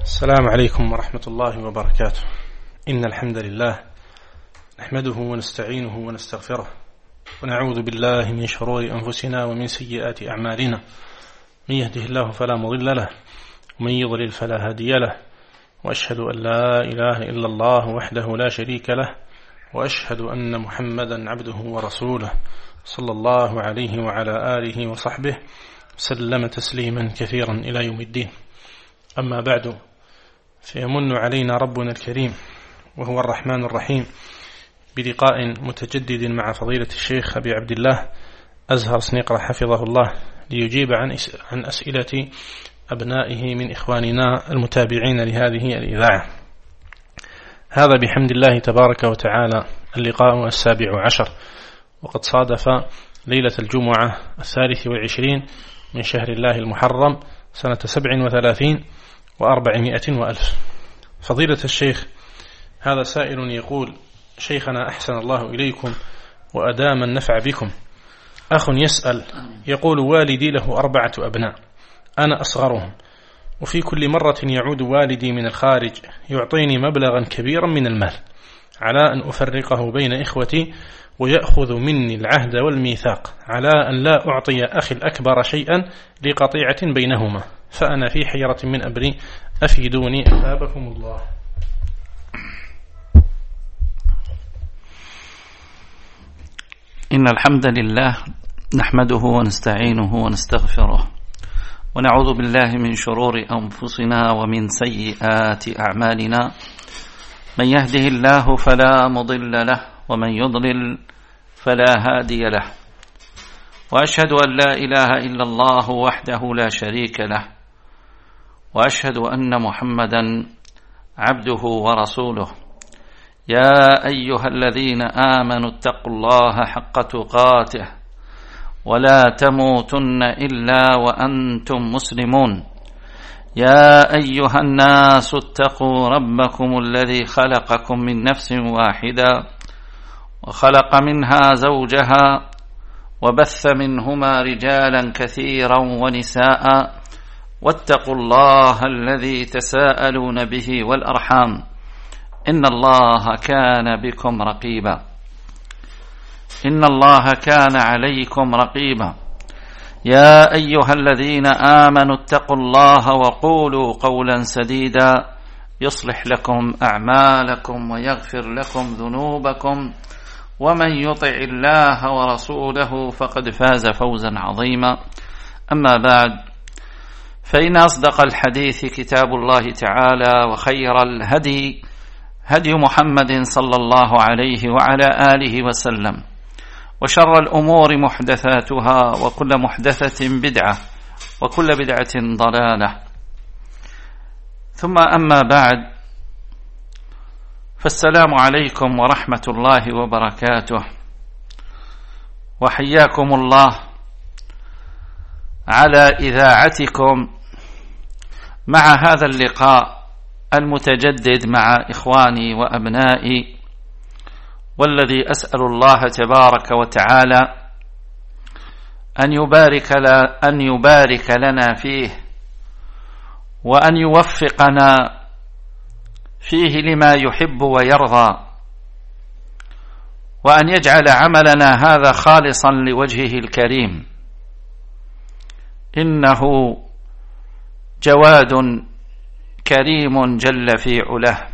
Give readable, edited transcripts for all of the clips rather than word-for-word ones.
السلام عليكم ورحمة الله وبركاته. إن الحمد لله نحمده ونستعينه ونستغفره ونعوذ بالله من شرور أنفسنا ومن سيئات أعمالنا، من يهده الله فلا مضل له ومن يضلل فلا هادي له، وأشهد أن لا إله إلا الله وحده لا شريك له، وأشهد أن محمدا عبده ورسوله صلى الله عليه وعلى آله وصحبه سلم تسليما كثيرا إلى يوم الدين. أما بعد، فيمن علينا ربنا الكريم وهو الرحمن الرحيم بلقاء متجدد مع فضيلة الشيخ أبي عبد الله أزهر سنيقرة حفظه الله ليجيب عن أسئلة أبنائه من إخواننا المتابعين لهذه الإذاعة. هذا بحمد الله تبارك وتعالى اللقاء 17، وقد صادف ليلة الجمعة 23 من شهر الله المحرم سنة 37 و400 وألف. فضيلة الشيخ، هذا سائل يقول: شيخنا أحسن الله إليكم وأدام النفع بكم، أخ يسأل يقول: والدي له 4 أبناء، أنا أصغرهم، وفي كل مرة يعود والدي من الخارج يعطيني مبلغا كبيرا من المال على أن أفرقه بين إخوتي، ويأخذ مني العهد والميثاق على أن لا أعطي أخي الأكبر شيئا لقطيعة بينهما، فأنا في حيرة من أمري، أفيدوني أثابكم الله. إن الحمد لله نحمده ونستعينه ونستغفره، ونعوذ بالله من شرور أنفسنا ومن سيئات أعمالنا، من يهده الله فلا مضل له ومن يضلل فلا هادي له، وأشهد أن لا إله إلا الله وحده لا شريك له، وأشهد أن محمدا عبده ورسوله. يا أيها الذين آمنوا اتقوا الله حق تقاته ولا تموتن إلا وأنتم مسلمون. يا أيها الناس اتقوا ربكم الذي خلقكم من نفس واحدة وخلق منها زوجها وبث منهما رجالا كثيرا ونساء، واتقوا الله الذي تساءلون به والأرحام، إن الله كان بكم رقيبا. إن الله كان عليكم رقيبا. يا أيها الذين آمنوا اتقوا الله وقولوا قولا سديدا يصلح لكم أعمالكم ويغفر لكم ذنوبكم، ومن يطع الله ورسوله فقد فاز فوزا عظيما. أما بعد، فإن أصدق الحديث كتاب الله تعالى، وخير الهدي هدي محمد صلى الله عليه وعلى آله وسلم، وشر الأمور محدثاتها، وكل محدثة بدعة، وكل بدعة ضلالة. ثم أما بعد، فالسلام عليكم ورحمة الله وبركاته، وحياكم الله على إذاعتكم مع هذا اللقاء المتجدد مع إخواني وأبنائي، والذي أسأل الله تبارك وتعالى أن يبارك لنا فيه، وأن يوفقنا فيه لما يحب ويرضى، وأن يجعل عملنا هذا خالصا لوجهه الكريم، إنه جواد كريم جل في علاه.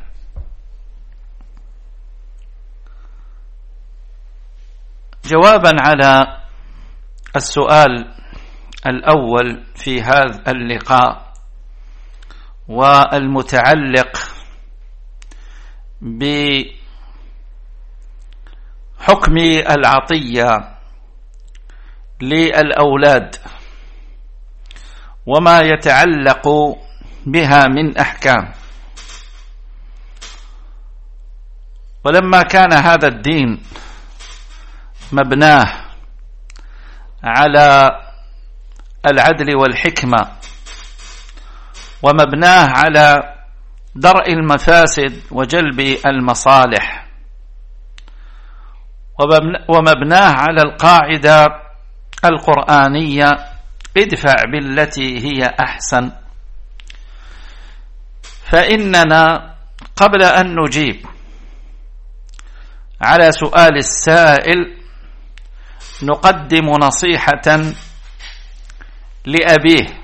جوابا على السؤال الأول في هذا اللقاء، والمتعلق بحكم العطية للأولاد وما يتعلق بها من أحكام. ولما كان هذا الدين مبناه على العدل والحكمة، ومبناه على درء المفاسد وجلب المصالح، ومبناه على القاعدة القرآنية ادفع بالتي هي أحسن، فإننا قبل أن نجيب على سؤال السائل نقدم نصيحة لأبيه،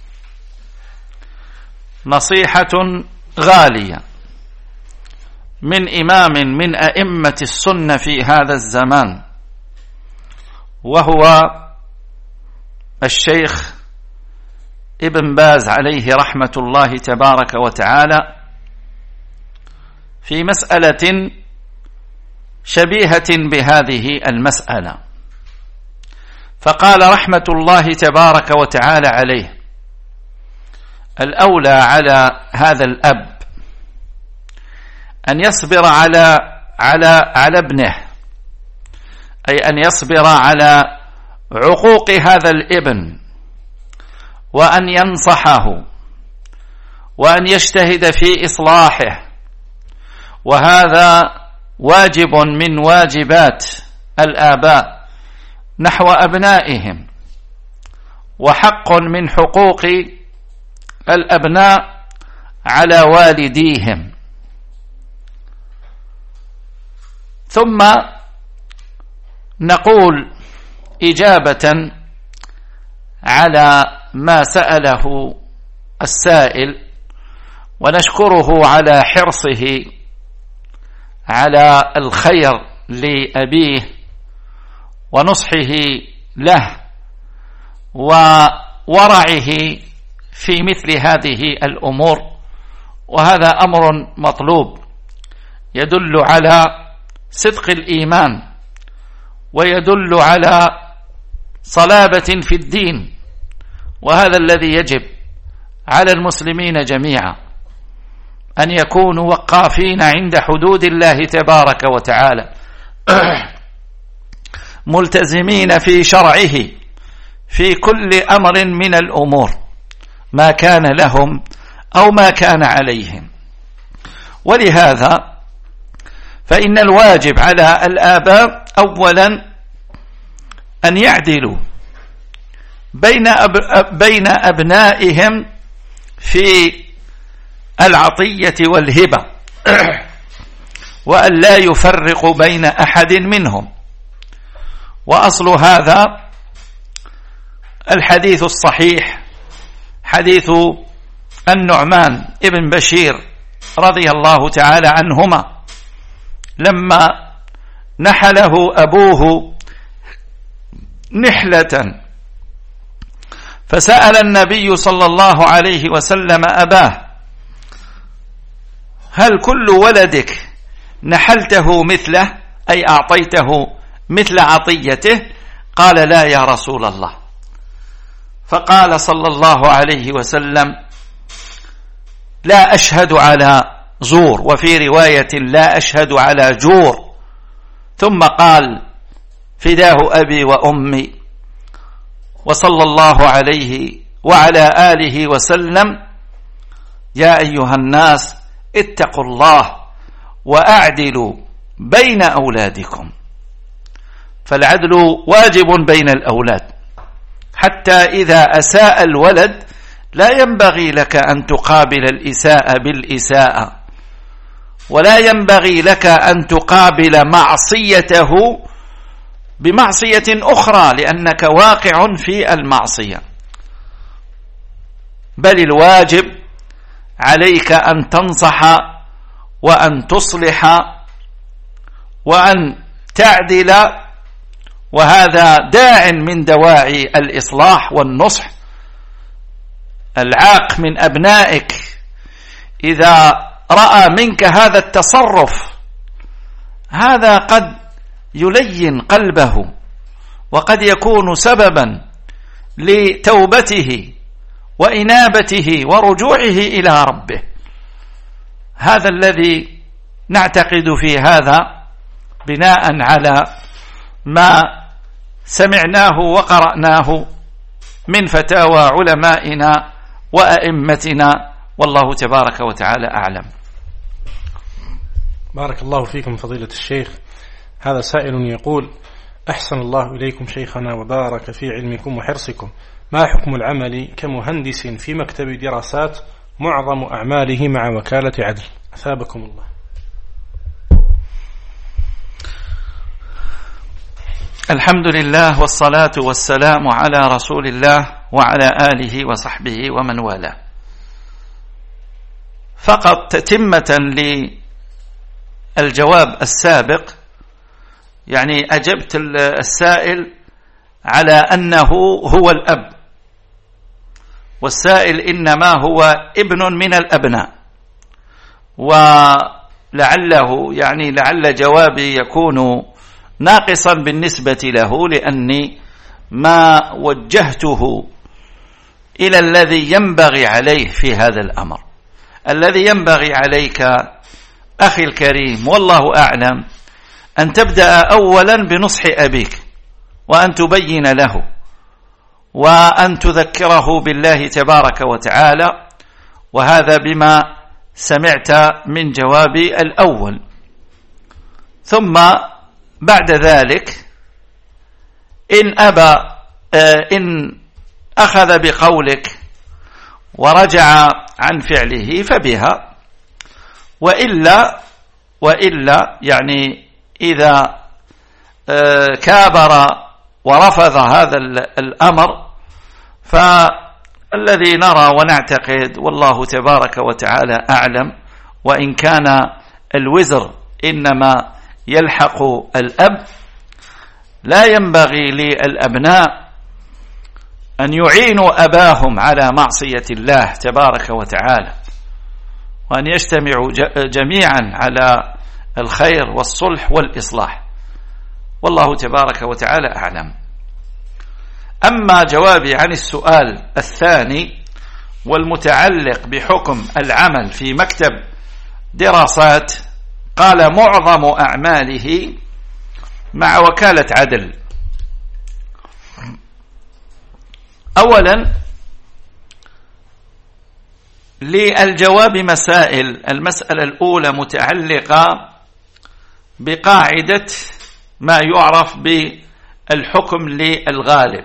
نصيحة غالية من إمام من أئمة السنة في هذا الزمان، وهو الشيخ ابن باز عليه رحمة الله تبارك وتعالى، في مسألة شبيهة بهذه المسألة. فقال رحمة الله تبارك وتعالى عليه: الأولى على هذا الأب أن يصبر على ابنه، أي أن يصبر على عقوق هذا الابن، وأن ينصحه، وأن يجتهد في إصلاحه، وهذا واجب من واجبات الآباء نحو أبنائهم، وحق من حقوق الأبناء على والديهم. ثم نقول إجابة على ما سأله السائل، ونشكره على حرصه على الخير لأبيه ونصحه له وورعه في مثل هذه الأمور، وهذا أمر مطلوب يدل على صدق الإيمان، ويدل على صلابة في الدين، وهذا الذي يجب على المسلمين جميعا، أن يكونوا وقافين عند حدود الله تبارك وتعالى ملتزمين في شرعه في كل أمر من الأمور، ما كان لهم أو ما كان عليهم. ولهذا فإن الواجب على الآباء أولا أن يعدلوا بين أبنائهم في العطية والهبة، وأن لا يفرقوا بين أحد منهم. وأصل هذا الحديث الصحيح، حديث النعمان ابن بشير رضي الله تعالى عنهما، لما نحله أبوه نحلة، فسأل النبي صلى الله عليه وسلم أباه: هل كل ولدك نحلته مثله، أي أعطيته مثل عطيته؟ قال: لا يا رسول الله. فقال صلى الله عليه وسلم: لا أشهد على زور، وفي رواية لا أشهد على جور. ثم قال: فداه أبي وأمي، وصلى الله عليه وعلى آله وسلم: يا أيها الناس اتقوا الله وأعدلوا بين أولادكم. فالعدل واجب بين الأولاد، حتى إذا أساء الولد لا ينبغي لك أن تقابل الإساءة بالإساءة، ولا ينبغي لك أن تقابل معصيته بمعصية أخرى، لأنك واقع في المعصية. بل الواجب عليك أن تنصح وأن تصلح وأن تعدل، وهذا داع من دواعي الإصلاح والنصح. العاق من أبنائك إذا رأى منك هذا التصرف، هذا قد يلين قلبه، وقد يكون سببا لتوبته وإنابته ورجوعه إلى ربه. هذا الذي نعتقد في هذا بناء على ما سمعناه وقرأناه من فتاوى علمائنا وأئمتنا، والله تبارك وتعالى أعلم. بارك الله فيكم فضيلة الشيخ. هذا سائل يقول: أحسن الله إليكم شيخنا وبارك في علمكم وحرصكم، ما حكم العمل كمهندس في مكتب دراسات معظم أعماله مع وكالة عدل؟ أثابكم الله. الحمد لله والصلاة والسلام على رسول الله وعلى آله وصحبه ومن والاه. فقط تتمة للجواب السابق، يعني أجبت السائل على أنه هو الأب، والسائل إنما هو ابن من الأبناء، ولعله يعني لعل جوابي يكون ناقصا بالنسبة له، لأني ما وجهته إلى الذي ينبغي عليه في هذا الأمر. الذي ينبغي عليك أخي الكريم والله أعلم أن تبدأ أولا بنصح أبيك، وأن تبين له، وأن تذكره بالله تبارك وتعالى، وهذا بما سمعت من جوابي الأول. ثم بعد ذلك إن أخذ بقولك ورجع عن فعله فبها، وإلا يعني إذا كابر ورفض هذا الأمر، فالذي نرى ونعتقد والله تبارك وتعالى أعلم، وإن كان الوزر إنما يلحق الأب، لا ينبغي للأبناء أن يعينوا أباهم على معصية الله تبارك وتعالى، وأن يجتمعوا جميعا على الخير والصلح والإصلاح، والله تبارك وتعالى أعلم. أما جوابي عن السؤال الثاني والمتعلق بحكم العمل في مكتب دراسات، قال معظم أعماله مع وكالة عدل. أولا للجواب مسائل. المسألة الأولى متعلقة بقاعدة ما يعرف بالحكم للغالب.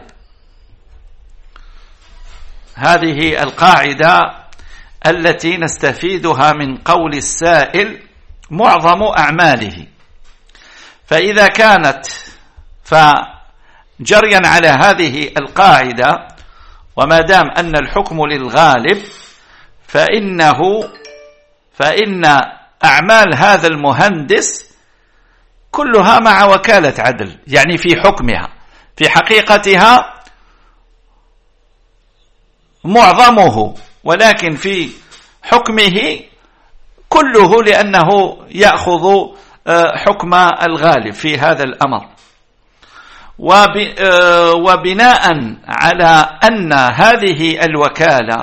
هذه القاعدة التي نستفيدها من قول السائل معظم أعماله، فإذا كانت فجريا على هذه القاعدة، وما دام أن الحكم للغالب، فإن أعمال هذا المهندس كلها مع وكالة عدل، يعني في حكمها في حقيقتها معظمه، ولكن في حكمه كله، لأنه يأخذ حكم الغالب في هذا الأمر. وبناء على أن هذه الوكالة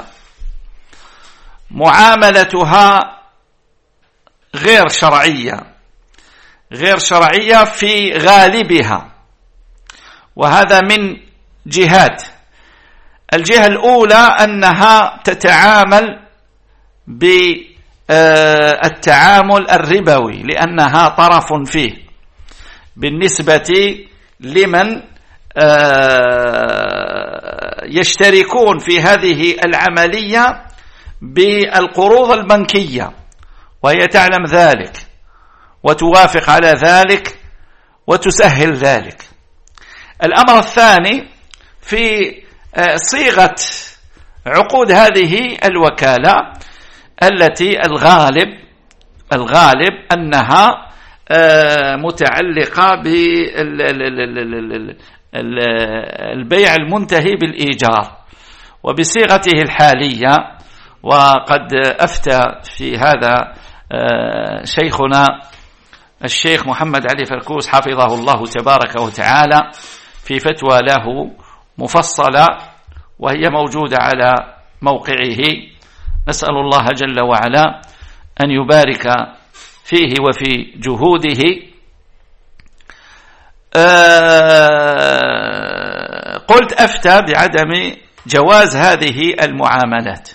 معاملتها غير شرعية في غالبها، وهذا من جهات. الجهة الأولى أنها تتعامل بالتعامل الربوي، لأنها طرف فيه بالنسبة لمن يشتركون في هذه العملية بالقروض البنكية، وهي تعلم ذلك وتوافق على ذلك وتسهل ذلك. الأمر الثاني في صيغة عقود هذه الوكالة، التي الغالب أنها متعلقة بالبيع المنتهي بالإيجار وبصيغته الحالية. وقد أفتى في هذا شيخنا الشيخ محمد علي فركوس حفظه الله تبارك وتعالى في فتوى له مفصلة، وهي موجودة على موقعه. نسأل الله جل وعلا أن يبارك فيه وفي جهوده. قلت أفتى بعدم جواز هذه المعاملات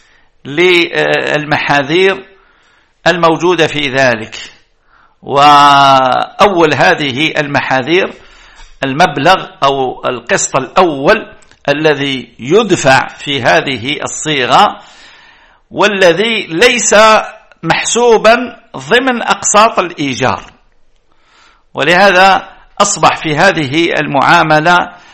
للمحاذير الموجودة في ذلك. وأول هذه المحاذير المبلغ أو القسط الأول الذي يدفع في هذه الصيغة، والذي ليس محسوبا ضمن أقساط الإيجار. ولهذا أصبح في هذه المعاملة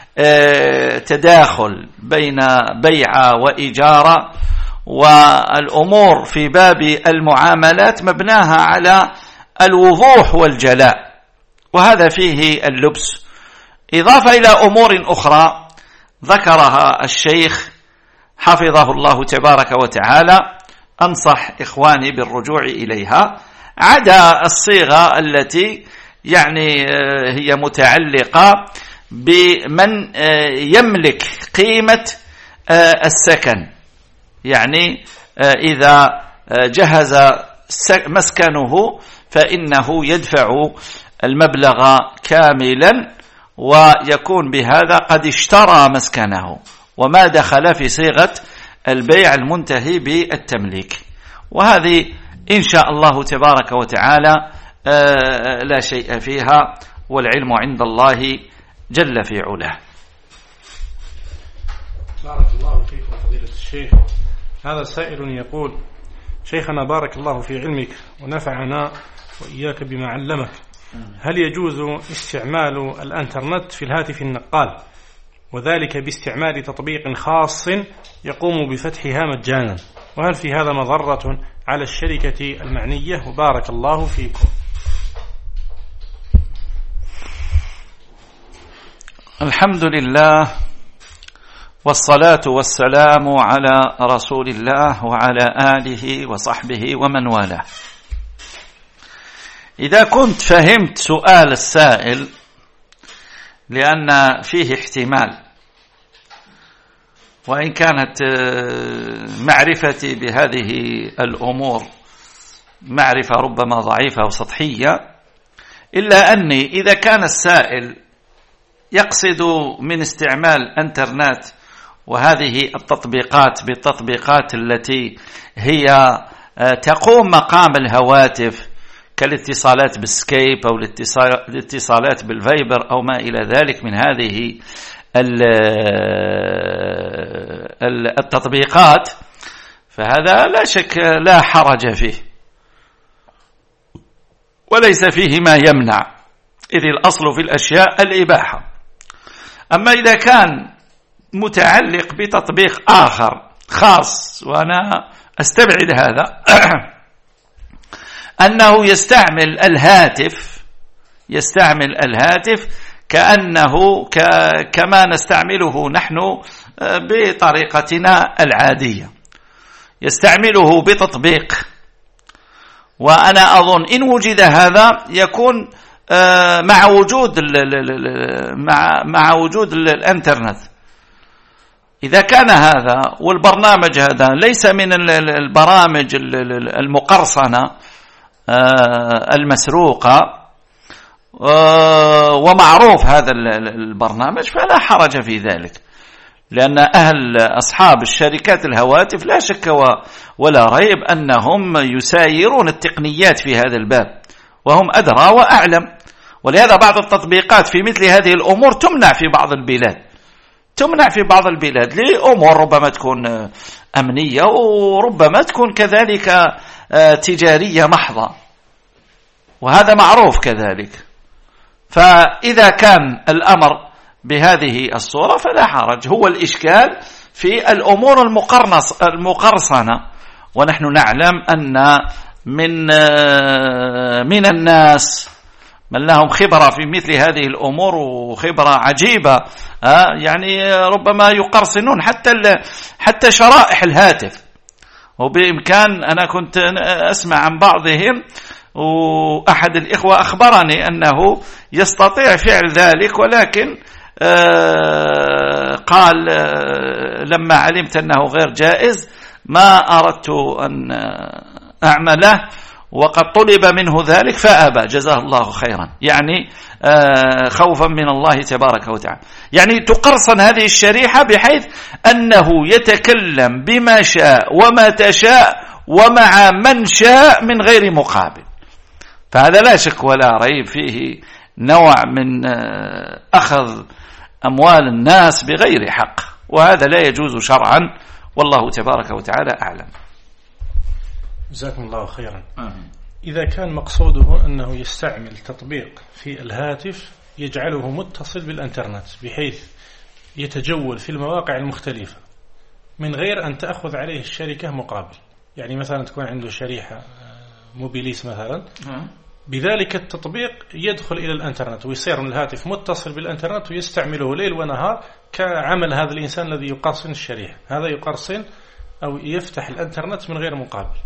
تداخل بين بيع وإجارة، والأمور في باب المعاملات مبناها على الوضوح والجلاء، وهذا فيه اللبس، إضافة إلى أمور أخرى ذكرها الشيخ حفظه الله تبارك وتعالى، أنصح إخواني بالرجوع إليها، عدا الصيغة التي يعني هي متعلقة بمن يملك قيمة السكن، يعني إذا جهز مسكنه فإنه يدفع المبلغ كاملا، ويكون بهذا قد اشترى مسكنه وما دخل في صيغة البيع المنتهي بالتمليك. وهذه إن شاء الله تبارك وتعالى لا شيء فيها، والعلم عند الله جل في علاه. بارك الله فيكم فضيلة الشيخ. هذا سائل يقول: شيخنا بارك الله في علمك ونفعنا وإياك بما علمك، هل يجوز استعمال الانترنت في الهاتف النقال، وذلك باستعمال تطبيق خاص يقوم بفتحها مجانا، وهل في هذا مضرة على الشركة المعنية؟ وبارك الله فيكم. الحمد لله، والصلاة والسلام على رسول الله وعلى آله وصحبه ومن والاه. إذا كنت فهمت سؤال السائل، لأن فيه احتمال، وإن كانت معرفتي بهذه الأمور معرفة ربما ضعيفة وسطحية، إلا أني إذا كان السائل يقصد من استعمال الانترنت وهذه التطبيقات بالتطبيقات التي هي تقوم مقام الهواتف كالاتصالات بالسكايب أو الاتصالات بالفايبر أو ما إلى ذلك من هذه التطبيقات، فهذا لا شك لا حرج فيه وليس فيه ما يمنع، إذ الأصل في الأشياء الإباحة. أما إذا كان متعلق بتطبيق آخر خاص، وأنا أستبعد هذا أنه يستعمل الهاتف كأنه كما نستعمله نحن بطريقتنا العادية، يستعمله بتطبيق. وأنا أظن إن وجد هذا يكون مع وجود الانترنت. إذا كان هذا والبرنامج هذا ليس من البرامج المقرصنة المسروقة ومعروف هذا البرنامج، فلا حرج في ذلك، لأن أصحاب الشركات الهواتف لا شك ولا ريب أنهم يسايرون التقنيات في هذا الباب، وهم أدرى وأعلم. ولهذا بعض التطبيقات في مثل هذه الأمور تمنع في بعض البلاد لأمور ربما تكون أمنية، وربما تكون كذلك تجارية محضة، وهذا معروف كذلك. فإذا كان الأمر بهذه الصورة فلا حرج. هو الإشكال في الأمور المقرصنة، ونحن نعلم أن من الناس من لهم خبرة في مثل هذه الأمور وخبرة عجيبة، يعني ربما يقرصنون حتى شرائح الهاتف. وبإمكان، أنا كنت أسمع عن بعضهم، وأحد الإخوة أخبرني أنه يستطيع فعل ذلك، ولكن قال لما علمت أنه غير جائز ما أردت أن أعمله، وقد طلب منه ذلك فأبى، جزاه الله خيرا، يعني خوفا من الله تبارك وتعالى. يعني تقرصن هذه الشريحة بحيث أنه يتكلم بما شاء وما تشاء ومع من شاء من غير مقابل، فهذا لا شك ولا ريب فيه نوع من أخذ أموال الناس بغير حق، وهذا لا يجوز شرعا، والله تبارك وتعالى أعلم. جزاكم الله خيرا. إذا كان مقصوده أنه يستعمل تطبيق في الهاتف يجعله متصل بالإنترنت بحيث يتجول في المواقع المختلفة من غير أن تأخذ عليه الشركة مقابل، يعني مثلا تكون عنده شريحة موبيليس مثلا، بذلك التطبيق يدخل إلى الإنترنت ويصير من الهاتف متصل بالإنترنت ويستعمله ليل ونهار كعمل هذا الإنسان الذي يقرصن الشريحة. هذا يقرصن أو يفتح الإنترنت من غير مقابل.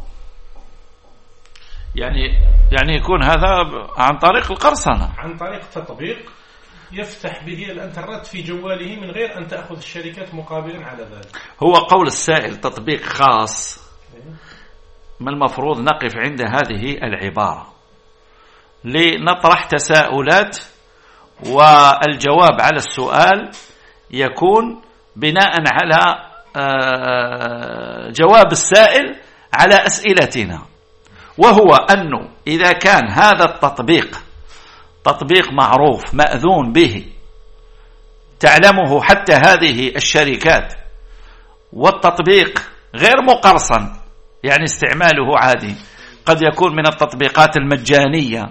يعني يكون هذا عن طريق القرصنة، عن طريق تطبيق يفتح به الانترنت في جواله من غير أن تأخذ الشركات مقابلا على ذلك. هو قول السائل تطبيق خاص، ما المفروض نقف عند هذه العبارة لنطرح تساؤلات، والجواب على السؤال يكون بناء على جواب السائل على أسئلتنا، وهو أنه إذا كان هذا التطبيق تطبيق معروف مأذون به تعلمه حتى هذه الشركات، والتطبيق غير مقرصن يعني استعماله عادي، قد يكون من التطبيقات المجانية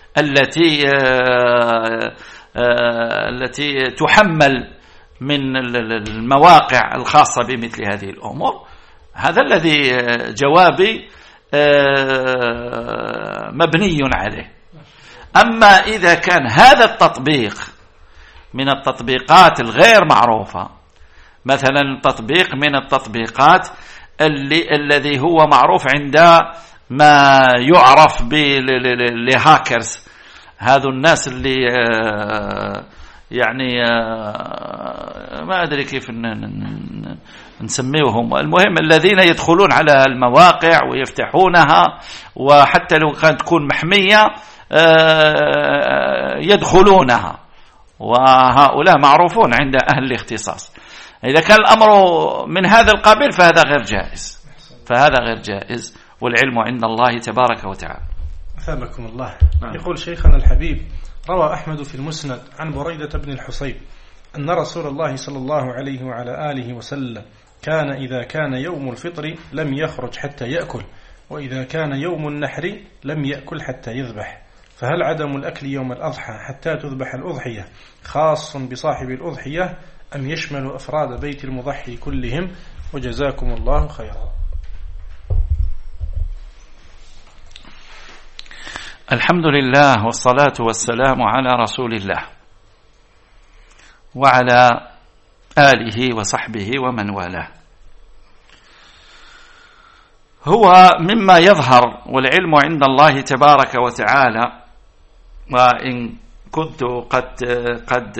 التي تحمل من المواقع الخاصة بمثل هذه الأمور، هذا الذي جوابي مبني عليه. أما إذا كان هذا التطبيق من التطبيقات الغير معروفة، مثلا تطبيق من التطبيقات الذي هو معروف عند ما يعرف بالهاكرز، هذو الناس اللي يعني ما أدري كيف نسميهم، المهم الذين يدخلون على المواقع ويفتحونها، وحتى لو كانت تكون محمية يدخلونها، وهؤلاء معروفون عند أهل الاختصاص. إذا كان الأمر من هذا القبيل فهذا غير جائز، والعلم عند الله تبارك وتعالى. أثابكم الله. يقول شيخنا الحبيب: روى أحمد في المسند عن بريدة بن الحصيب أن رسول الله صلى الله عليه وعلى آله وسلم كان إذا كان يوم الفطر لم يخرج حتى يأكل، وإذا كان يوم النحر لم يأكل حتى يذبح. فهل عدم الأكل يوم الأضحى حتى تذبح الأضحية خاص بصاحب الأضحية أم يشمل أفراد بيت المضحي كلهم؟ وجزاكم الله خيرا. الحمد لله والصلاة والسلام على رسول الله وعلى آله وصحبه ومن والاه. هو مما يظهر والعلم عند الله تبارك وتعالى، وإن كنت قد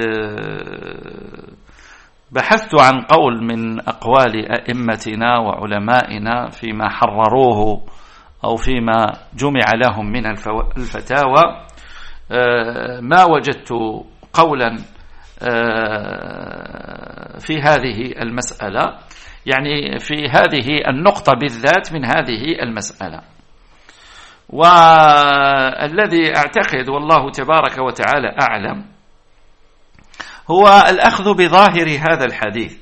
بحثت عن قول من أقوال أئمتنا وعلمائنا فيما حرروه أو فيما جمع لهم من الفتاوى، ما وجدت قولا في هذه المسألة، يعني في هذه النقطة بالذات من هذه المسألة. والذي أعتقد والله تبارك وتعالى أعلم هو الأخذ بظاهر هذا الحديث،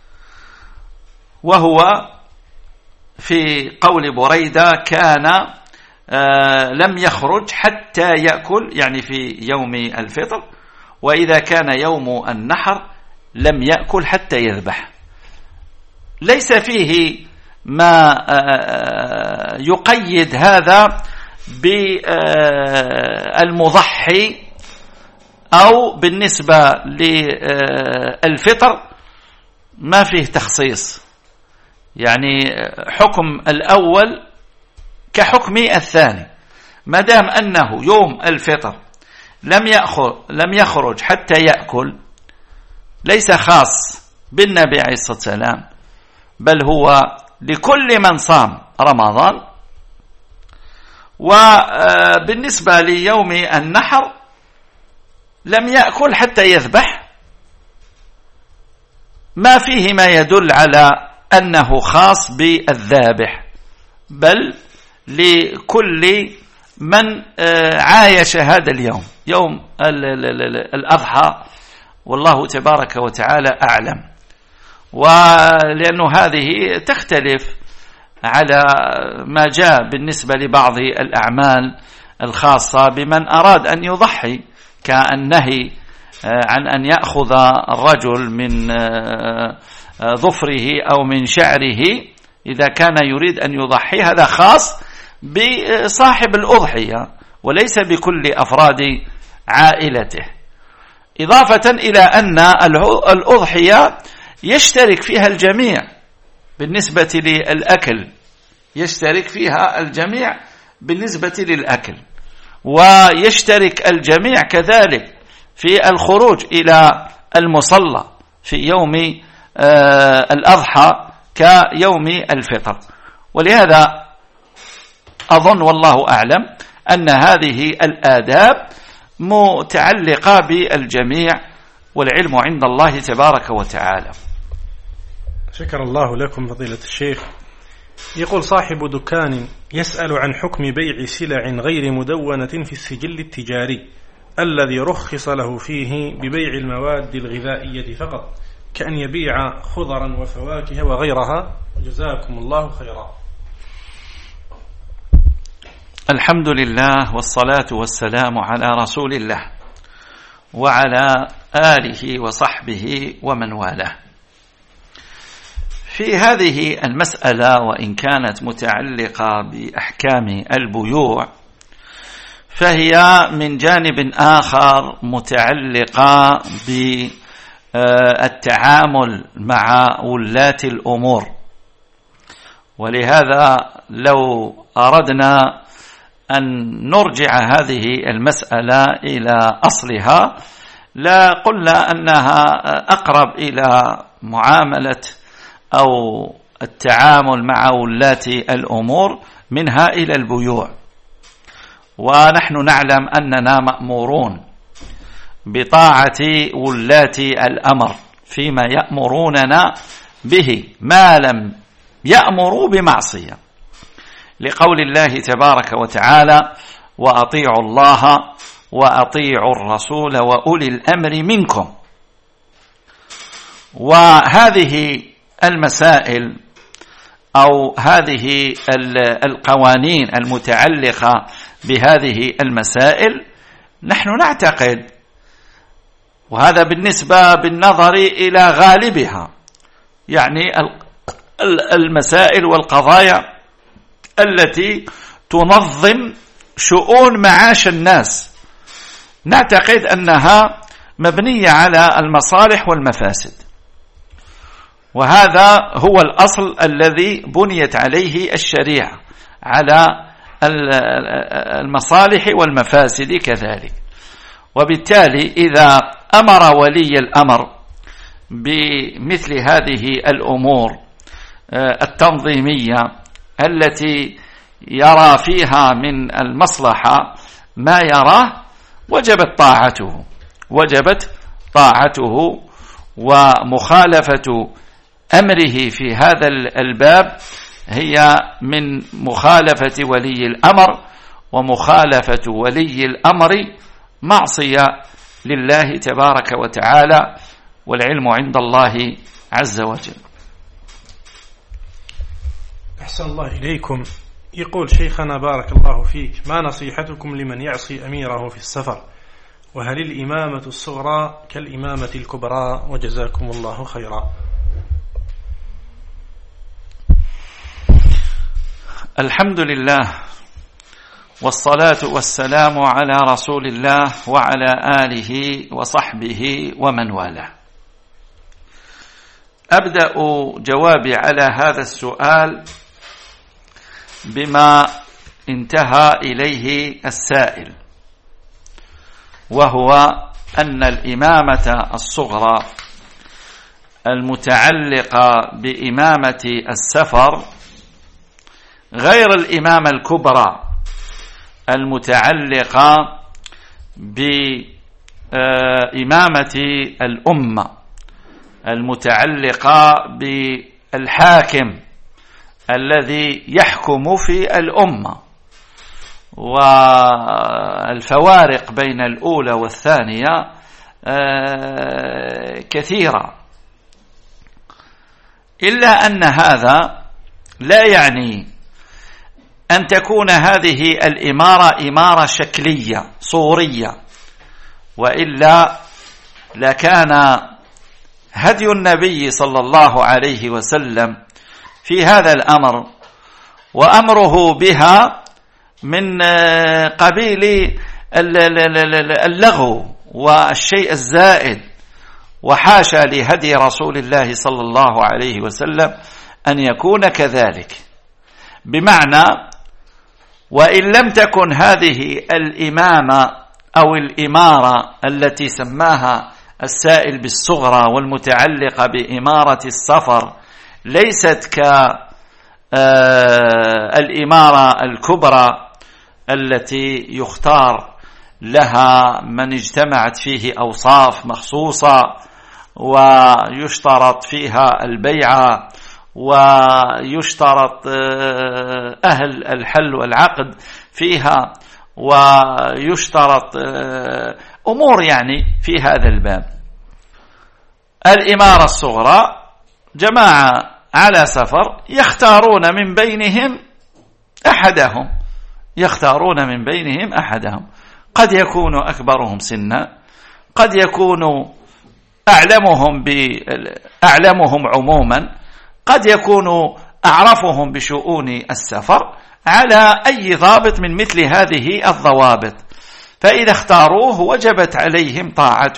وهو في قول بريدة كان لم يخرج حتى يأكل، يعني في يوم الفطر، وإذا كان يوم النحر لم يأكل حتى يذبح. ليس فيه ما يقيد هذا بالمضحي أو بالنسبة للفطر ما فيه تخصيص، يعني حكم الأول كحكم الثاني، ما دام أنه يوم الفطر لم يخرج حتى يأكل، ليس خاص بالنبي عليه الصلاة والسلام، بل هو لكل من صام رمضان. وبالنسبة ليوم النحر لم يأكل حتى يذبح، ما فيه ما يدل على أنه خاص بالذابح، بل لكل من عايش هذا اليوم، يوم الأضحى، والله تبارك وتعالى أعلم. ولأنه هذه تختلف على ما جاء بالنسبة لبعض الأعمال الخاصة بمن أراد أن يضحي، كالنهي عن أن يأخذ الرجل من ظفره أو من شعره إذا كان يريد أن يضحي. هذا خاص بصاحب الأضحية وليس بكل أفراد عائلته، إضافة إلى أن الأضحية يشترك فيها الجميع بالنسبة للأكل، يشترك فيها الجميع بالنسبة للأكل، ويشترك الجميع كذلك في الخروج إلى المصلى في يوم الأضحى كيوم الفطر. ولهذا أظن والله أعلم أن هذه الآداب متعلقة بالجميع، والعلم عند الله تبارك وتعالى. شكر الله لكم فضيلة الشيخ. يقول صاحب دكان يسأل عن حكم بيع سلع غير مدونة في السجل التجاري الذي رخص له فيه ببيع المواد الغذائية فقط، كأن يبيع خضرا وفواكه وغيرها، جزاكم الله خيرا. الحمد لله والصلاة والسلام على رسول الله وعلى آله وصحبه ومن والاه. في هذه المسألة وإن كانت متعلقة بأحكام البيوع، فهي من جانب آخر متعلقة بالتعامل مع ولاة الأمور. ولهذا لو أردنا أن نرجع هذه المسألة إلى أصلها لا قلنا أنها أقرب إلى معاملة أو التعامل مع ولاة الأمور منها إلى البيوع. ونحن نعلم أننا مأمورون بطاعة ولاة الأمر فيما يأمروننا به ما لم يأمروا بمعصية، لقول الله تبارك وتعالى: وأطيعوا الله وأطيعوا الرسول وأولي الأمر منكم. وهذه المسائل أو هذه القوانين المتعلقة بهذه المسائل نحن نعتقد، وهذا بالنظر إلى غالبها، يعني المسائل والقضايا التي تنظم شؤون معاش الناس، نعتقد أنها مبنية على المصالح والمفاسد، وهذا هو الأصل الذي بنيت عليه الشريعة، على المصالح والمفاسد كذلك. وبالتالي إذا أمر ولي الأمر بمثل هذه الأمور التنظيمية التي يرى فيها من المصلحة ما يراه، وجبت طاعته ومخالفة أمره في هذا الباب هي من مخالفة ولي الأمر، ومخالفة ولي الأمر معصية لله تبارك وتعالى، والعلم عند الله عز وجل. أحسن الله إليكم. يقول شيخنا بارك الله فيك: ما نصيحتكم لمن يعصي أميره في السفر؟ وهل الإمامة الصغرى كالإمامة الكبرى؟ وجزاكم الله خيرا. الحمد لله والصلاة والسلام على رسول الله وعلى آله وصحبه ومن والاه. أبدأ جوابي على هذا السؤال بما انتهى إليه السائل، وهو أن الإمامة الصغرى المتعلقة بإمامة السفر غير الإمامة الكبرى المتعلقة بإمامة الأمة، المتعلقة بالحاكم الذي يحكم في الأمة. والفوارق بين الأولى والثانية كثيرة، إلا أن هذا لا يعني أن تكون هذه الإمارة إمارة شكلية صورية، وإلا لكان هدي النبي صلى الله عليه وسلم في هذا الأمر وأمره بها من قبيل اللغو والشيء الزائد، وحاشا لهدي رسول الله صلى الله عليه وسلم أن يكون كذلك. بمعنى وإن لم تكن هذه الإمامة أو الإمارة التي سماها السائل بالصغرى والمتعلقة بإمارة السفر ليست كالإمارة الكبرى التي يختار لها من اجتمعت فيه أوصاف مخصوصة ويشترط فيها البيعة ويشترط أهل الحل والعقد فيها ويشترط أمور يعني في هذا الباب. الإمارة الصغرى جماعة على سفر يختارون من بينهم أحدهم، قد يكون أكبرهم سنا، قد يكون أعلمهم عموما، قد يكون أعرفهم بشؤون السفر، على أي ضابط من مثل هذه الضوابط. فإذا اختاروه وجبت عليهم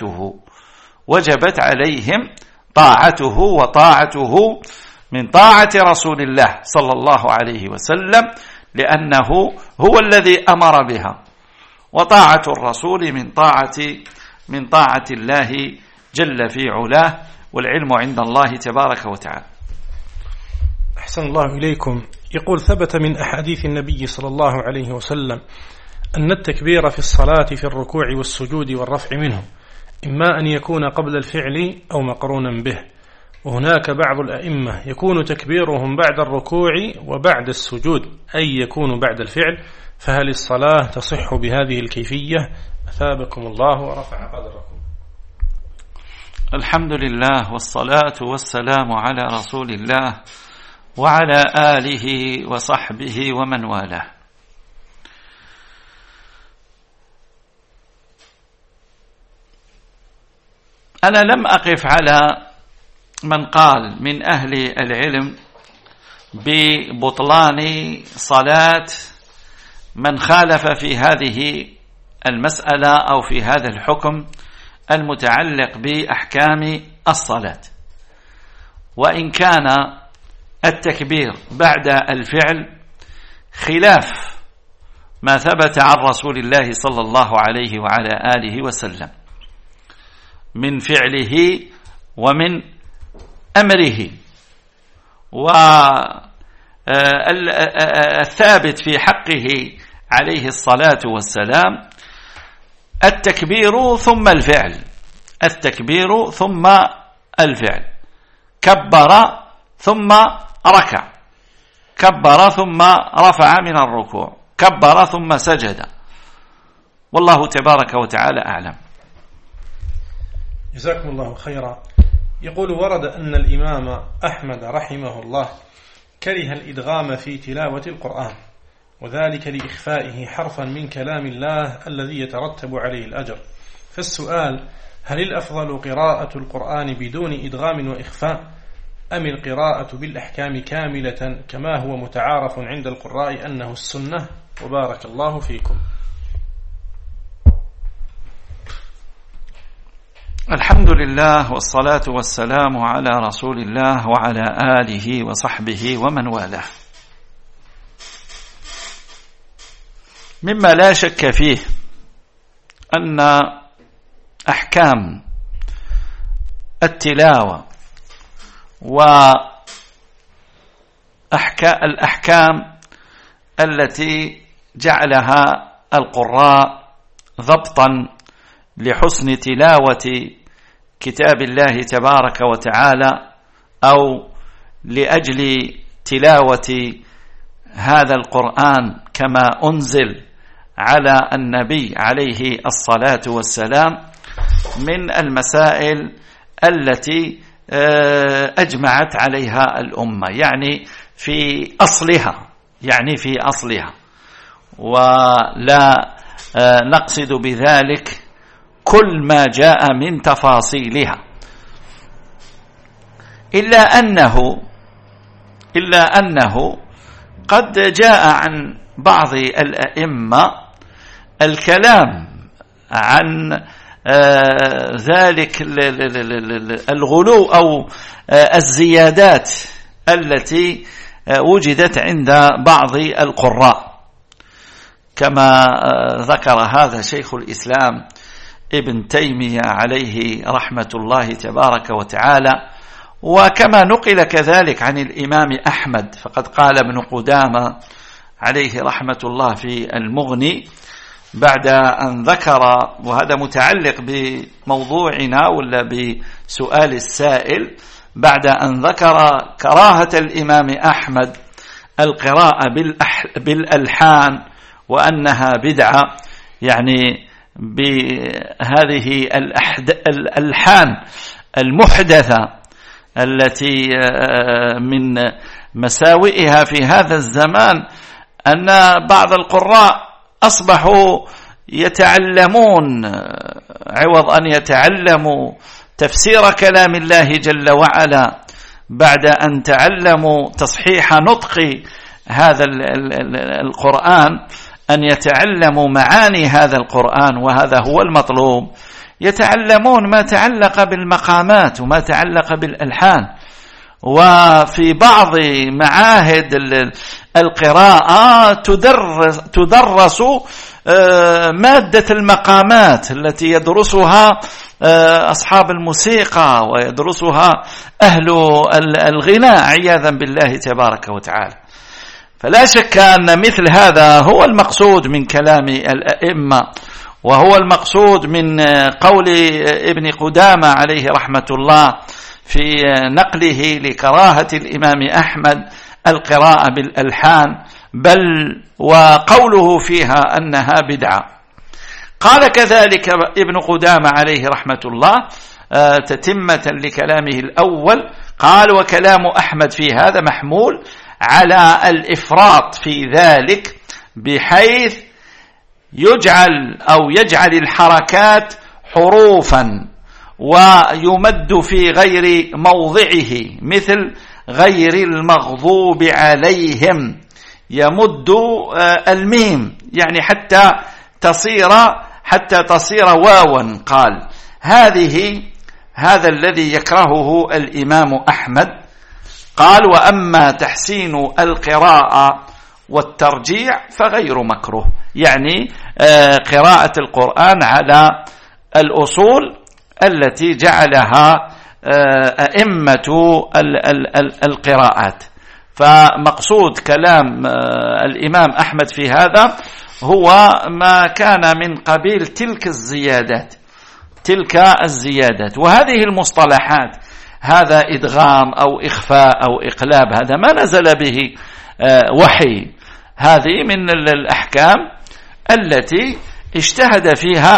طاعته وطاعته من طاعة رسول الله صلى الله عليه وسلم، لأنه هو الذي أمر بها، وطاعة الرسول من طاعة الله جل في علاه، والعلم عند الله تبارك وتعالى. أحسن الله إليكم. يقول: ثبت من أحاديث النبي صلى الله عليه وسلم أن التكبير في الصلاة في الركوع والسجود والرفع منه إما أن يكون قبل الفعل أو مقرونا به، وهناك بعض الأئمة يكون تكبيرهم بعد الركوع وبعد السجود، أي يكون بعد الفعل، فهل الصلاة تصح بهذه الكيفية؟ أثابكم الله ورفع قدركم. الحمد لله والصلاة والسلام على رسول الله وعلى آله وصحبه ومن والاه. أنا لم أقف على من قال من أهل العلم ببطلان صلاة من خالف في هذه المسألة أو في هذا الحكم المتعلق بأحكام الصلاة، وإن كان التكبير بعد الفعل خلاف ما ثبت عن رسول الله صلى الله عليه وعلى آله وسلم من فعله ومن أمره، والثابت في حقه عليه الصلاة والسلام التكبير ثم الفعل، كبر ثم ركع، كبر ثم رفع من الركوع، كبر ثم سجد، والله تبارك وتعالى أعلم. جزاكم الله خيرا. يقول: ورد أن الإمام أحمد رحمه الله كره الإدغام في تلاوة القرآن، وذلك لإخفائه حرفا من كلام الله الذي يترتب عليه الأجر. فالسؤال: هل الأفضل قراءة القرآن بدون إدغام وإخفاء، أم القراءة بالأحكام كاملة كما هو متعارف عند القراء أنه السنة؟ وبارك الله فيكم. الحمد لله والصلاة والسلام على رسول الله وعلى آله وصحبه ومن والاه. مما لا شك فيه أن أحكام التلاوة والأحكام التي جعلها القراء ضبطا لحسن تلاوة كتاب الله تبارك وتعالى أو لأجل تلاوة هذا القرآن كما أنزل على النبي عليه الصلاة والسلام من المسائل التي أجمعت عليها الأمة، يعني في أصلها، يعني في أصلها، ولا نقصد بذلك كل ما جاء من تفاصيلها، إلا أنه قد جاء عن بعض الأئمة الكلام عن ذلك الغلو أو الزيادات التي وجدت عند بعض القراء، كما ذكر هذا شيخ الإسلام ابن تيمية عليه رحمة الله تبارك وتعالى، وكما نقل كذلك عن الإمام أحمد، فقد قال ابن قدامة عليه رحمة الله في المغني بعد أن ذكر، وهذا متعلق بموضوعنا ولا بسؤال السائل، بعد أن ذكر كراهة الإمام أحمد القراءة بالألحان وأنها بدعة، يعني بهذه الألحان المحدثة التي من مساوئها في هذا الزمان أن بعض القراء أصبحوا يتعلمون عوض أن يتعلموا تفسير كلام الله جل وعلا بعد أن تعلموا تصحيح نطق هذا القرآن، أن يتعلموا معاني هذا القرآن، وهذا هو المطلوب، يتعلمون ما تعلق بالمقامات وما تعلق بالألحان. وفي بعض معاهد القراءة تدرس مادة المقامات التي يدرسها أصحاب الموسيقى ويدرسها أهل الغناء عياذا بالله تبارك وتعالى. فلا شك أن مثل هذا هو المقصود من كلام الأئمة، وهو المقصود من قول ابن قدامة عليه رحمة الله في نقله لكراهة الإمام أحمد القراءة بالألحان، بل وقوله فيها أنها بدعة. قال كذلك ابن قدامة عليه رحمة الله تتمة لكلامه الأول، قال: وكلام أحمد في هذا محمول على الإفراط في ذلك، بحيث يجعل الحركات حروفا ويمد في غير موضعه، مثل غير المغضوب عليهم، يمد الميم يعني حتى تصير واوا. قال: هذا الذي يكرهه الإمام أحمد. قال: وأما تحسين القراءة والترجيع فغير مكروه، يعني قراءة القرآن على الأصول التي جعلها أئمة القراءات. فمقصود كلام الإمام أحمد في هذا هو ما كان من قبيل تلك الزيادات. وهذه المصطلحات، هذا إدغام أو إخفاء أو إقلاب، هذا ما نزل به وحي، هذه من الأحكام التي اجتهد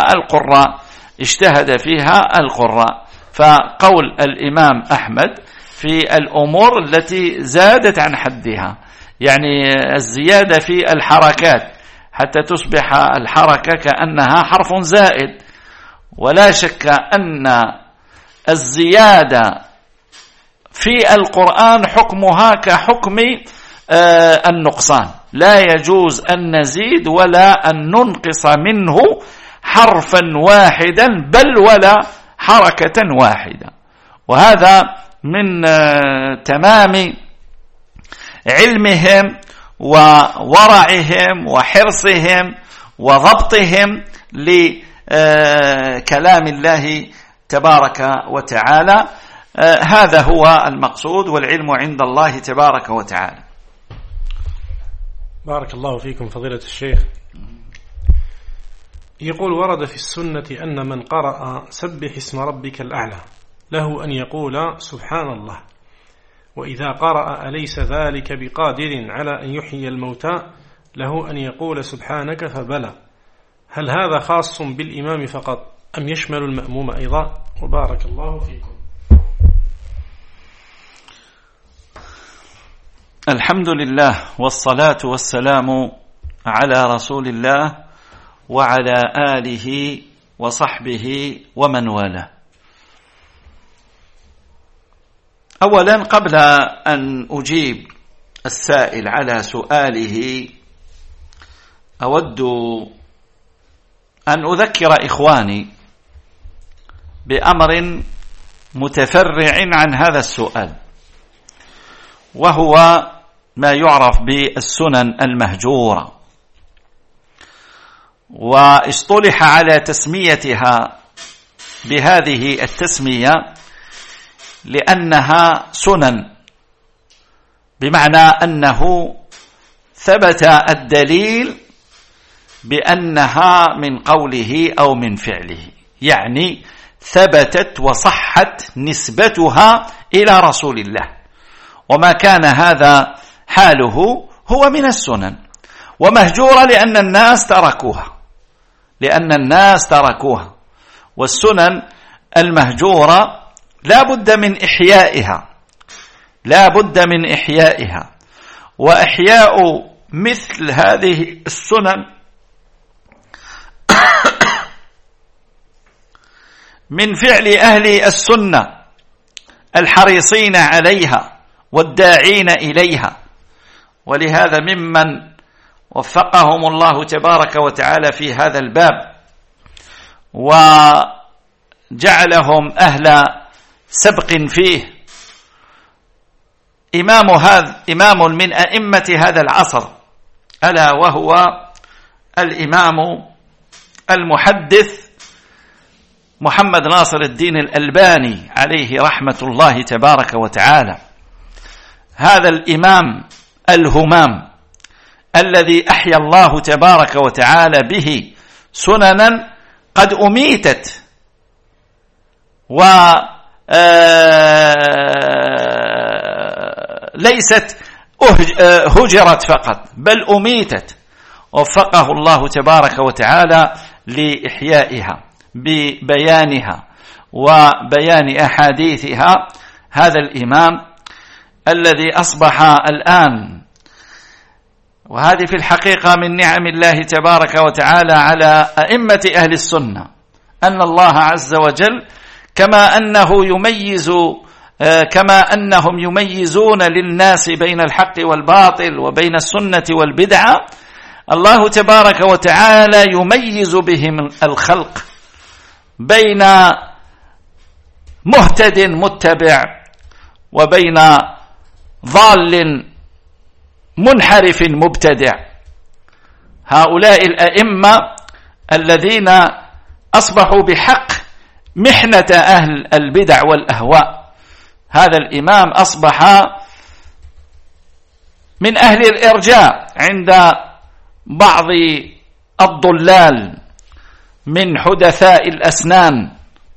فيها القراء. فقول الإمام أحمد في الأمور التي زادت عن حدها، يعني الزيادة في الحركات حتى تصبح الحركة كأنها حرف زائد. ولا شك أن الزيادة في القرآن حكمها كحكم النقصان، لا يجوز أن نزيد ولا أن ننقص منه حرفا واحدا بل ولا حركة واحدة. وهذا من تمام علمهم وورعهم وحرصهم وضبطهم لكلام الله تبارك وتعالى. هذا هو المقصود، والعلم عند الله تبارك وتعالى. بارك الله فيكم فضيلة الشيخ. يقول: ورد في السنة أن من قرأ سبح اسم ربك الأعلى له أن يقول سبحان الله، وإذا قرأ أليس ذلك بقادر على أن يحيي الموتى له أن يقول سبحانك فبلى. هل هذا خاص بالإمام فقط أم يشمل المأموم أيضا؟ وبارك الله فيكم. الحمد لله والصلاة والسلام على رسول الله وعلى آله وصحبه ومن والاه. أولا قبل أن أجيب السائل على سؤاله أود أن أذكر إخواني بأمر متفرع عن هذا السؤال، وهو ما يعرف بالسنن المهجورة، واصطلح على تسميتها بهذه التسمية لأنها سنن، بمعنى أنه ثبت الدليل بأنها من قوله أو من فعله، يعني ثبتت وصحت نسبتها إلى رسول الله، وما كان هذا حاله هو من السنن. ومهجورة لأن الناس تركوها، والسنن المهجورة لا بد من إحيائها، وإحياء مثل هذه السنن من فعل أهل السنة الحريصين عليها والداعين إليها. ولهذا ممن وفقهم الله تبارك وتعالى في هذا الباب وجعلهم أهل سبق فيه إمام من أئمة هذا العصر، ألا وهو الإمام المحدث محمد ناصر الدين الألباني عليه رحمة الله تبارك وتعالى. هذا الإمام الهمام الذي أحيا الله تبارك وتعالى به سننا قد أميتت، وليست هجرت فقط، بل أميتت، وفقه الله تبارك وتعالى لإحيائها ببيانها وبيان أحاديثها. هذا الإمام الذي أصبح الآن، وهذه في الحقيقة من نعم الله تبارك وتعالى على أئمة أهل السنة، أن الله عز وجل كما أنهم يميزون للناس بين الحق والباطل وبين السنة والبدعة، الله تبارك وتعالى يميز بهم الخلق بين مهتد متبع وبين ضال منحرف مبتدع. هؤلاء الأئمة الذين أصبحوا بحق محنة أهل البدع والأهواء، هذا الإمام أصبح من أهل الإرجاء عند بعض الضلال من حدثاء الأسنان،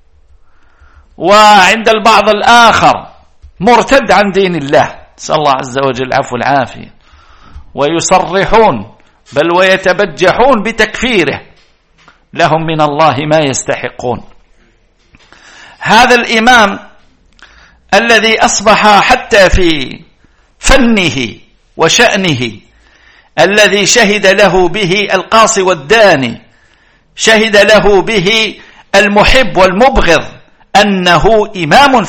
وعند البعض الآخر مرتد عن دين الله، نسأل الله عز وجل العفو والعافية، ويصرحون بل ويتبجحون بتكفيره، لهم من الله ما يستحقون. هذا الإمام الذي أصبح حتى في فنه وشأنه الذي شهد له به القاصي والداني، شهد له به المحب والمبغض أنه إمام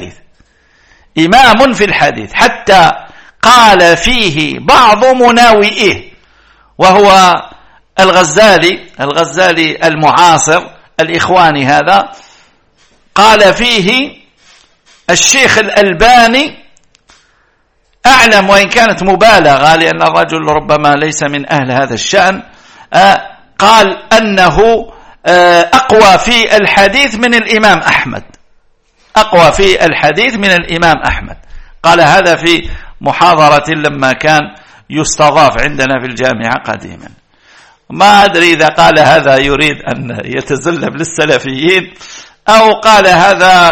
في الحديث، حتى قال فيه بعض مناوئه، وهو الغزالي المعاصر الإخواني، هذا قال فيه الشيخ الألباني أعلم، وإن كانت مبالغة لأن الرجل ربما ليس من أهل هذا الشأن، قال أنه أقوى في الحديث من الإمام أحمد، قال هذا في محاضرة لما كان يستضاف عندنا في الجامعة قديما. ما أدري إذا قال هذا يريد أن يتزلف للسلفيين أو قال هذا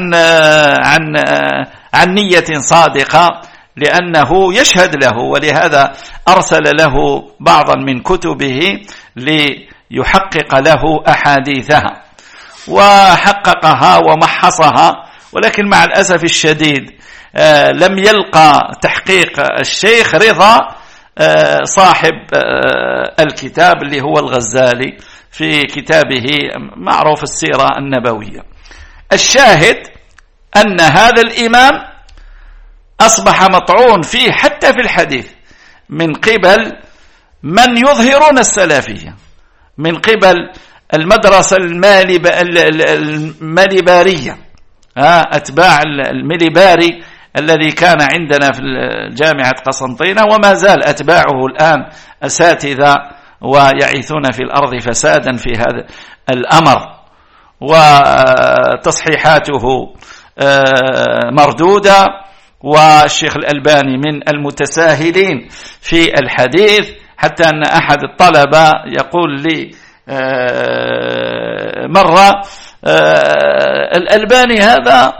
عن نية صادقة، لأنه يشهد له، ولهذا أرسل له بعضا من كتبه ليحقق له أحاديثها، وحققها ومحصها ولكن مع الأسف الشديد لم يلقى تحقيق الشيخ رضا صاحب الكتاب اللي هو الغزالي في كتابه معروف السيرة النبوية. الشاهد أن هذا الإمام أصبح مطعون فيه حتى في الحديث من قبل من يظهرون السلفية، من قبل المدرسة الماليبارية، أتباع المليباري الذي كان عندنا في جامعة قسنطينة وما زال أتباعه الآن أساتذة ويعيثون في الأرض فسادا في هذا الأمر، وتصحيحاته مردودة. والشيخ الألباني من المتساهلين في الحديث، حتى أن أحد الطلبة يقول لي مرة الألباني هذا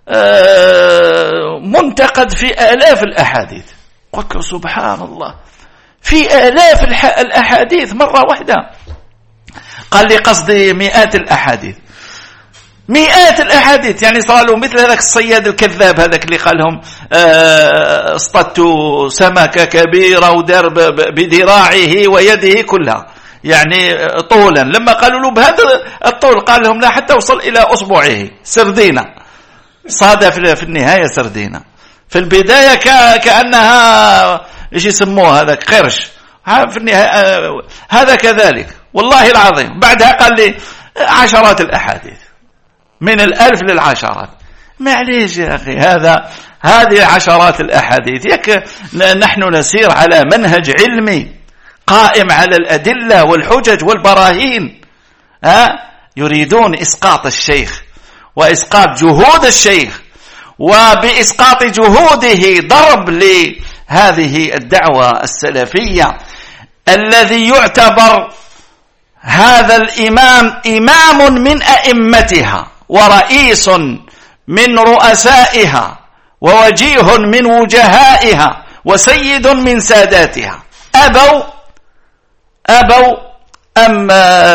منتقد في آلاف الأحاديث. قلت له سبحان الله، في آلاف الأحاديث مرة واحدة؟ قال لي قصدي مئات الأحاديث. مئات الأحاديث، يعني صار له مثل هذاك الصياد الكذاب هذاك اللي قال لهم اصطدت سمكة كبيرة ودار بذراعه ويده كلها، يعني طولا. لما قالوا له بهذا الطول قال لهم لا، حتى وصل إلى أصبعه سردينة، صادف في النهاية سردينة. في البداية كأنها ايش يسموه هذاك قرش، في النهاية هذا كذلك والله العظيم. بعدها قال لي عشرات الأحاديث، من 1000 للعشرات. معليش يا أخي، هذه عشرات الأحاديث. نحن نسير على منهج علمي قائم على الأدلة والحجج والبراهين. يريدون إسقاط الشيخ وإسقاط جهود الشيخ، وبإسقاط جهوده ضرب لهذه الدعوة السلفية الذي يعتبر هذا الإمام إمام من أئمتها ورئيس من رؤسائها ووجيه من وجهائها وسيد من ساداتها. أبوا أم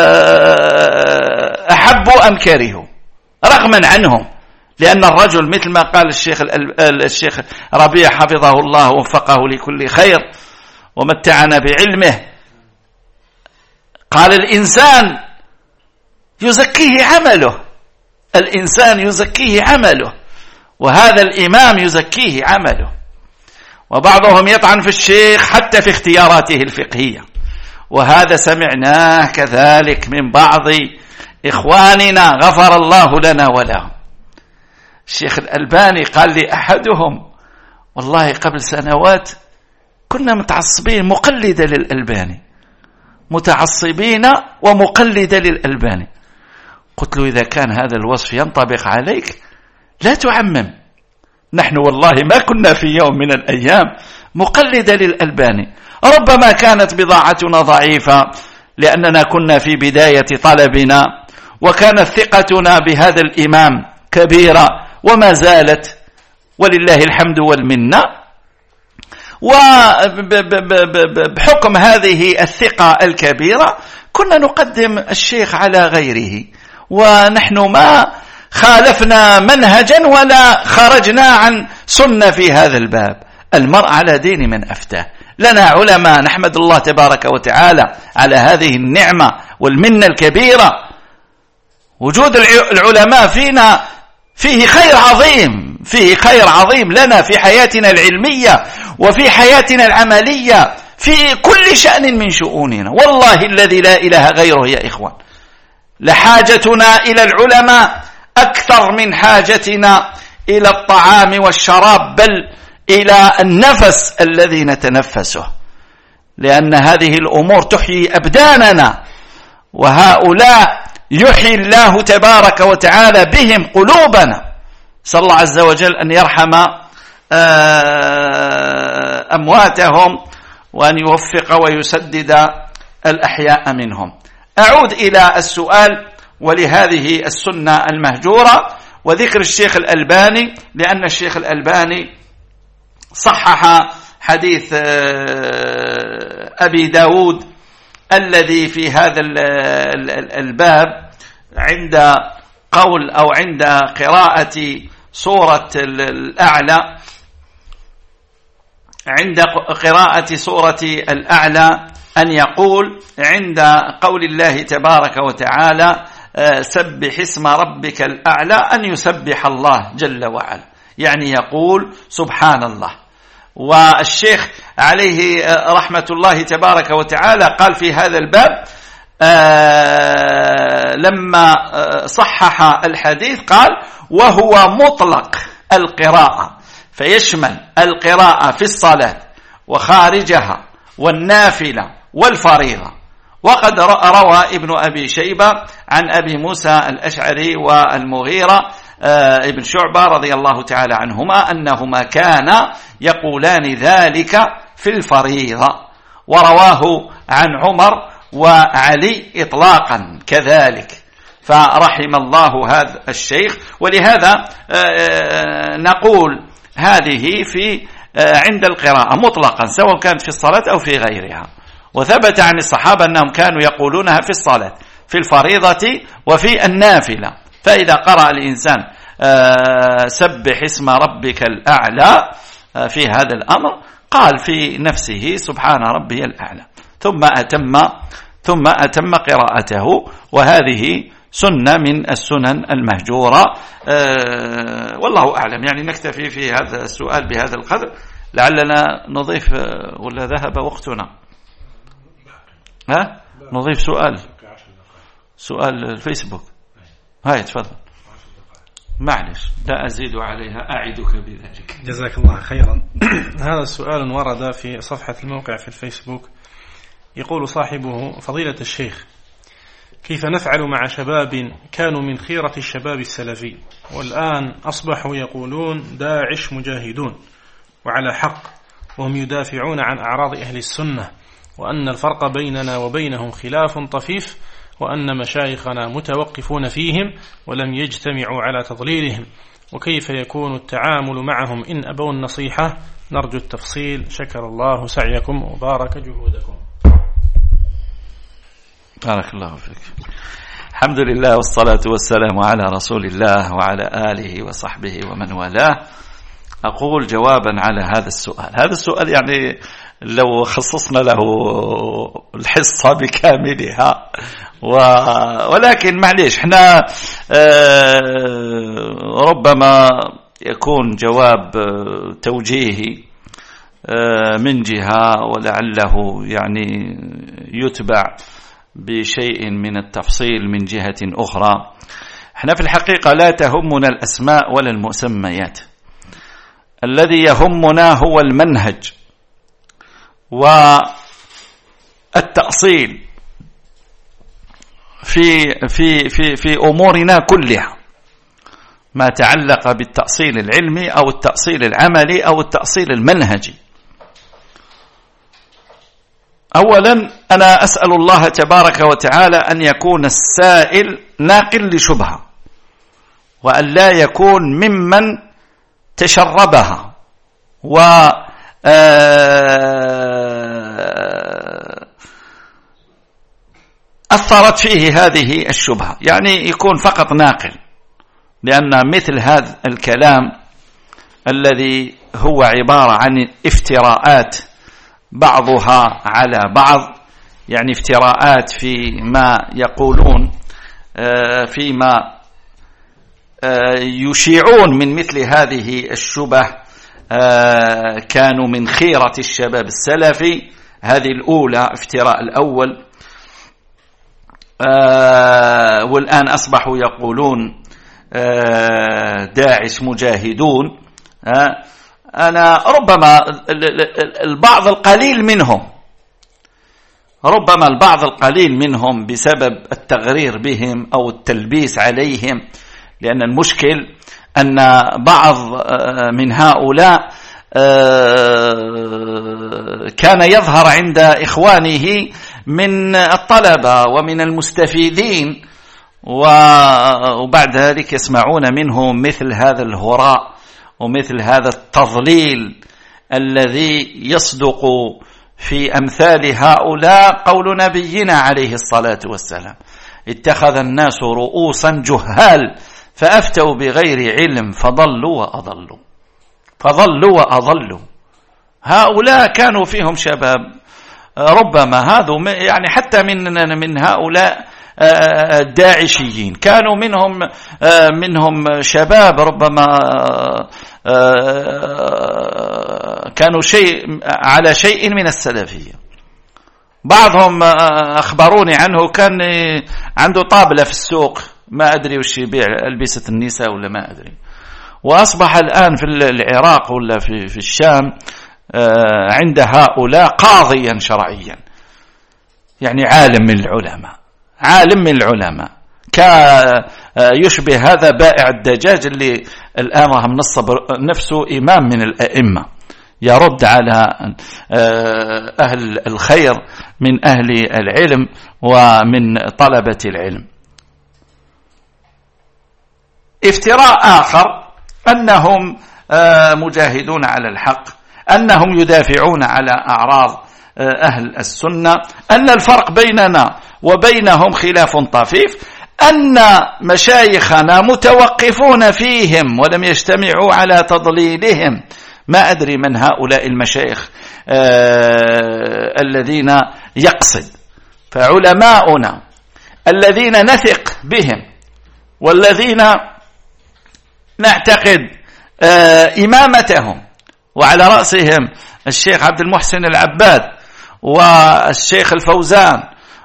أحبوا أم كرهوا، رغما عنهم، لأن الرجل مثل ما قال الشيخ ربيع حفظه الله ووفقه لكل خير ومتعنا بعلمه، قال الإنسان يزكيه عمله، الإنسان يزكيه عمله، وهذا الإمام يزكيه عمله. وبعضهم يطعن في الشيخ حتى في اختياراته الفقهية، وهذا سمعناه كذلك من بعض إخواننا غفر الله لنا ولهم. الشيخ الألباني قال لي أحدهم والله قبل سنوات كنا متعصبين مقلدة للألباني، متعصبين ومقلدة للألباني. قلت له إذا كان هذا الوصف ينطبق عليك لا تعمم، نحن والله ما كنا في يوم من الأيام مقلدة للألباني، ربما كانت بضاعتنا ضعيفة لأننا كنا في بداية طلبنا، وكانت ثقتنا بهذا الإمام كبيرة وما زالت ولله الحمد والمنة. وبحكم هذه الثقة الكبيرة كنا نقدم الشيخ على غيره، ونحن ما خالفنا منهجا ولا خرجنا عن سنة في هذا الباب. المرء على دين من أفتاه. لنا علماء نحمد الله تبارك وتعالى على هذه النعمة والمنة الكبيرة. وجود العلماء فينا فيه خير عظيم، فيه خير عظيم لنا في حياتنا العلمية وفي حياتنا العملية في كل شأن من شؤوننا. والله الذي لا إله غيره يا إخوان، لحاجتنا إلى العلماء أكثر من حاجتنا إلى الطعام والشراب، بل إلى النفس الذي نتنفسه، لأن هذه الأمور تحيي أبداننا، وهؤلاء يحيي الله تبارك وتعالى بهم قلوبنا. صلى الله عز وجل أن يرحم أمواتهم وأن يوفق ويسدد الأحياء منهم. أعود إلى السؤال ولهذه السنة المهجورة وذكر الشيخ الألباني، لأن الشيخ الألباني صحح حديث أبي داود الذي في هذا الباب عند قول أو عند قراءة سورة الأعلى، عند قراءة سورة الأعلى أن يقول عند قول الله تبارك وتعالى سبح اسم ربك الأعلى أن يسبح الله جل وعلا، يعني يقول سبحان الله. والشيخ عليه رحمة الله تبارك وتعالى قال في هذا الباب لما صحح الحديث قال وهو مطلق القراءة، فيشمل القراءة في الصلاة وخارجها والنافلة والفريضة. وقد روى ابن أبي شيبة عن أبي موسى الأشعري والمغيرة ابن شعبة رضي الله تعالى عنهما أنهما كانا يقولان ذلك في الفريضة، ورواه عن عمر وعلي إطلاقا كذلك، فرحم الله هذا الشيخ. ولهذا نقول هذه في عند القراءة مطلقا سواء كانت في الصلاة أو في غيرها، وثبت عن الصحابة أنهم كانوا يقولونها في الصلاة في الفريضة وفي النافلة. فإذا قرأ الإنسان سبح اسم ربك الأعلى في هذا الأمر قال في نفسه سبحان ربي الأعلى، ثم أتم قراءته، وهذه سنة من السنن المهجورة. والله أعلم. يعني نكتفي في هذا السؤال بهذا القدر، لعلنا نضيف ولا ذهب وقتنا. نضيف سؤال الفيسبوك. هاي تفضل. معلش لا أزيد عليها، أعدك بذلك. جزاك الله خيرا. هذا السؤال ورد في صفحة الموقع في الفيسبوك، يقول صاحبه فضيلة الشيخ كيف نفعل مع شباب كانوا من خيرة الشباب السلفي والآن أصبحوا يقولون داعش مجاهدون وعلى حق، وهم يدافعون عن أعراض أهل السنة، وأن الفرق بيننا وبينهم خلاف طفيف، وأن مشايخنا متوقفون فيهم ولم يجتمعوا على تضليلهم، وكيف يكون التعامل معهم إن أبوا النصيحة؟ نرجو التفصيل، شكر الله سعيكم وبارك جهودكم. بارك الله فيك. الحمد لله والصلاة والسلام على رسول الله وعلى آله وصحبه ومن والاه. أقول جوابا على هذا السؤال يعني لو خصصنا له الحصة بكاملها، ولكن معليش احنا ربما يكون جواب توجيهي من جهة، ولعله يعني يتبع بشيء من التفصيل من جهة أخرى. احنا في الحقيقة لا تهمنا الأسماء ولا المسميات، الذي يهمنا هو المنهج والتأصيل في أمورنا كلها، ما تعلق بالتأصيل العلمي أو التأصيل العملي أو التأصيل المنهجي. أولا أنا أسأل الله تبارك وتعالى أن يكون السائل ناقل لشبهة، وأن لا يكون ممن تشربها أثرت فيه هذه الشبهة، يعني يكون فقط ناقل. لأن مثل هذا الكلام الذي هو عبارة عن افتراءات بعضها على بعض، يعني افتراءات فيما يقولون فيما يشيعون من مثل هذه الشبه كانوا من خيرة الشباب السلفي. هذه الأولى، افتراء الأول. والآن أصبحوا يقولون داعش مجاهدون. أنا ربما البعض القليل منهم بسبب التغرير بهم أو التلبيس عليهم، لأن المشكل أن بعض من هؤلاء كان يظهر عند إخوانه من الطلبة ومن المستفيدين، وبعد ذلك يسمعون منه مثل هذا الهراء ومثل هذا التضليل الذي يصدق في أمثال هؤلاء قول نبينا عليه الصلاة والسلام: اتخذ الناس رؤوسا جهال فأفتوا بغير علم فضلوا وأضلوا. هؤلاء كانوا فيهم شباب، ربما هذا يعني حتى من هؤلاء الداعشيين كانوا منهم شباب ربما كانوا على شيء من السلفية. بعضهم أخبروني عنه كان عنده طابلة في السوق، ما أدري وش يبيع، ألبسة النساء ولا ما أدري، وأصبح الآن في العراق ولا في الشام عند هؤلاء قاضيا شرعيا، يعني عالم من العلماء يشبه هذا بائع الدجاج اللي الآن راه منصب نفسه إمام من الأئمة، يرد على أهل الخير من أهل العلم ومن طلبة العلم. افتراء آخر أنهم مجاهدون على الحق، أنهم يدافعون على أعراض أهل السنة، أن الفرق بيننا وبينهم خلاف طفيف، أن مشايخنا متوقفون فيهم ولم يجتمعوا على تضليلهم. ما أدري من هؤلاء المشايخ الذين يقصد، فعلماؤنا الذين نثق بهم والذين نعتقد إمامتهم، وعلى رأسهم الشيخ عبد المحسن العباد والشيخ الفوزان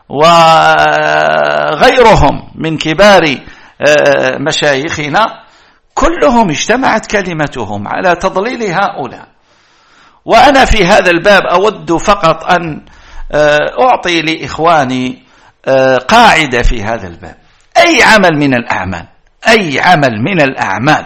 وغيرهم من كبار مشايخنا، كلهم اجتمعت كلمتهم على تضليل هؤلاء. وأنا في هذا الباب أود فقط أن أعطي لإخواني قاعدة في هذا الباب. أي عمل من الأعمال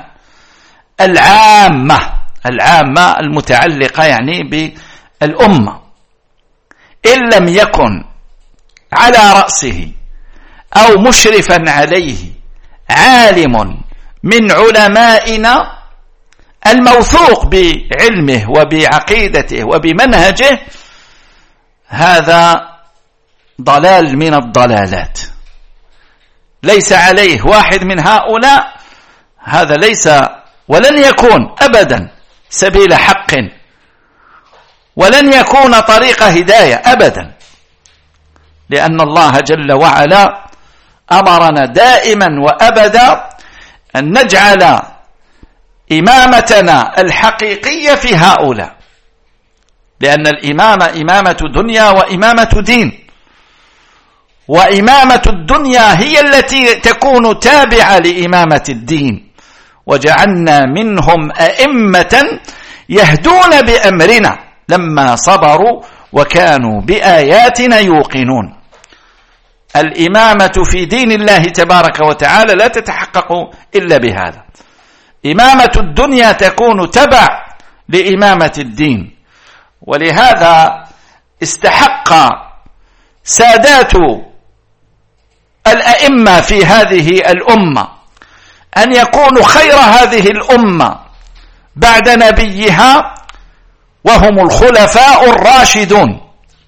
العامة المتعلقة يعني بالأمة، إن لم يكن على رأسه أو مشرفا عليه عالم من علمائنا الموثوق بعلمه وبعقيدته وبمنهجه، هذا ضلال من الضلالات، ليس عليه واحد من هؤلاء، هذا ليس ولن يكون أبدا سبيل حق، ولن يكون طريق هداية أبدا، لأن الله جل وعلا أمرنا دائما وأبدا أن نجعل إمامتنا الحقيقية في هؤلاء، لأن الإمامة إمامة دنيا وإمامة دين، وإمامة الدنيا هي التي تكون تابعة لإمامة الدين، وجعلنا منهم أئمة يهدون بأمرنا لما صبروا وكانوا بآياتنا يوقنون. الإمامة في دين الله تبارك وتعالى لا تتحقق إلا بهذا. إمامة الدنيا تكون تبع لإمامة الدين، ولهذا استحق سادات الأئمة في هذه الأمة أن يكونوا خير هذه الأمة بعد نبيها، وهم الخلفاء الراشدون،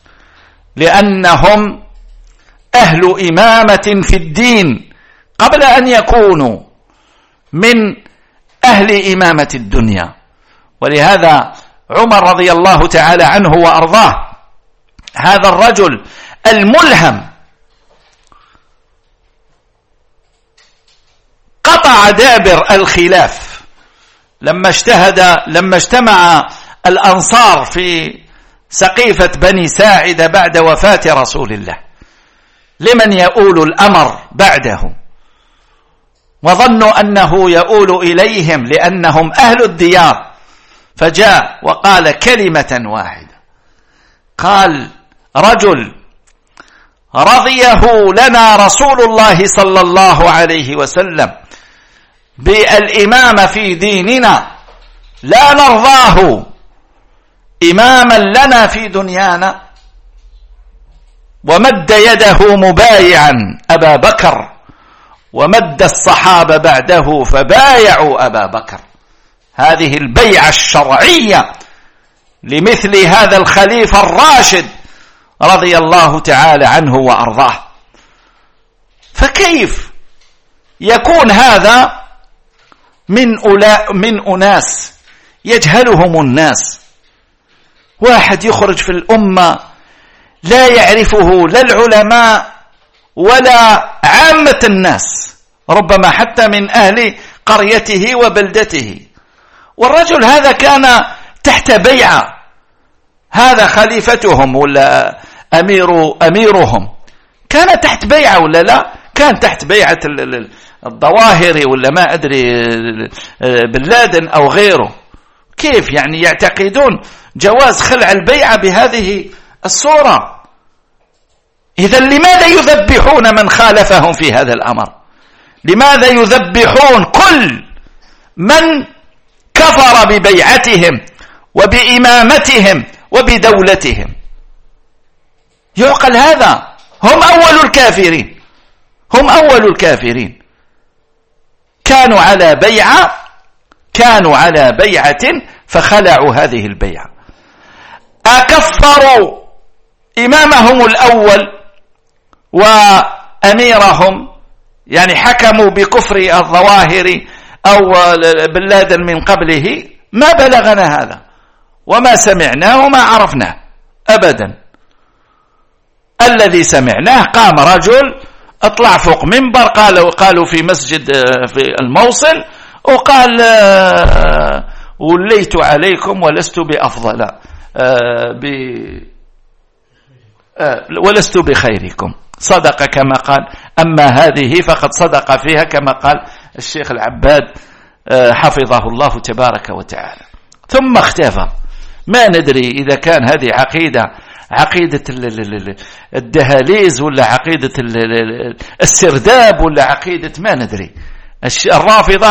لأنهم أهل إمامة في الدين قبل أن يكونوا من أهل إمامة الدنيا. ولهذا عمر رضي الله تعالى عنه وأرضاه، هذا الرجل الملهم قطع دابر الخلاف لما اجتمع الأنصار في سقيفة بني ساعدة بعد وفاة رسول الله، لمن يؤول الأمر بعده، وظنوا أنه يؤول إليهم لأنهم أهل الديار، فجاء وقال كلمة واحدة، قال: رجل رضيه لنا رسول الله صلى الله عليه وسلم بالإمام في ديننا، لا نرضاه إماما لنا في دنيانا. ومد يده مبايعا أبا بكر، ومد الصحابة بعده فبايعوا أبا بكر. هذه البيعة الشرعية لمثل هذا الخليفة الراشد رضي الله تعالى عنه وأرضاه. فكيف يكون هذا من أناس يجهلهم الناس، واحد يخرج في الأمة لا يعرفه لا العلماء ولا عامة الناس، ربما حتى من أهل قريته وبلدته، والرجل هذا كان تحت بيعة، هذا خليفتهم ولا أميرهم كان تحت بيعة ولا لا؟ كان تحت بيعة الظواهري ولا ما أدري بن لادن أو غيره. كيف يعني يعتقدون جواز خلع البيعة بهذه الصورة؟ إذن لماذا يذبحون من خالفهم في هذا الأمر؟ لماذا يذبحون كل من كفر ببيعتهم وبإمامتهم وبدولتهم؟ يعقل هذا؟ هم أول الكافرين، هم أول الكافرين، كانوا على بيعة فخلعوا هذه البيعة. أكفروا إمامهم الأول وأميرهم، يعني حكموا بكفر الظواهر أو بن لادن من قبله؟ ما بلغنا هذا وما سمعناه وما عرفناه أبدا. الذي سمعناه قام رجل اطلع فوق منبر، قالوا في مسجد في الموصل، وقال وليت عليكم ولست بأفضل ولست بخيركم. صدق كما قال، أما هذه فقد صدق فيها كما قال الشيخ العباد حفظه الله تبارك وتعالى. ثم اختفى، ما ندري إذا كان هذه عقيدة الدهاليز ولا عقيدة السرداب ولا عقيدة ما ندري. الرافضة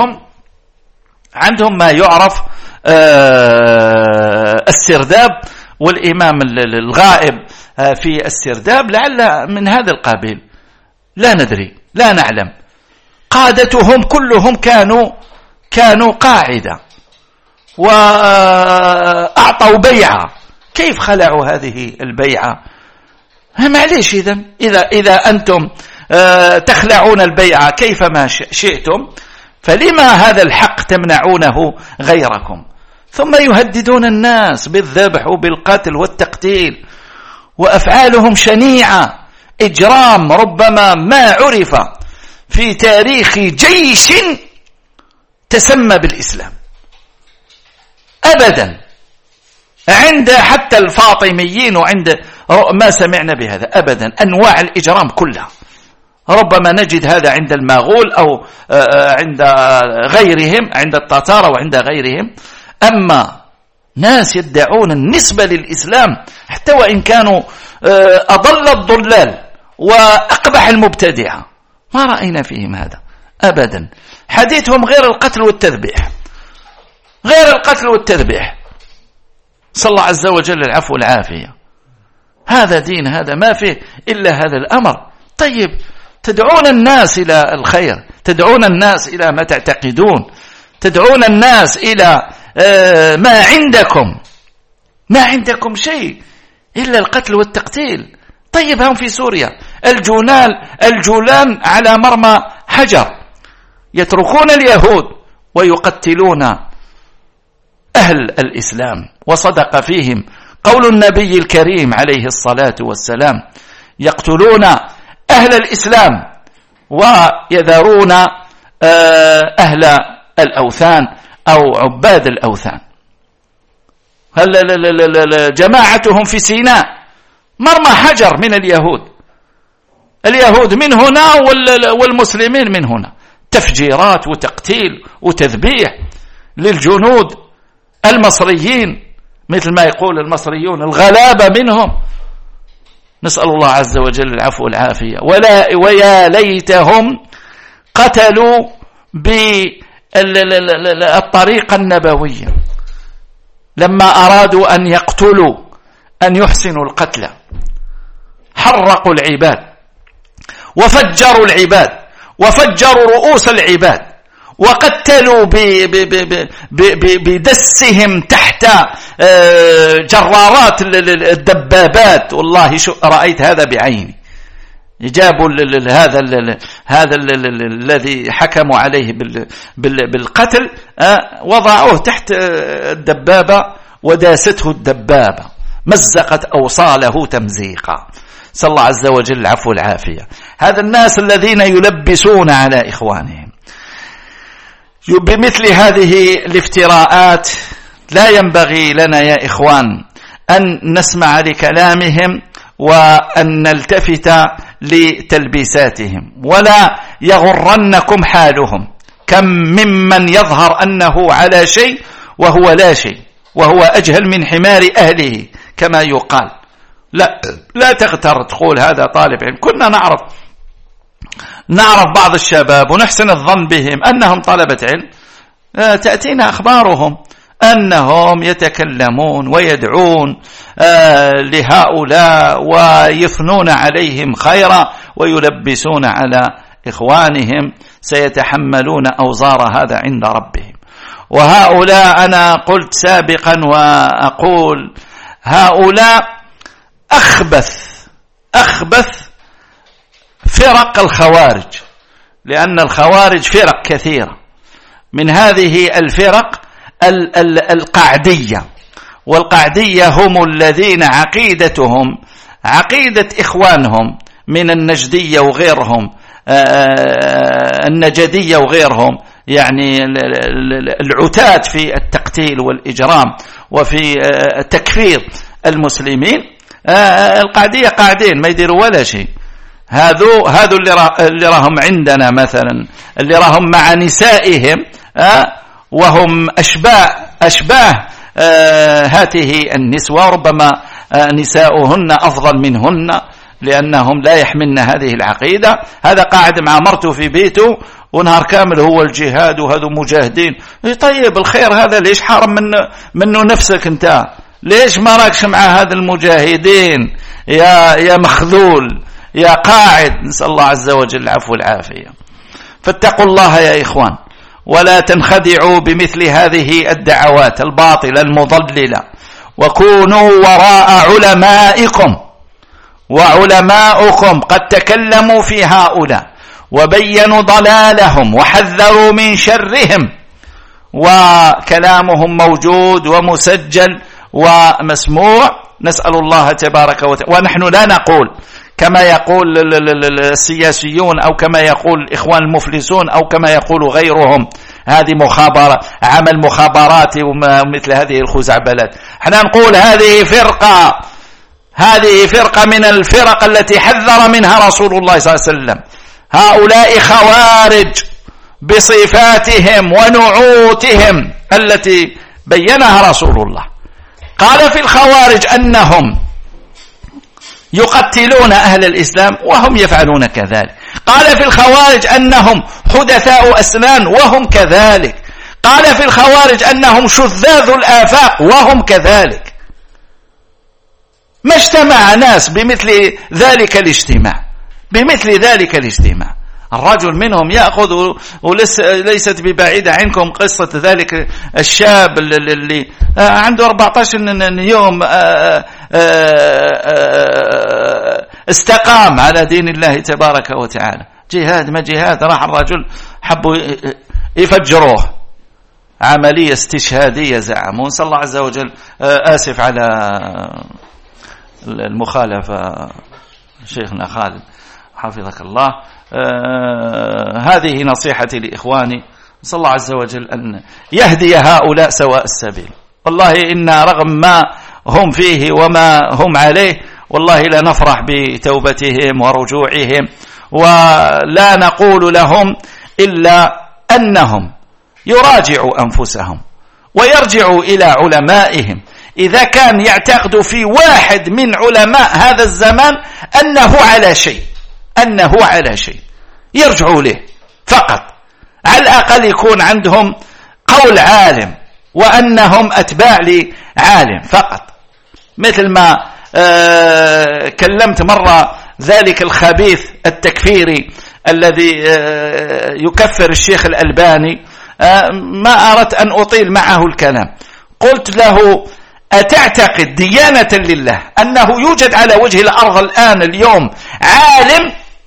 عندهم ما يعرف السرداب، والإمام الغائب في السرداب لعل من هذا القبيل، لا ندري لا نعلم. قادتهم كلهم كانوا قاعدة وأعطوا بيعة. كيف خلعوا هذه البيعة؟ معليش، إذا أنتم تخلعون البيعة كيفما شئتم، فلما هذا الحق تمنعونه غيركم؟ ثم يهددون الناس بالذبح وبالقتل والتقتيل، وأفعالهم شنيعة، إجرام ربما ما عرف في تاريخ جيش تسمى بالإسلام أبدا، عند حتى الفاطميين وعند ما سمعنا بهذا أبدا. أنواع الإجرام كلها ربما نجد هذا عند المغول أو عند غيرهم، عند التتار وعند غيرهم. أما ناس يدعون النسبة للإسلام حتى وإن كانوا أضل الضلال وأقبح المبتدعة، ما رأينا فيهم هذا أبدا. حديثهم غير القتل والتذبيح، غير القتل والتذبيح. صلى الله عز وجل العفو والعافية. هذا دين، هذا ما فيه إلا هذا الأمر. طيب، تدعون الناس إلى الخير، تدعون الناس إلى ما تعتقدون، تدعون الناس إلى ما عندكم شيء إلا القتل والتقتيل. طيب، هم في سوريا الجولان على مرمى حجر، يتركون اليهود ويقتلون أهل الإسلام. وصدق فيهم قول النبي الكريم عليه الصلاة والسلام: يقتلون أهل الإسلام ويذرون أهل الأوثان أو عباد الأوثان. جماعتهم في سيناء مرمى حجر من اليهود من هنا والمسلمين من هنا، تفجيرات وتقتيل وتذبيح للجنود المصريين، مثل ما يقول المصريون الغلابة منهم. نسأل الله عز وجل العفو والعافية. ويا ليتهم قتلوا بالطريقة النبوية، لما أرادوا أن يقتلوا أن يحسنوا القتل، حرقوا العباد وفجروا العباد وفجروا رؤوس العباد وقتلوا بدسهم تحت جرارات الدبابات. والله رأيت هذا بعيني، جابوا هذا الذي حكموا عليه بالقتل، وضعوه تحت الدبابة وداسته الدبابة، مزقت أوصاله تمزيقا. صلى الله عز وجل العفو والعافية. هذا الناس الذين يلبسون على إخوانهم بمثل هذه الافتراءات. لا ينبغي لنا يا إخوان أن نسمع لكلامهم وأن نلتفت لتلبيساتهم، ولا يغرنكم حالهم. كم ممن يظهر أنه على شيء وهو لا شيء، وهو أجهل من حمار أهله كما يقال. لا تغتر تقول هذا طالب علم. كنا نعرف بعض الشباب ونحسن الظن بهم أنهم طلبة علم، تأتينا أخبارهم أنهم يتكلمون ويدعون لهؤلاء ويثنون عليهم خيرا ويلبسون على إخوانهم، سيتحملون أوزار هذا عند ربهم. وهؤلاء أنا قلت سابقا وأقول هؤلاء أخبث فرق الخوارج، لأن الخوارج فرق كثيرة. من هذه الفرق القعدية، والقعدية هم الذين عقيدتهم عقيدة إخوانهم من النجدية وغيرهم، النجدية وغيرهم، يعني العتاة في التقتيل والإجرام وفي تكفير المسلمين. القعدية قاعدين ما يديروا ولا شيء. هذو اللي راهم عندنا مثلا، اللي راهم مع نسائهم وهم أشباه هاته النسوة، ربما نساؤهن أفضل منهن لأنهم لا يحملن هذه العقيدة. هذا قاعد مع مرته في بيته ونهار كامل هو الجهاد وهذو مجاهدين. طيب الخير هذا ليش حرم منه نفسك انت؟ ليش ما راكش مع هذا المجاهدين يا مخذول يا قاعد؟ نسأل الله عز وجل العفو والعافية. فاتقوا الله يا إخوان، ولا تنخدعوا بمثل هذه الدعوات الباطلة المضللة، وكونوا وراء علمائكم، وعلماؤكم قد تكلموا في هؤلاء وبينوا ضلالهم وحذروا من شرهم، وكلامهم موجود ومسجل ومسموع. نسأل الله تبارك وتعالى. ونحن لا نقول كما يقول السياسيون أو كما يقول الإخوان المفلسون أو كما يقول غيرهم هذه مخابرة، عمل مخابراتي ومثل هذه الخزعبلات. احنا نقول هذه فرقة من الفرق التي حذر منها رسول الله صلى الله عليه وسلم. هؤلاء خوارج بصفاتهم ونعوتهم التي بينها رسول الله. قال في الخوارج أنهم يقتلون أهل الإسلام وهم يفعلون كذلك. قال في الخوارج أنهم حدثاء أسنان وهم كذلك. قال في الخوارج أنهم شذاذ الآفاق وهم كذلك. ما اجتمع ناس بمثل ذلك الاجتماع. الرجل منهم يأخذ، وليست ببعيدة عنكم قصة ذلك الشاب اللي عنده 14 يوم استقام على دين الله تبارك وتعالى. جهاد ما جهاد، راح الرجل حبوا يفجروه، عملية استشهادية زعموا. نسأل الله عز وجل. آسف على المخالفة شيخنا خالد حفظك الله. هذه نصيحتي لإخواني. نسأل الله عز وجل أن يهدي هؤلاء سواء السبيل. والله إن رغم ما هم فيه وما هم عليه والله لا نفرح بتوبتهم ورجوعهم، ولا نقول لهم إلا أنهم يراجعوا أنفسهم ويرجعوا إلى علمائهم. إذا كان يعتقد في واحد من علماء هذا الزمان أنه على شيء يرجعوا له فقط، على الأقل يكون عندهم قول عالم وأنهم أتباع لعالم فقط. مثل ما كلمت مرة ذلك الخبيث التكفيري الذي يكفر الشيخ الألباني، ما أردت أن أطيل معه الكلام. قلت له: أتعتقد ديانة لله أنه يوجد على وجه الأرض الآن اليوم عالم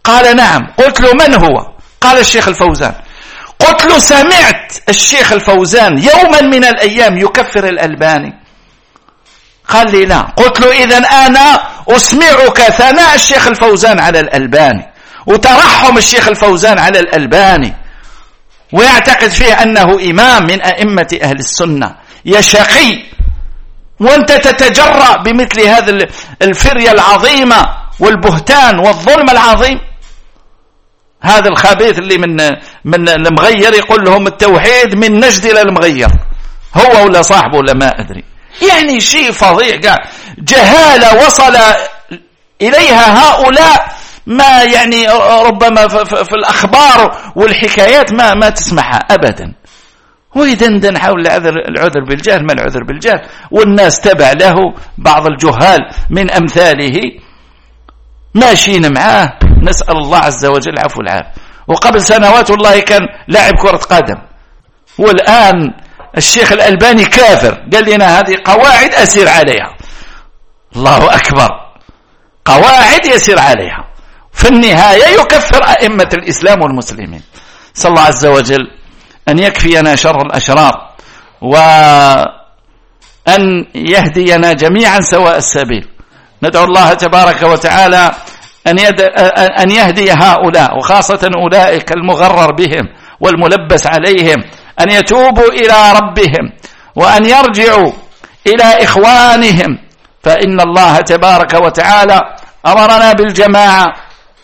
قال نعم. قلت له من هو؟ قال الشيخ الفوزان. قلت له سمعت الشيخ الفوزان يوما من الأيام يكفر الألباني؟ قال لي لا. قلت له إذن أنا أسمعك ثناء الشيخ الفوزان على الألباني وترحم الشيخ الفوزان على الألباني ويعتقد فيه أنه إمام من أئمة أهل السنة. يا شقي، وأنت تتجرأ بمثل هذا الفرية العظيمة والبهتان والظلم العظيم. هذا الخبيث اللي من المغير يقول لهم التوحيد من نجد إلى المغير، هو ولا صاحبه ولا ما أدري. يعني شيء فظيع، جهالة وصل إليها هؤلاء ما يعني ربما في الأخبار والحكايات ما تسمعها أبدا. ويدندن حول العذر بالجهل، ما العذر بالجهل، والناس تبع له بعض الجهال من أمثاله ماشيين معاه. نسأل الله عز وجل العفو والعافية. وقبل سنوات والله كان لاعب كرة قدم، والآن الشيخ الألباني كافر. قال لنا هذه قواعد أسير عليها. الله أكبر، قواعد يسير عليها، في النهاية يكفر أئمة الإسلام والمسلمين. صلى الله عز وجل أن يكفينا شر الأشرار وأن يهدينا جميعا سواء السبيل. ندعو الله تبارك وتعالى أن يهدي هؤلاء، وخاصة أولئك المغرر بهم والملبس عليهم، أن يتوبوا إلى ربهم وأن يرجعوا إلى إخوانهم، فإن الله تبارك وتعالى أمرنا بالجماعة،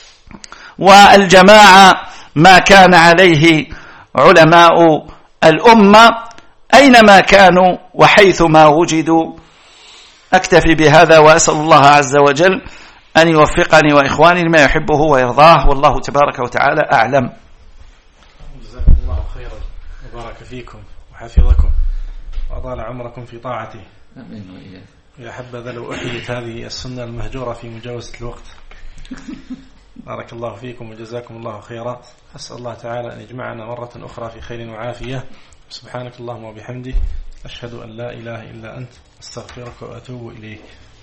والجماعة ما كان عليه علماء الأمة أينما كانوا وحيثما وجدوا. أكتفي بهذا وأسأل الله عز وجل أن يوفقني وإخواني لما يحبه ويرضاه، والله تبارك وتعالى أعلم. جزاكم الله خيرا وبارك فيكم وحفظكم وأطال عمركم في طاعته. آمين وإياك. يا حبذا لو أحيت هذه السنة المهجورة في مجاوزة الوقت. بارك الله فيكم وجزاكم الله خيرا. أسأل الله تعالى أن يجمعنا مرة أخرى في خير وعافية. سبحانك اللهم وبحمدك، أشهد أن لا إله إلا أنت، أستغفرك وأتوب إليك.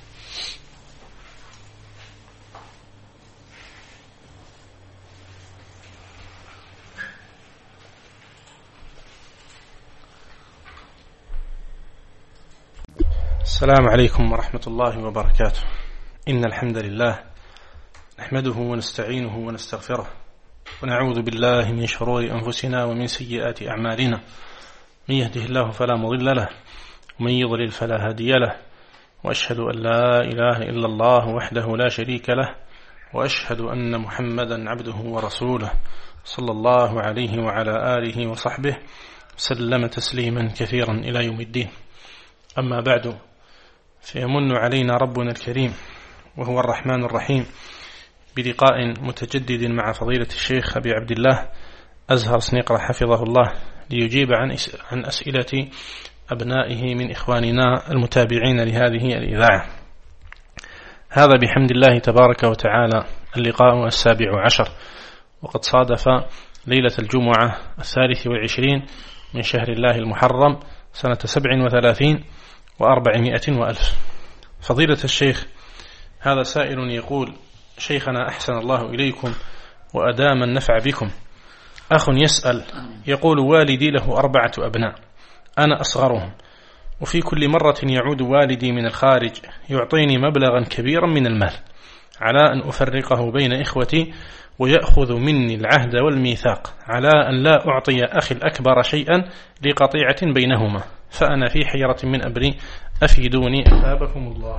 السلام عليكم ورحمة الله وبركاته. إن الحمد لله نحمده ونستعينه ونستغفره، ونعوذ بالله من شرور أنفسنا ومن سيئات أعمالنا. من يهده الله فلا مضل له، ومن يضلل فلا هادي له، وأشهد أن لا إله إلا الله وحده لا شريك له، وأشهد أن محمدا عبده ورسوله صلى الله عليه وعلى آله وصحبه سلم تسليما كثيرا إلى يوم الدين. أما بعد، فيمن علينا ربنا الكريم وهو الرحمن الرحيم بلقاء متجدد مع فضيلة الشيخ أبي عبد الله أزهر سنيقرة حفظه الله، ليجيب عن أسئلة أبنائه من إخواننا المتابعين لهذه الإذاعة. هذا بحمد الله تبارك وتعالى اللقاء 17، وقد صادف ليلة الجمعة 23 من شهر الله المحرم سنة 37 و400 وألف. فضيلة الشيخ، هذا سائل يقول: شيخنا أحسن الله إليكم وأدام النفع بكم، أخ يسأل يقول: والدي له 4 أبناء، أنا أصغرهم، وفي كل مرة يعود والدي من الخارج يعطيني مبلغا كبيرا من المال على أن أفرقه بين إخوتي، ويأخذ مني العهد والميثاق على أن لا أعطي أخي الأكبر شيئا لقطيعة بينهما، فأنا في حيرة من أمري، أفيدوني أثابكم الله.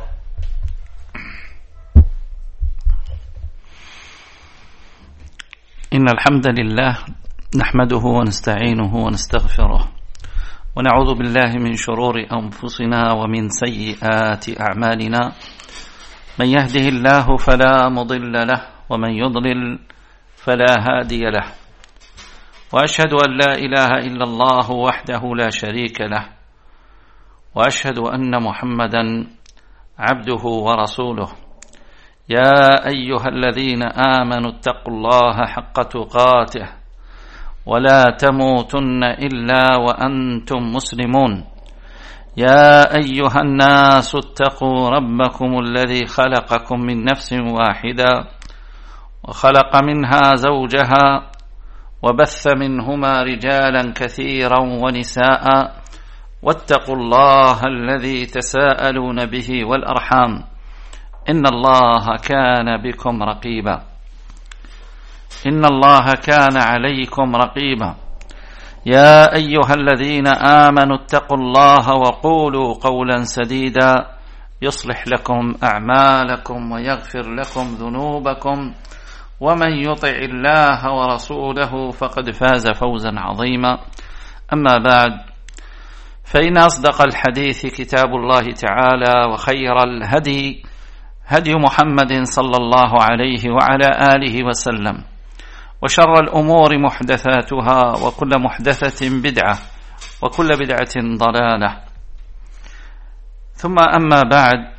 إن الحمد لله نحمده ونستعينه ونستغفره، ونعوذ بالله من شرور أنفسنا ومن سيئات أعمالنا. من يهده الله فلا مضل له، ومن يضلل فلا هادي له، وأشهد أن لا إله إلا الله وحده لا شريك له، وأشهد أن محمدا عبده ورسوله. يا أيها الذين آمنوا اتقوا الله حق تقاته ولا تموتن إلا وأنتم مسلمون. يا أيها الناس اتقوا ربكم الذي خلقكم من نفس واحدة وخلق منها زوجها وبث منهما رجالا كثيرا ونساء واتقوا الله الذي تساءلون به والأرحام إن الله كان بكم رقيبا إن الله كان عليكم رقيبا يا أيها الذين آمنوا اتقوا الله وقولوا قولا سديدا يصلح لكم أعمالكم ويغفر لكم ذنوبكم ومن يطع الله ورسوله فقد فاز فوزا عظيما أما بعد فإن أصدق الحديث كتاب الله تعالى وخير الهدي هدي محمد صلى الله عليه وعلى آله وسلم وشر الأمور محدثاتها وكل محدثة بدعة وكل بدعة ضلالة ثم أما بعد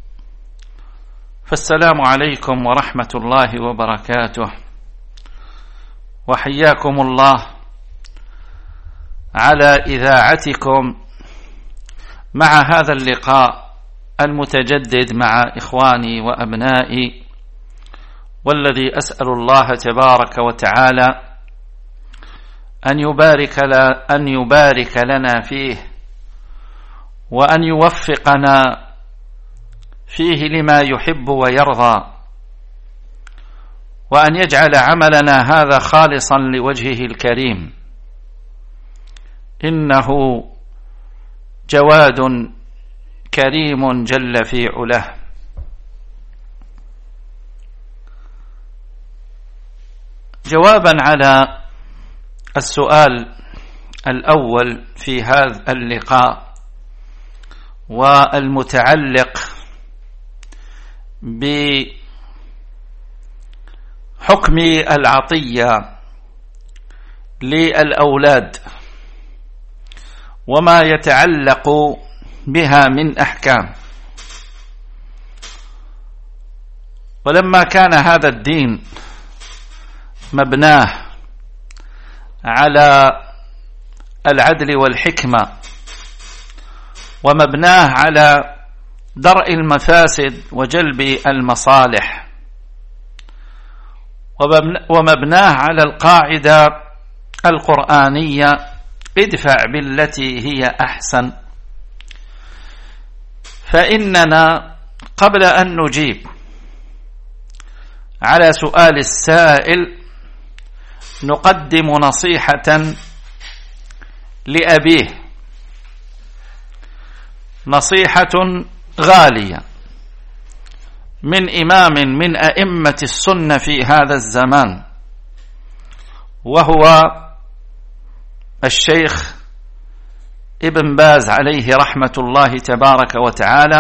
فالسلام عليكم ورحمة الله وبركاته وحياكم الله على إذاعتكم مع هذا اللقاء المتجدد مع إخواني وأبنائي والذي أسأل الله تبارك وتعالى أن يبارك لنا فيه وأن يوفقنا فيه لما يحب ويرضى وأن يجعل عملنا هذا خالصا لوجهه الكريم إنه جواد كريم جل في علاه. جوابا على السؤال الأول في هذا اللقاء والمتعلق بحكم العطية للأولاد وما يتعلق بها من أحكام. ولما كان هذا الدين مبناه على العدل والحكمة ومبناه على درء المفاسد وجلب المصالح ومبناه على القاعدة القرآنية ادفع بالتي هي أحسن، فإننا قبل أن نجيب على سؤال السائل نقدم نصيحة لأبيه، نصيحة غالية من إمام من أئمة السنة في هذا الزمان وهو الشيخ ابن باز عليه رحمة الله تبارك وتعالى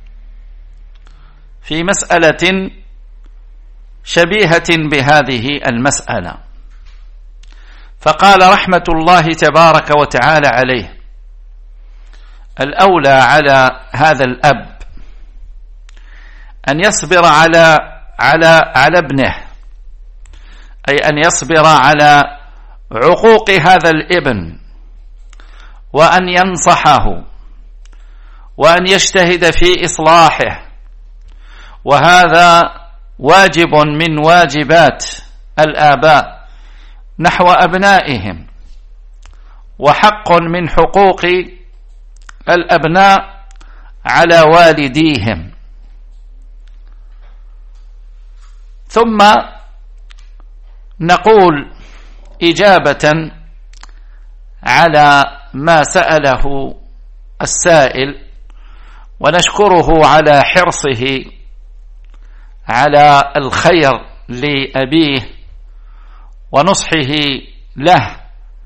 في مسألة شبيهة بهذه المسألة، فقال رحمة الله تبارك وتعالى عليه: الأولى على هذا الأب أن يصبر على ابنه، أي أن يصبر على عقوق هذا الابن وأن ينصحه وأن يجتهد في إصلاحه، وهذا واجب من واجبات الآباء نحو أبنائهم وحق من حقوق الأبناء على والديهم. ثم نقول إجابة على ما سأله السائل ونشكره على حرصه على الخير لأبيه ونصحه له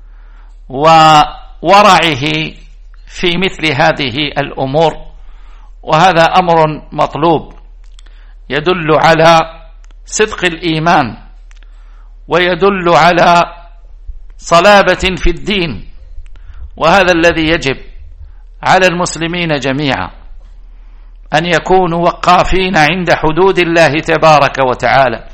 وورعه في مثل هذه الأمور، وهذا أمر مطلوب يدل على صدق الإيمان ويدل على صلابة في الدين، وهذا الذي يجب على المسلمين جميعا أن يكونوا وقافين عند حدود الله تبارك وتعالى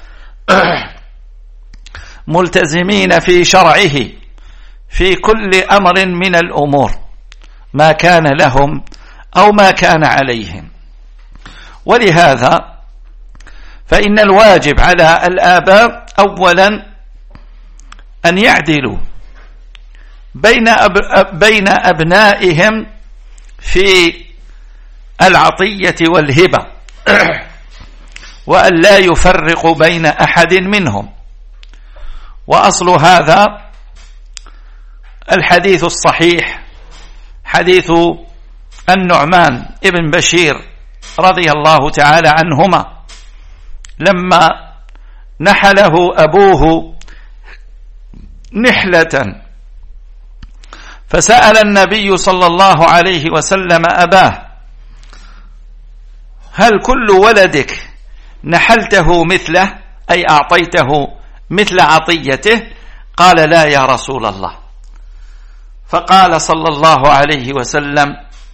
ملتزمين في شرعه في كل أمر من الأمور ما كان لهم أو ما كان عليهم. ولهذا فإن الواجب على الآباء أولا أن يعدلوا بين أبنائهم في العطية والهبة، وأن لا يفرقوا بين أحد منهم. وأصل هذا الحديث الصحيح، حديث النعمان ابن بشير رضي الله تعالى عنهما لما نحله أبوه نحلة، فسأل النبي صلى الله عليه وسلم أباه: هل كل ولدك نحلته مثله، أي أعطيته مثل عطيته؟ قال: لا يا رسول الله. فقال صلى الله عليه وسلم: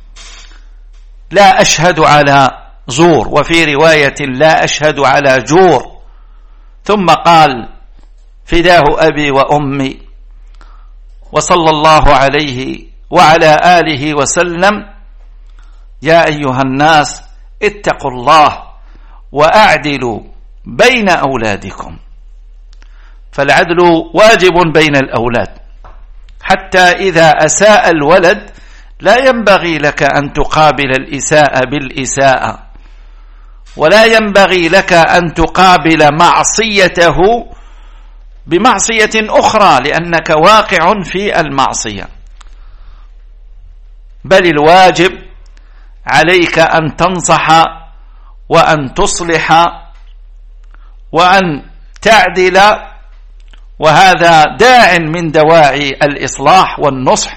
لا أشهد على زور، وفي رواية: لا أشهد على جور. ثم قال: فداه أبي وأمي، وصلى الله عليه وعلى آله وسلم: يا أيها الناس اتقوا الله وأعدلوا بين أولادكم. فالعدل واجب بين الأولاد، حتى إذا أساء الولد لا ينبغي لك أن تقابل الإساءة بالإساءة، ولا ينبغي لك أن تقابل معصيته بمعصية أخرى، لأنك واقع في المعصية. بل الواجب عليك أن تنصح وأن تصلح وأن تعدل، وهذا داع من دواعي الإصلاح والنصح.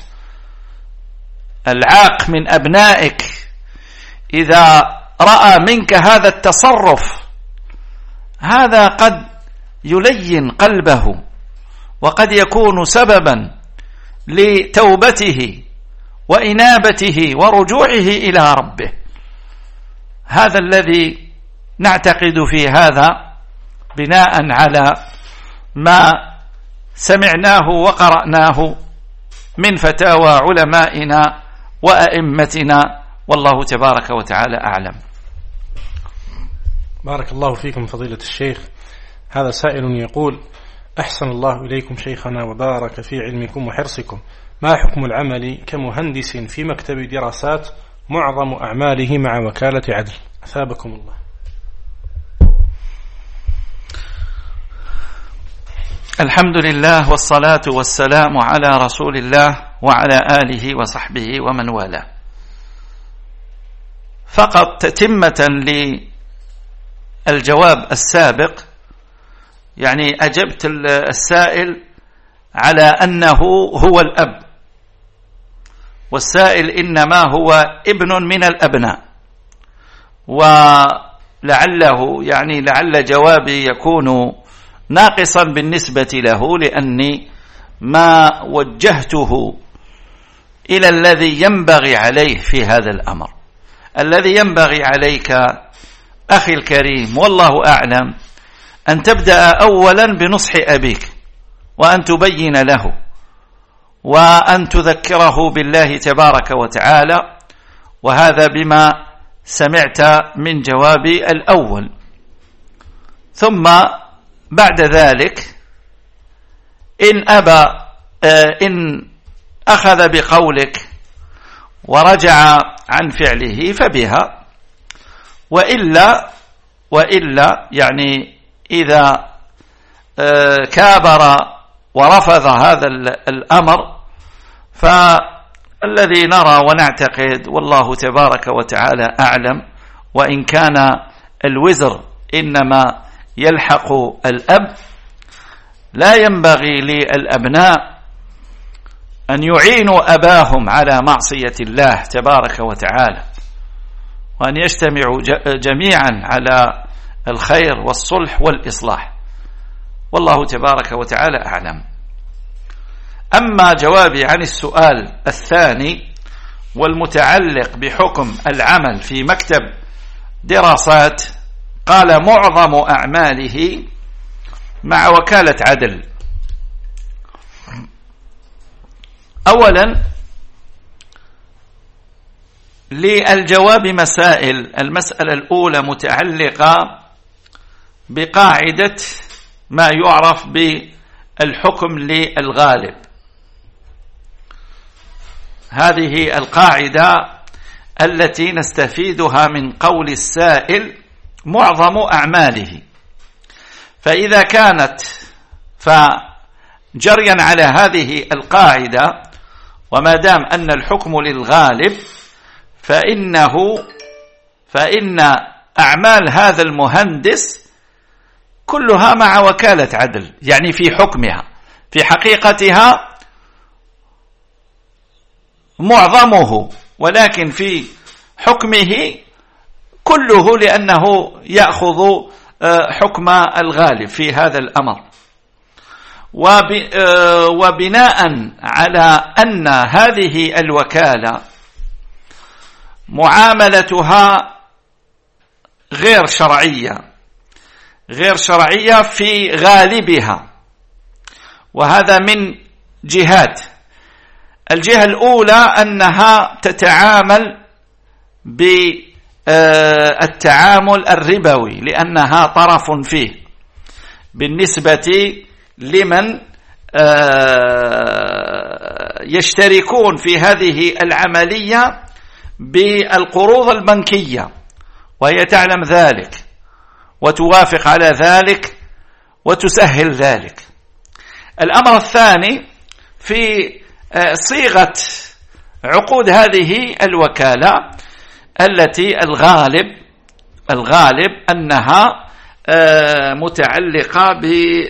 العاق من أبنائك إذا رأى منك هذا التصرف، هذا قد يلين قلبه، وقد يكون سببا لتوبته وإنابته ورجوعه إلى ربه. هذا الذي نعتقد في هذا بناء على ما سمعناه وقرأناه من فتاوى علمائنا وأئمتنا، والله تبارك وتعالى أعلم. بارك الله فيكم فضيلة الشيخ. هذا سائل يقول: أحسن الله إليكم شيخنا وبارك في علمكم وحرصكم، ما حكم العمل كمهندس في مكتب دراسات معظم أعماله مع وكالة عدل؟ أثابكم الله. الحمد لله والصلاة والسلام على رسول الله وعلى آله وصحبه ومن والاه. فقط تتمة للجواب السابق، يعني أجبت السائل على أنه هو الأب، والسائل إنما هو ابن من الأبناء، ولعله يعني لعل جوابي يكون ناقصا بالنسبة له، لأني ما وجهته إلى الذي ينبغي عليه في هذا الأمر. الذي ينبغي عليك أخي الكريم والله أعلم أن تبدأ أولا بنصح أبيك، وأن تبين له، وأن تذكره بالله تبارك وتعالى، وهذا بما سمعت من جوابي الأول. ثم بعد ذلك إن أخذ بقولك ورجع عن فعله فبها، وإلا يعني إذا كابر ورفض هذا الأمر، فالذي نرى ونعتقد والله تبارك وتعالى أعلم، وإن كان الوزر إنما يلحق الأب، لا ينبغي للأبناء أن يعينوا أباهم على معصية الله تبارك وتعالى، وأن يجتمعوا جميعا على الخير والصلح والإصلاح، والله تبارك وتعالى أعلم. أما جوابي عن السؤال الثاني والمتعلق بحكم العمل في مكتب دراسات، قال: معظم أعماله مع وكالة عدل. أولا للجواب مسائل. المسألة الأولى متعلقة بقاعدة ما يعرف بالحكم للغالب. هذه القاعدة التي نستفيدها من قول السائل معظم أعماله، فإذا كانت فجريا على هذه القاعدة وما دام أن الحكم للغالب فإن أعمال هذا المهندس كلها مع وكالة عدل، يعني في حكمها في حقيقتها معظمه، ولكن في حكمه كله لأنه يأخذ حكم الغالب في هذا الأمر. وبناء على أن هذه الوكالة معاملتها غير شرعية في غالبها، وهذا من جهات. الجهة الأولى أنها تتعامل بالتعامل الربوي لأنها طرف فيه بالنسبة لمن يشتركون في هذه العملية بالقروض البنكية، وهي تعلم ذلك وتوافق على ذلك وتسهل ذلك. الأمر الثاني في صيغة عقود هذه الوكالة التي الغالب أنها متعلقة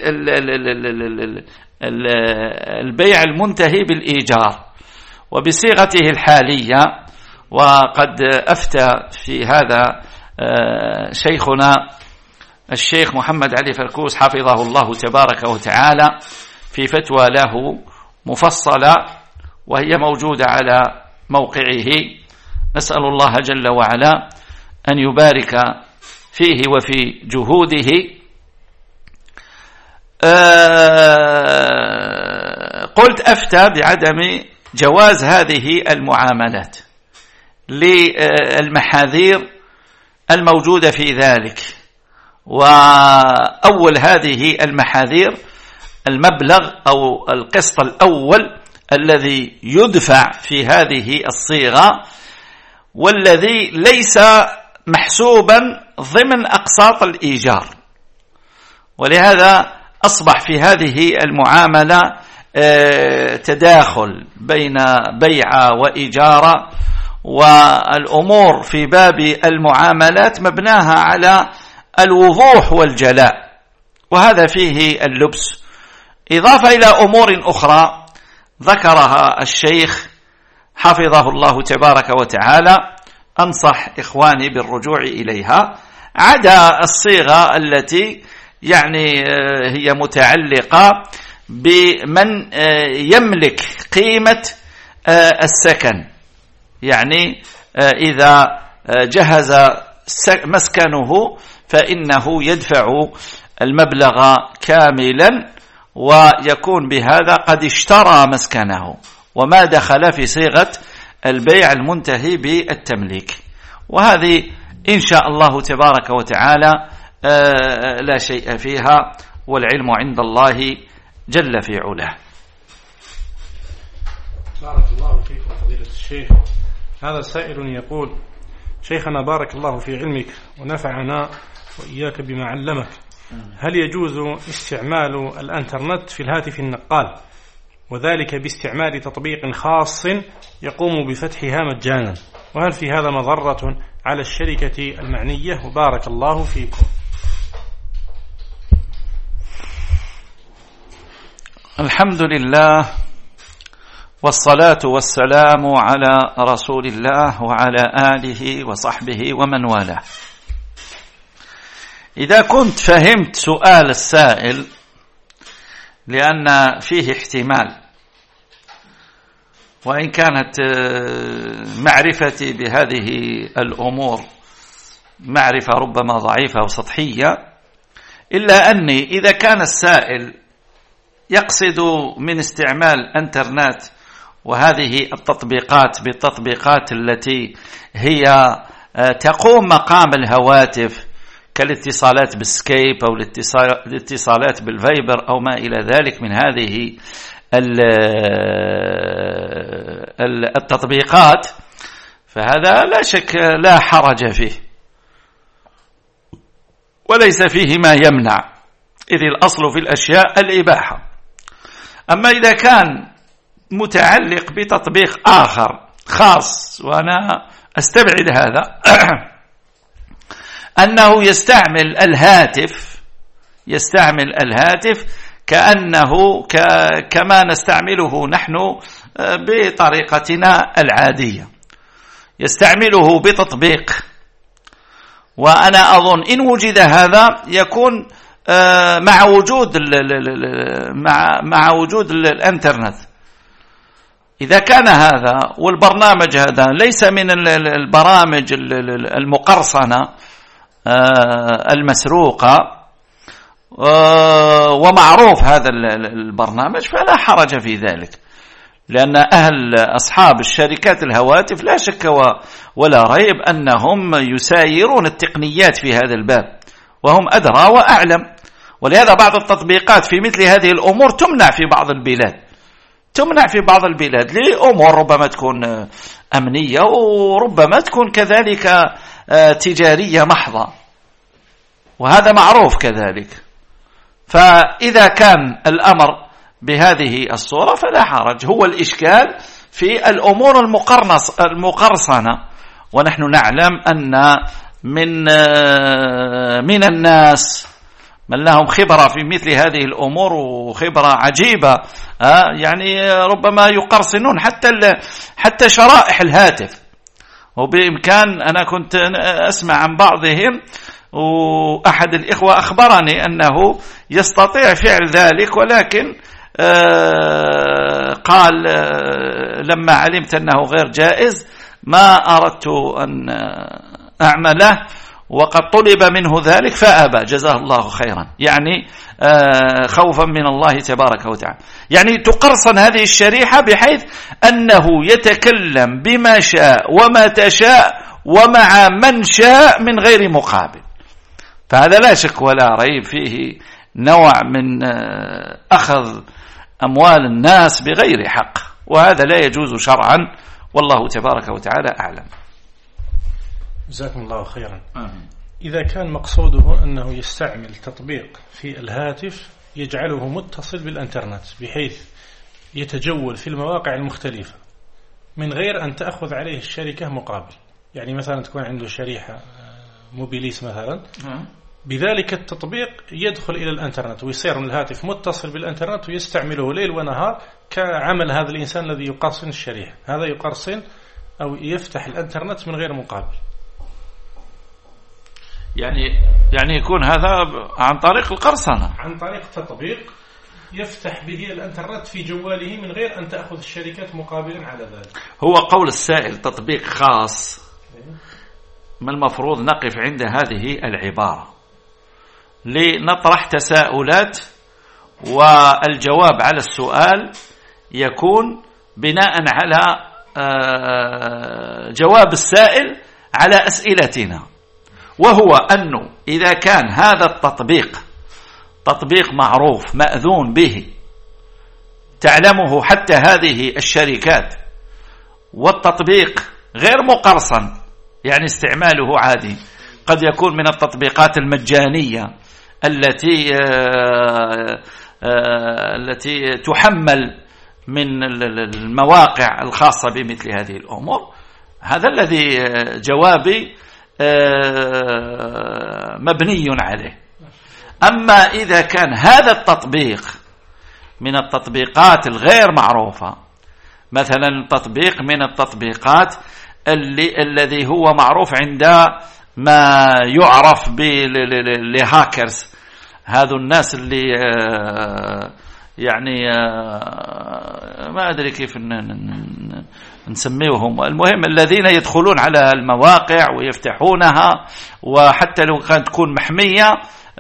بالبيع المنتهي بالإيجار وبصيغته الحالية. وقد أفتى في هذا شيخنا الشيخ محمد علي فركوس حفظه الله تبارك وتعالى في فتوى له مفصلة وهي موجودة على موقعه. نسأل الله جل وعلا أن يبارك فيه وفي جهوده. قلت أفتى بعدم جواز هذه المعاملات للمحاذير الموجودة في ذلك. وأول هذه المحاذير المبلغ أو القسط الأول الذي يدفع في هذه الصيغة، والذي ليس محسوبا ضمن أقساط الإيجار، ولهذا أصبح في هذه المعاملة تداخل بين بيع وإيجار، والأمور في باب المعاملات مبناها على الوضوح والجلاء، وهذا فيه اللبس، إضافة إلى أمور أخرى ذكرها الشيخ حفظه الله تبارك وتعالى. أنصح إخواني بالرجوع إليها، عدا الصيغة التي يعني هي متعلقة بمن يملك قيمة السكن، يعني إذا جهز مسكنه فإنه يدفع المبلغ كاملا، ويكون بهذا قد اشترى مسكنه وما دخل في صيغة البيع المنتهي بالتمليك. وهذه إن شاء الله تبارك وتعالى لا شيء فيها، والعلم عند الله جل في علاه. بارك الله فيكم فضيلة الشيخ. هذا سائل يقول: شيخنا بارك الله في علمك ونفعنا وإياك بما علمك، هل يجوز استعمال الانترنت في الهاتف النقال، وذلك باستعمال تطبيق خاص يقوم بفتحها مجانا، وهل في هذا مضرة على الشركة المعنية؟ وبارك الله فيكم. الحمد لله والصلاة والسلام على رسول الله وعلى آله وصحبه ومن والاه. إذا كنت فهمت سؤال السائل، لأن فيه احتمال، وإن كانت معرفتي بهذه الأمور معرفة ربما ضعيفة وسطحية، إلا أني إذا كان السائل يقصد من استعمال انترنت وهذه التطبيقات بالتطبيقات التي هي تقوم مقام الهواتف كالاتصالات بالسكايب أو الاتصالات بالفايبر أو ما إلى ذلك من هذه التطبيقات، فهذا لا شك لا حرج فيه وليس فيه ما يمنع، إذ الأصل في الأشياء الإباحة. أما إذا كان متعلق بتطبيق آخر خاص، وأنا أستبعد هذا أنه يستعمل الهاتف كأنه كما نستعمله نحن بطريقتنا العادية، يستعمله بتطبيق. وأنا أظن إن وجد هذا يكون مع وجود الإنترنت. إذا كان هذا والبرنامج هذا ليس من البرامج المقرصنة المسروقة ومعروف هذا البرنامج، فلا حرج في ذلك، لأن أصحاب الشركات الهواتف لا شك ولا ريب أنهم يسايرون التقنيات في هذا الباب وهم أدرى وأعلم. ولهذا بعض التطبيقات في مثل هذه الأمور تمنع في بعض البلاد لأمور ربما تكون أمنية وربما تكون كذلك تجارية محضة، وهذا معروف كذلك. فإذا كان الأمر بهذه الصورة فلا حرج. هو الإشكال في الأمور المقرصنة، ونحن نعلم أن من الناس من لهم خبرة في مثل هذه الأمور وخبرة عجيبة، يعني ربما يقرصنون حتى شرائح الهاتف. وبإمكان أنا كنت أسمع عن بعضهم، وأحد الإخوة أخبرني أنه يستطيع فعل ذلك، ولكن قال لما علمت أنه غير جائز ما أردت أن أعمله، وقد طلب منه ذلك فأبى جزاه الله خيرا، يعني خوفا من الله تبارك وتعالى. يعني تقرصن هذه الشريحة بحيث أنه يتكلم بما شاء وما تشاء ومع من شاء من غير مقابل، فهذا لا شك ولا ريب فيه نوع من أخذ أموال الناس بغير حق، وهذا لا يجوز شرعا، والله تبارك وتعالى أعلم. جزاكم الله خيرا. إذا كان مقصوده أنه يستعمل تطبيق في الهاتف يجعله متصل بالإنترنت بحيث يتجول في المواقع المختلفة من غير أن تأخذ عليه الشركة مقابل، يعني مثلا تكون عنده شريحة موبيليس مثلا، بذلك التطبيق يدخل إلى الإنترنت ويصير من الهاتف متصل بالإنترنت ويستعمله ليل ونهار كعمل هذا الإنسان الذي يقرصن الشريحة. هذا يقرصن أو يفتح الإنترنت من غير مقابل، يعني يكون هذا عن طريق القرصنة، عن طريق تطبيق يفتح به الإنترنت في جواله من غير أن تأخذ الشركات مقابلا على ذلك. هو قول السائل تطبيق خاص، ما المفروض نقف عند هذه العبارة لنطرح تساؤلات، والجواب على السؤال يكون بناء على جواب السائل على أسئلتنا، وهو أنه إذا كان هذا التطبيق تطبيق معروف مأذون به تعلمه حتى هذه الشركات، والتطبيق غير مقرصن يعني استعماله عادي، قد يكون من التطبيقات المجانية التي تحمل من المواقع الخاصة بمثل هذه الأمور، هذا الذي جوابي مبني عليه. أما إذا كان هذا التطبيق من التطبيقات الغير معروفة، مثلا تطبيق من التطبيقات الذي هو معروف عند ما يعرف بالهاكرز، هذو الناس اللي يعني ما أدري كيف نسميهم، المهم الذين يدخلون على المواقع ويفتحونها، وحتى لو كانت تكون محمية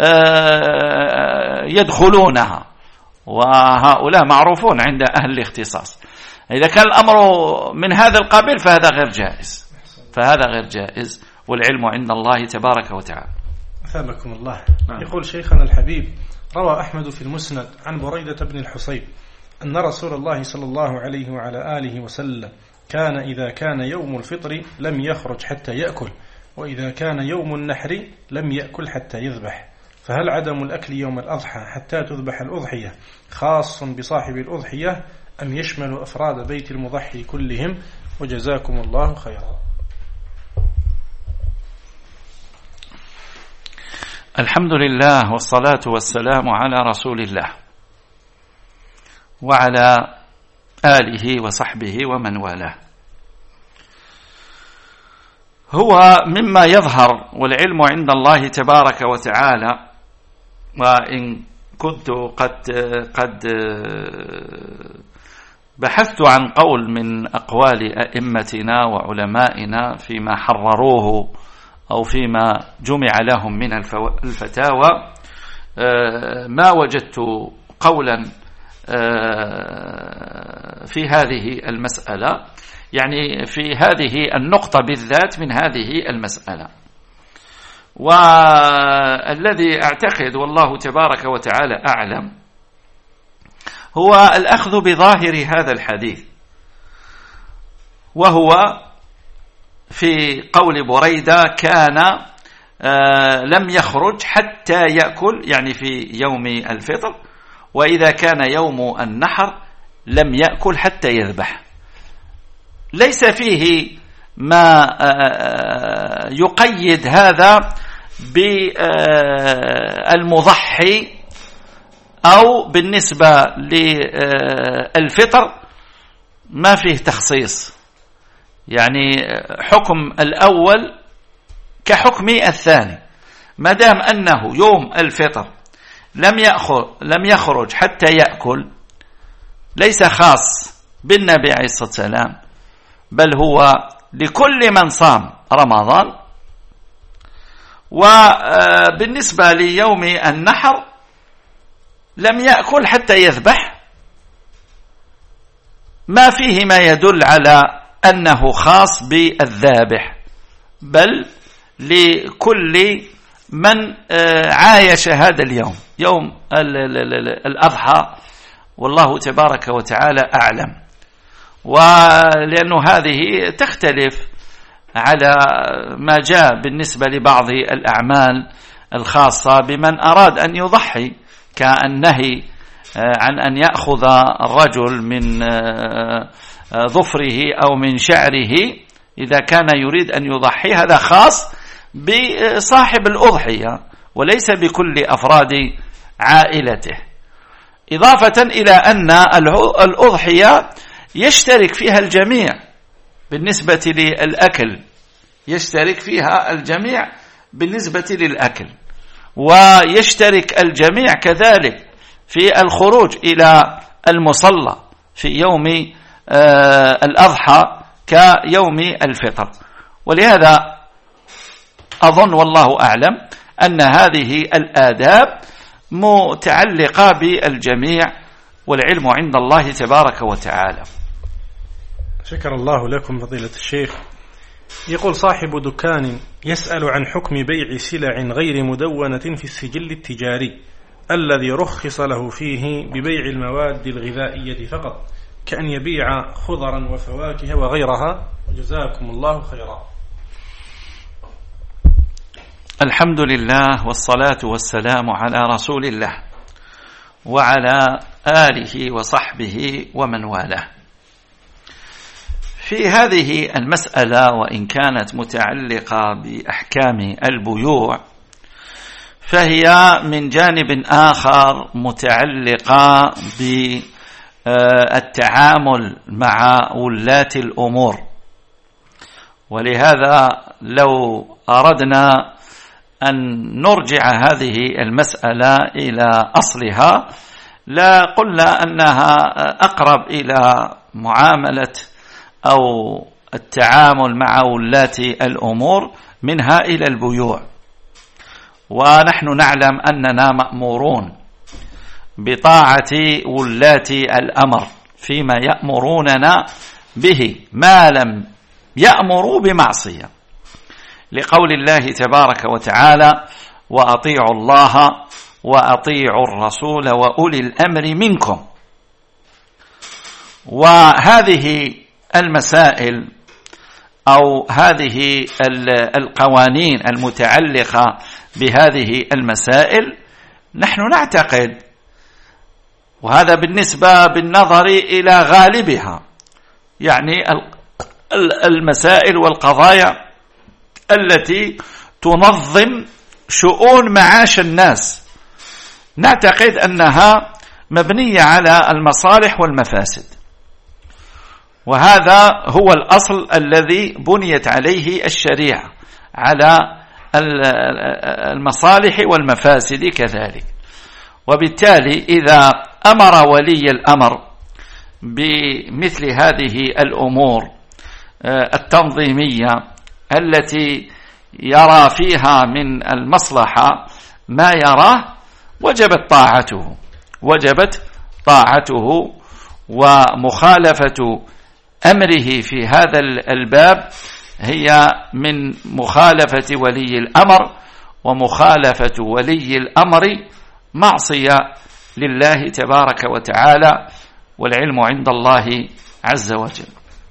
يدخلونها، وهؤلاء معروفون عند أهل الاختصاص. إذا كان الأمر من هذا القبيل فهذا غير جائز، والعلم عند الله تبارك وتعالى. أثابكم الله. يقول شيخنا الحبيب: روى أحمد في المسند عن بريدة بن الحصيب أن رسول الله صلى الله عليه وعلى آله وسلم كان إذا كان يوم الفطر لم يخرج حتى يأكل، وإذا كان يوم النحر لم يأكل حتى يذبح. فهل عدم الأكل يوم الأضحى حتى تذبح الأضحية خاص بصاحب الأضحية أم يشمل أفراد بيت المضحي كلهم؟ وجزاكم الله خيرا. الحمد لله والصلاة والسلام على رسول الله وعلى آله وصحبه ومن والاه. هو مما يظهر والعلم عند الله تبارك وتعالى، وإن كنت قد بحثت عن قول من أقوال أئمتنا وعلمائنا فيما حرروه أو فيما جمع لهم من الفتاوى، ما وجدت قولا في هذه المسألة، يعني في هذه النقطة بالذات من هذه المسألة. والذي أعتقد والله تبارك وتعالى أعلم هو الأخذ بظاهر هذا الحديث، وهو في قول بريدة كان لم يخرج حتى يأكل، يعني في يوم الفطر، وإذا كان يوم النحر لم يأكل حتى يذبح. ليس فيه ما يقيد هذا بالمضحي أو بالنسبة للفطر ما فيه تخصيص، يعني حكم الأول كحكم الثاني، ما دام أنه يوم الفطر لم يخرج حتى يأكل، ليس خاص بالنبي عليه الصلاة والسلام، بل هو لكل من صام رمضان. وبالنسبة ليوم النحر لم يأكل حتى يذبح، ما فيه ما يدل على أنه خاص بالذابح، بل لكل من عايش هذا اليوم، يوم الأضحى، والله تبارك وتعالى أعلم. ولأن هذه تختلف على ما جاء بالنسبة لبعض الأعمال الخاصة بمن أراد أن يضحي، كالنهي عن أن يأخذ الرجل من ظفره أو من شعره إذا كان يريد أن يضحي، هذا خاص بصاحب الأضحية وليس بكل أفراد عائلته. إضافة إلى أن الأضحية يشترك فيها الجميع بالنسبة للأكل، يشترك فيها الجميع بالنسبة للأكل، ويشترك الجميع كذلك في الخروج إلى المصلى في يوم الأضحى كيوم الفطر. ولهذا أظن والله أعلم أن هذه الآداب متعلقة بالجميع، والعلم عند الله تبارك وتعالى. شكر الله لكم فضيلة الشيخ. يقول صاحب دكان يسأل عن حكم بيع سلع غير مدونة في السجل التجاري الذي رخص له فيه ببيع المواد الغذائية فقط، كأن يبيع خضرا وفواكه وغيرها، وجزاكم الله خيرا. الحمد لله والصلاة والسلام على رسول الله وعلى آله وصحبه ومن والاه. في هذه المسألة، وإن كانت متعلقة بأحكام البيوع، فهي من جانب آخر متعلقة بالتعامل مع ولاة الأمور. ولهذا لو أردنا أن نرجع هذه المسألة إلى أصلها لا قلنا أنها أقرب إلى معاملة أو التعامل مع ولاة الأمور منها إلى البيوع. ونحن نعلم أننا مأمورون بطاعة ولاة الأمر فيما يأمروننا به ما لم يأمروا بمعصية، لقول الله تبارك وتعالى: وأطيعوا الله وأطيعوا الرسول وأولي الأمر منكم. وهذه المسائل أو هذه القوانين المتعلقة بهذه المسائل نحن نعتقد، وهذا بالنسبة بالنظر إلى غالبها، يعني المسائل والقضايا التي تنظم شؤون معاش الناس، نعتقد أنها مبنية على المصالح والمفاسد، وهذا هو الأصل الذي بنيت عليه الشريعة، على المصالح والمفاسد كذلك. وبالتالي إذا أمر ولي الأمر بمثل هذه الأمور التنظيمية التي يرى فيها من المصلحة ما يراه، وجبت طاعته ومخالفة أمره في هذا الباب هي من مخالفة ولي الأمر، ومخالفة ولي الأمر معصية لله تبارك وتعالى، والعلم عند الله عز وجل.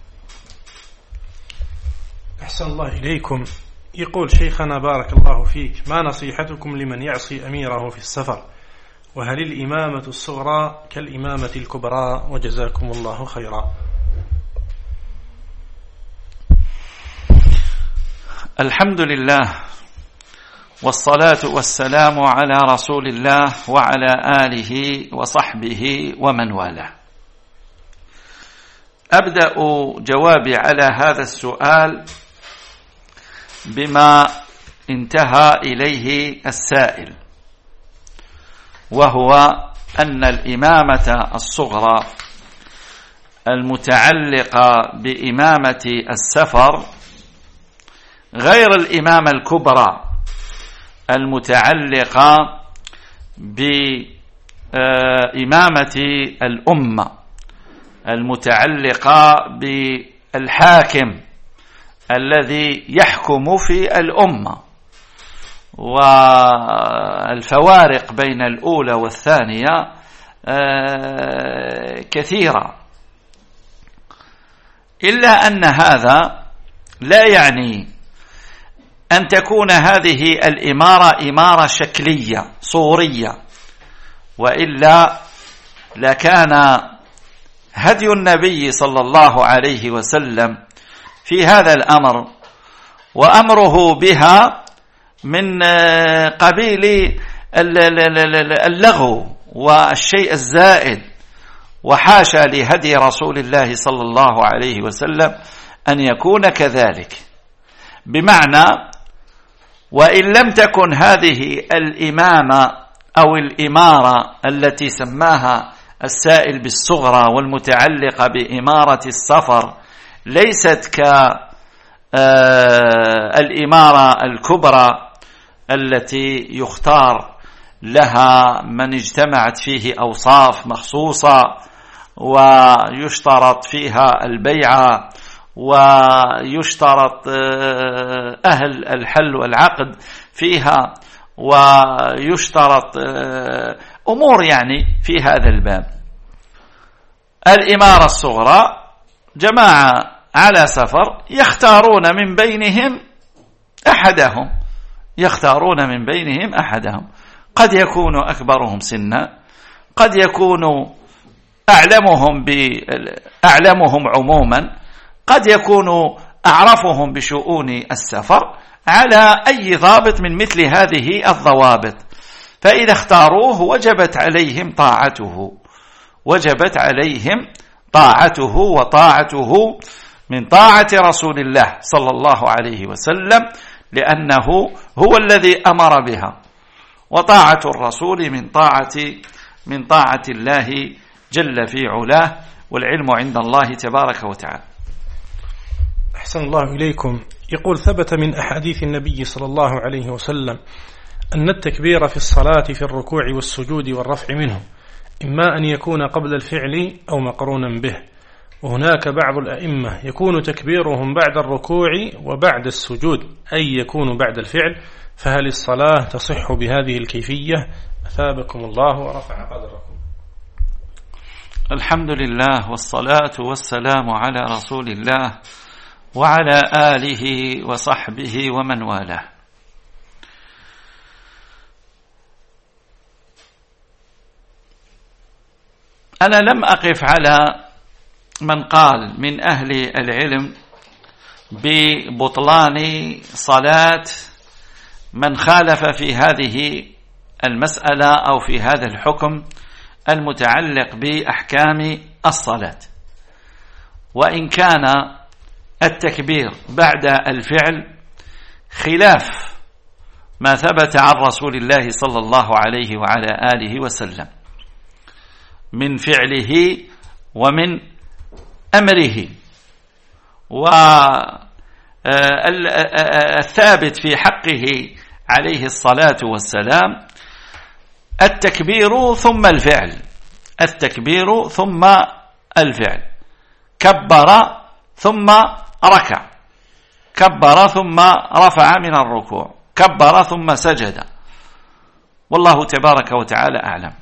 أحسن الله إليكم. يقول شيخنا بارك الله فيك: ما نصيحتكم لمن يعصي أميره في السفر؟ وهل الإمامة الصغرى كالإمامة الكبرى؟ وجزاكم الله خيرا. الحمد لله، والصلاة والسلام على رسول الله وعلى آله وصحبه ومن والاه. أبدأ جوابي على هذا السؤال بما انتهى إليه السائل، وهو أن الإمامة الصغرى المتعلقة بإمامة السفر غير الإمامة الكبرى المتعلقة بإمامة الأمة، المتعلقة بالحاكم الذي يحكم في الأمة. والفوارق بين الأولى والثانية كثيرة، إلا أن هذا لا يعني أن تكون هذه الإمارة إمارة شكلية صورية، وإلا لكان هدي النبي صلى الله عليه وسلم في هذا الأمر وأمره بها من قبيل اللغو والشيء الزائد، وحاشا لهدي رسول الله صلى الله عليه وسلم أن يكون كذلك. بمعنى وإن لم تكن هذه الإمامة أو الإمارة التي سماها السائل بالصغرى والمتعلقة بإمارة السفر ليست كالإمارة الكبرى التي يختار لها من اجتمعت فيه أوصاف مخصوصة ويشترط فيها البيعة ويشترط أهل الحل والعقد فيها ويشترط أمور يعني في هذا الباب. الإمارة الصغرى جماعة على سفر يختارون من بينهم أحدهم، قد يكون أكبرهم سنا، قد يكون أعلمهم عموما، قد يكون أعرفهم بشؤون السفر، على أي ضابط من مثل هذه الضوابط. فإذا اختاروه وجبت عليهم طاعته وطاعته من طاعة رسول الله صلى الله عليه وسلم، لأنه هو الذي أمر بها، وطاعة الرسول من طاعة الله جل في علاه، والعلم عند الله تبارك وتعالى. أحسن الله إليكم. يقول: ثبت من أحاديث النبي صلى الله عليه وسلم أن التكبير في الصلاة في الركوع والسجود والرفع منه إما أن يكون قبل الفعل أو مقرونا به، وهناك بعض الأئمة يكون تكبيرهم بعد الركوع وبعد السجود، أي يكون بعد الفعل، فهل الصلاة تصح بهذه الكيفية؟ أثابكم الله ورفع قدركم. الحمد لله والصلاة والسلام على رسول الله وعلى آله وصحبه ومن والاه. أنا لم أقف على من قال من أهل العلم ببطلان صلاة من خالف في هذه المسألة أو في هذا الحكم المتعلق بأحكام الصلاة، وإن كان التكبير بعد الفعل خلاف ما ثبت عن رسول الله صلى الله عليه وعلى آله وسلم من فعله ومن أمره. والثابت في حقه عليه الصلاة والسلام التكبير ثم الفعل، التكبير ثم الفعل، كبر ثم ركع، كبر ثم رفع من الركوع، كبر ثم سجد، والله تبارك وتعالى أعلم.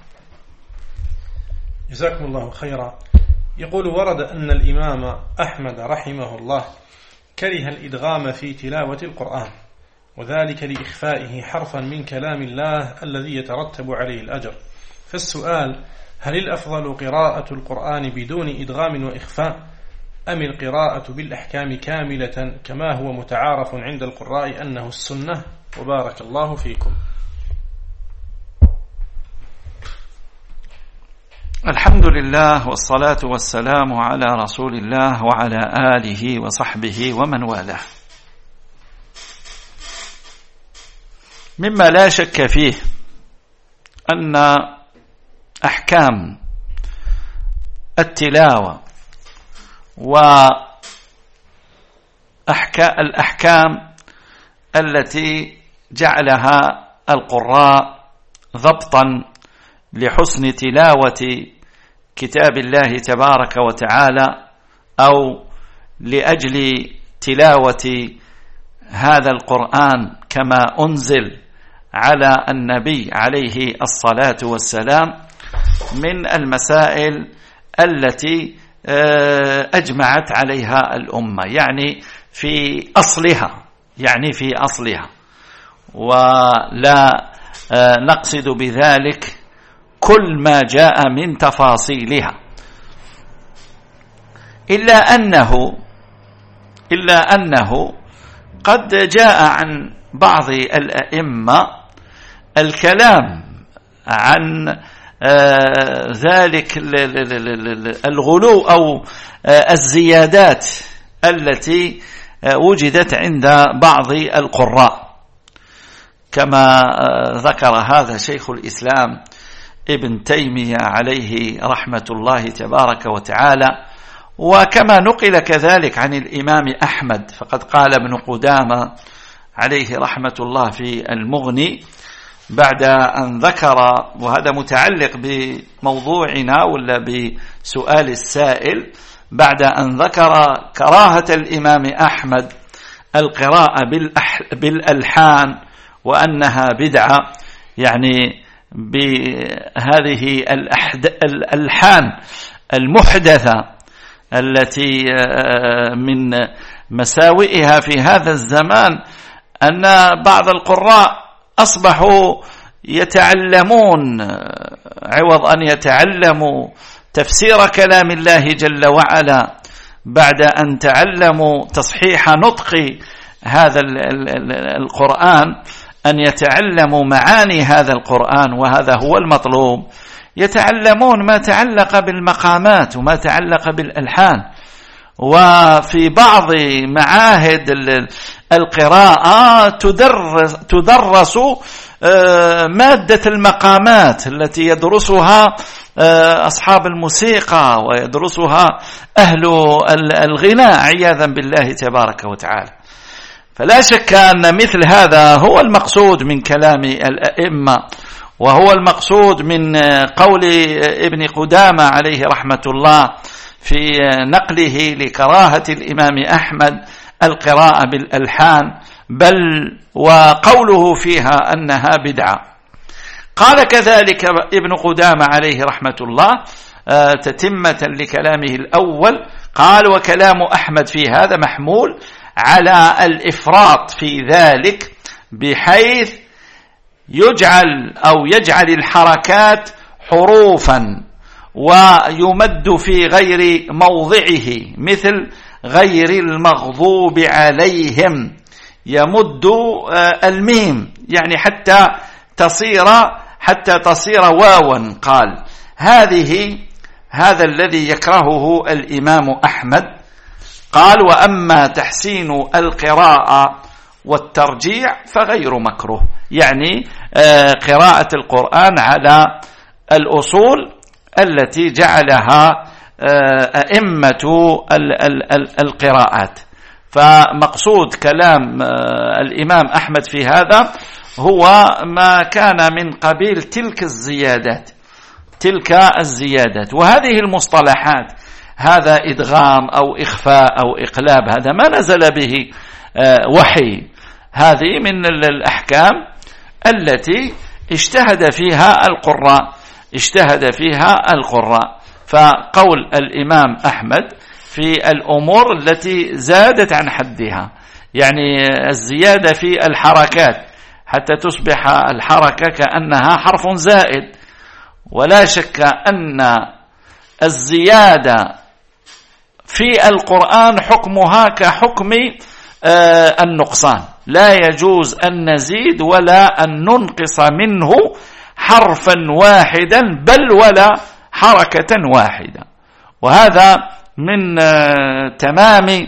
جزاكم الله خيرا. يقول: ورد أن الإمام أحمد رحمه الله كره الإدغام في تلاوة القرآن، وذلك لإخفائه حرفا من كلام الله الذي يترتب عليه الأجر. فالسؤال: هل الأفضل قراءة القرآن بدون إدغام وإخفاء، أم القراءة بالأحكام كاملة كما هو متعارف عند القراء أنه السنة؟ وبارك الله فيكم. الحمد لله والصلاة والسلام على رسول الله وعلى آله وصحبه ومن والاه. مما لا شك فيه أن أحكام التلاوة والأحكام التي جعلها القراء ضبطا لحسن تلاوة كتاب الله تبارك وتعالى أو لأجل تلاوة هذا القرآن كما أنزل على النبي عليه الصلاة والسلام من المسائل التي أجمعت عليها الأمة، يعني في أصلها، ولا نقصد بذلك كل ما جاء من تفاصيلها، إلا أنه قد جاء عن بعض الأئمة الكلام عن ذلك الغلو أو الزيادات التي وجدت عند بعض القراء، كما ذكر هذا شيخ الإسلام ابن تيمية عليه رحمة الله تبارك وتعالى، وكما نقل كذلك عن الإمام أحمد، فقد قال ابن قدامة عليه رحمة الله في المغني بعد أن ذكر، وهذا متعلق بموضوعنا ولا بسؤال السائل، بعد أن ذكر كراهة الإمام أحمد القراءة بالألحان وأنها بدعة، يعني بهذه الألحان المحدثة التي من مساوئها في هذا الزمان أن بعض القراء أصبحوا يتعلمون عوض أن يتعلموا تفسير كلام الله جل وعلا بعد أن تعلموا تصحيح نطق هذا القرآن، أن يتعلموا معاني هذا القرآن، وهذا هو المطلوب، يتعلمون ما تعلق بالمقامات وما تعلق بالألحان. وفي بعض معاهد القراءة تدرس مادة المقامات التي يدرسها أصحاب الموسيقى ويدرسها أهل الغناء عياذا بالله تبارك وتعالى. فلا شك أن مثل هذا هو المقصود من كلام الأئمة، وهو المقصود من قول ابن قدامة عليه رحمة الله في نقله لكراهة الإمام أحمد القراءة بالألحان بل وقوله فيها أنها بدعة. قال كذلك ابن قدامة عليه رحمة الله تتمة لكلامه الأول، قال: وكلام أحمد في هذا محمول على الإفراط في ذلك، بحيث يجعل الحركات حروفا ويمد في غير موضعه، مثل غير المغضوب عليهم، يمد الميم يعني حتى تصير واوا. قال: هذا الذي يكرهه الإمام أحمد. قال: وأما تحسين القراءة والترجيع فغير مكروه، يعني قراءة القرآن على الأصول التي جعلها أئمة القراءات. فمقصود كلام الإمام أحمد في هذا هو ما كان من قبيل تلك الزيادات. وهذه المصطلحات، هذا إدغام أو إخفاء أو إقلاب، هذا ما نزل به وحي، هذه من الأحكام التي اجتهد فيها القراء. فقول الإمام أحمد في الأمور التي زادت عن حدها، يعني الزيادة في الحركات حتى تصبح الحركة كأنها حرف زائد. ولا شك أن الزيادة في القرآن حكمها كحكم النقصان، لا يجوز أن نزيد ولا أن ننقص منه حرفا واحدا بل ولا حركة واحدة. وهذا من تمام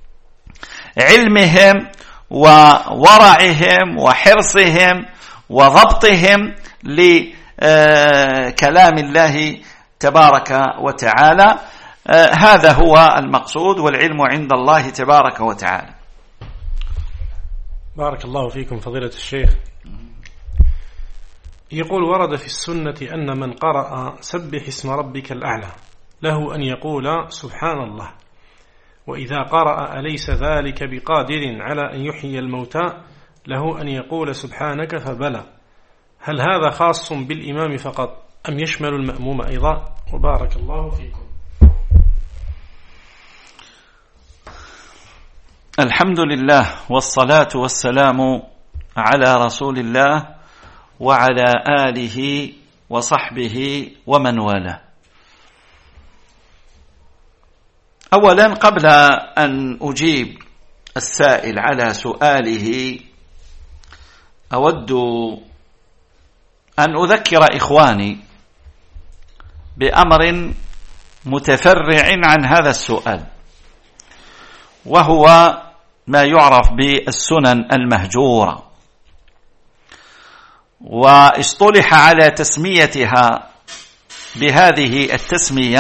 علمهم وورعهم وحرصهم وضبطهم لكلام الله تبارك وتعالى. هذا هو المقصود، والعلم عند الله تبارك وتعالى. بارك الله فيكم فضيلة الشيخ. يقول: ورد في السنة أن من قرأ سبح اسم ربك الأعلى له أن يقول سبحان الله، وإذا قرأ أليس ذلك بقادر على أن يحيي الموتى له أن يقول سبحانك فبلى. هل هذا خاص بالإمام فقط أم يشمل المأموم أيضا؟ وبارك الله فيكم. الحمد لله والصلاة والسلام على رسول الله وعلى آله وصحبه ومن والاه. أولا، قبل أن أجيب السائل على سؤاله، أود أن أذكر إخواني بأمر متفرع عن هذا السؤال، وهو ما يعرف بالسنن المهجورة، واصطلح على تسميتها بهذه التسمية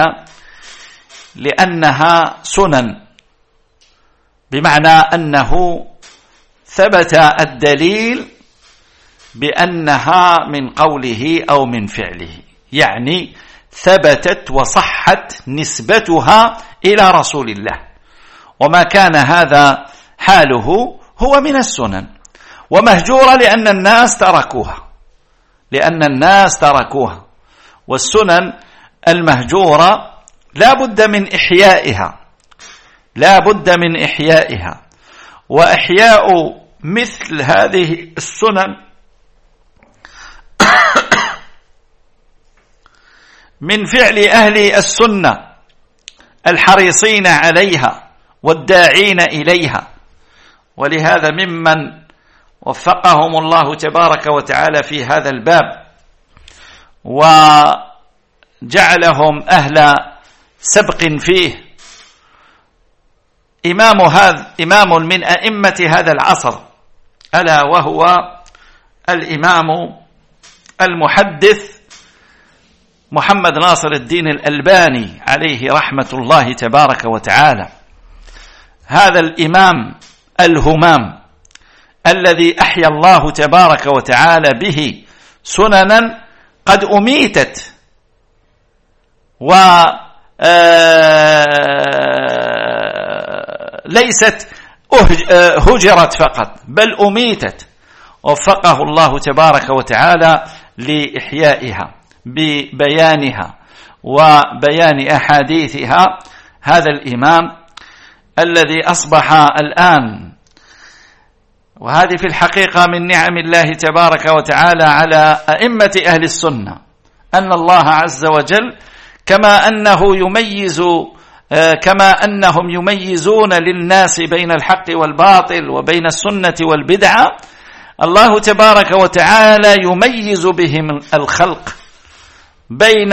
لأنها سنن، بمعنى أنه ثبت الدليل بأنها من قوله أو من فعله، يعني ثبتت وصحت نسبتها إلى رسول الله، وما كان هذا حاله هو من السنن. ومهجورة لأن الناس تركوها، والسنن المهجورة لا بد من إحيائها، وإحياء مثل هذه السنن من فعل أهل السنة الحريصين عليها والداعين إليها. ولهذا ممن وفقهم الله تبارك وتعالى في هذا الباب وجعلهم أهل سبق فيه إمام من أئمة هذا العصر، ألا وهو الإمام المحدث محمد ناصر الدين الألباني عليه رحمة الله تبارك وتعالى. هذا الإمام الهمام الذي أحيا الله تبارك وتعالى به سننا قد أميتت وليست هجرت فقط، بل أميتت، وفقه الله تبارك وتعالى لإحيائها ببيانها وبيان أحاديثها. هذا الإمام الذي أصبح الآن، وهذه في الحقيقة من نعم الله تبارك وتعالى على أئمة أهل السنة، أن الله عز وجل كما أنهم يميزون للناس بين الحق والباطل وبين السنة والبدعة، الله تبارك وتعالى يميز بهم الخلق بين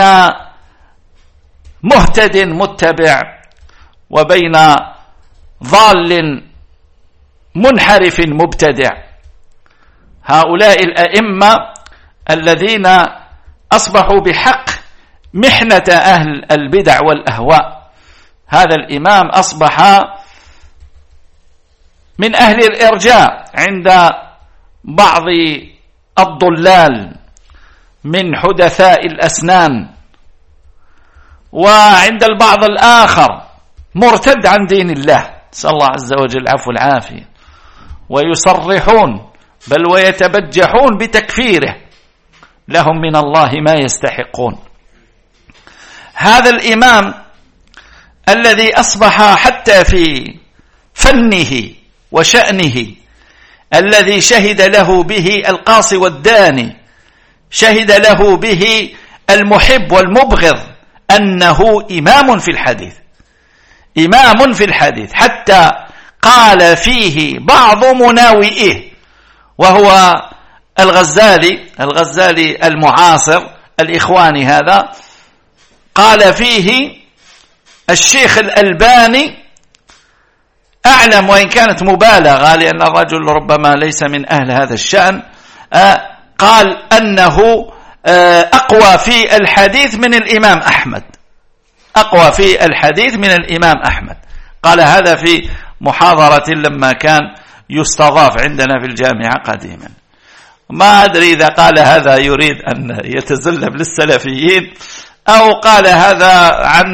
مهتد متبع وبين ضال منحرف مبتدع. هؤلاء الأئمة الذين أصبحوا بحق محنة أهل البدع والأهواء، هذا الإمام أصبح من أهل الإرجاء عند بعض الضلال من حدثاء الأسنان، وعند البعض الآخر مرتد عن دين الله، نسأل الله عز وجل العفو والعافية، ويصرحون بل ويتبجحون بتكفيره، لهم من الله ما يستحقون. هذا الإمام الذي أصبح حتى في فنه وشأنه الذي شهد له به القاصي والداني، شهد له به المحب والمبغض أنه إمام في الحديث، إمام في الحديث، حتى قال فيه بعض مناوئه، وهو الغزالي المعاصر الإخواني، هذا قال فيه الشيخ الألباني أعلم، وإن كانت مبالغة لأن الرجل ربما ليس من أهل هذا الشأن، قال أنه أقوى في الحديث من الإمام أحمد، أقوى في الحديث من الإمام أحمد. قال هذا في محاضرة لما كان يستضاف عندنا في الجامعة قديما. ما أدري إذا قال هذا يريد أن يتزلف للسلفيين أو قال هذا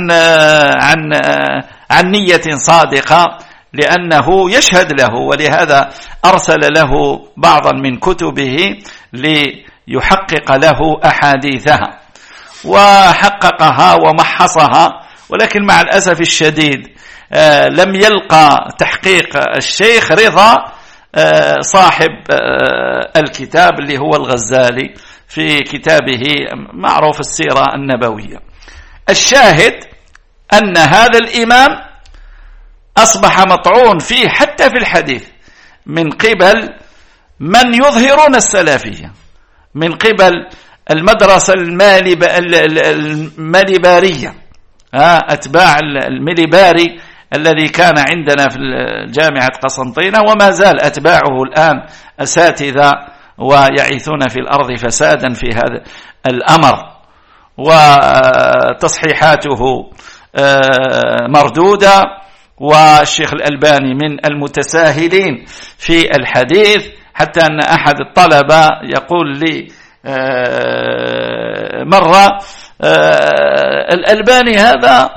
عن نية صادقة، لأنه يشهد له، ولهذا أرسل له بعضا من كتبه ليحقق له أحاديثها، وحققها ومحصها، ولكن مع الأسف الشديد لم يلقى تحقيق الشيخ رضا صاحب الكتاب اللي هو الغزالي في كتابه معروف السيرة النبوية. الشاهد أن هذا الإمام أصبح مطعون فيه حتى في الحديث من قبل من يظهرون السلفية، من قبل المدرسة المالبارية، أتباع المليباري الذي كان عندنا في جامعة قسنطينة، وما زال أتباعه الآن أساتذة ويعيثون في الأرض فسادا في هذا الأمر، وتصحيحاته مردودة. والشيخ الألباني من المتساهلين في الحديث، حتى أن أحد الطلبة يقول لي مرة الألباني هذا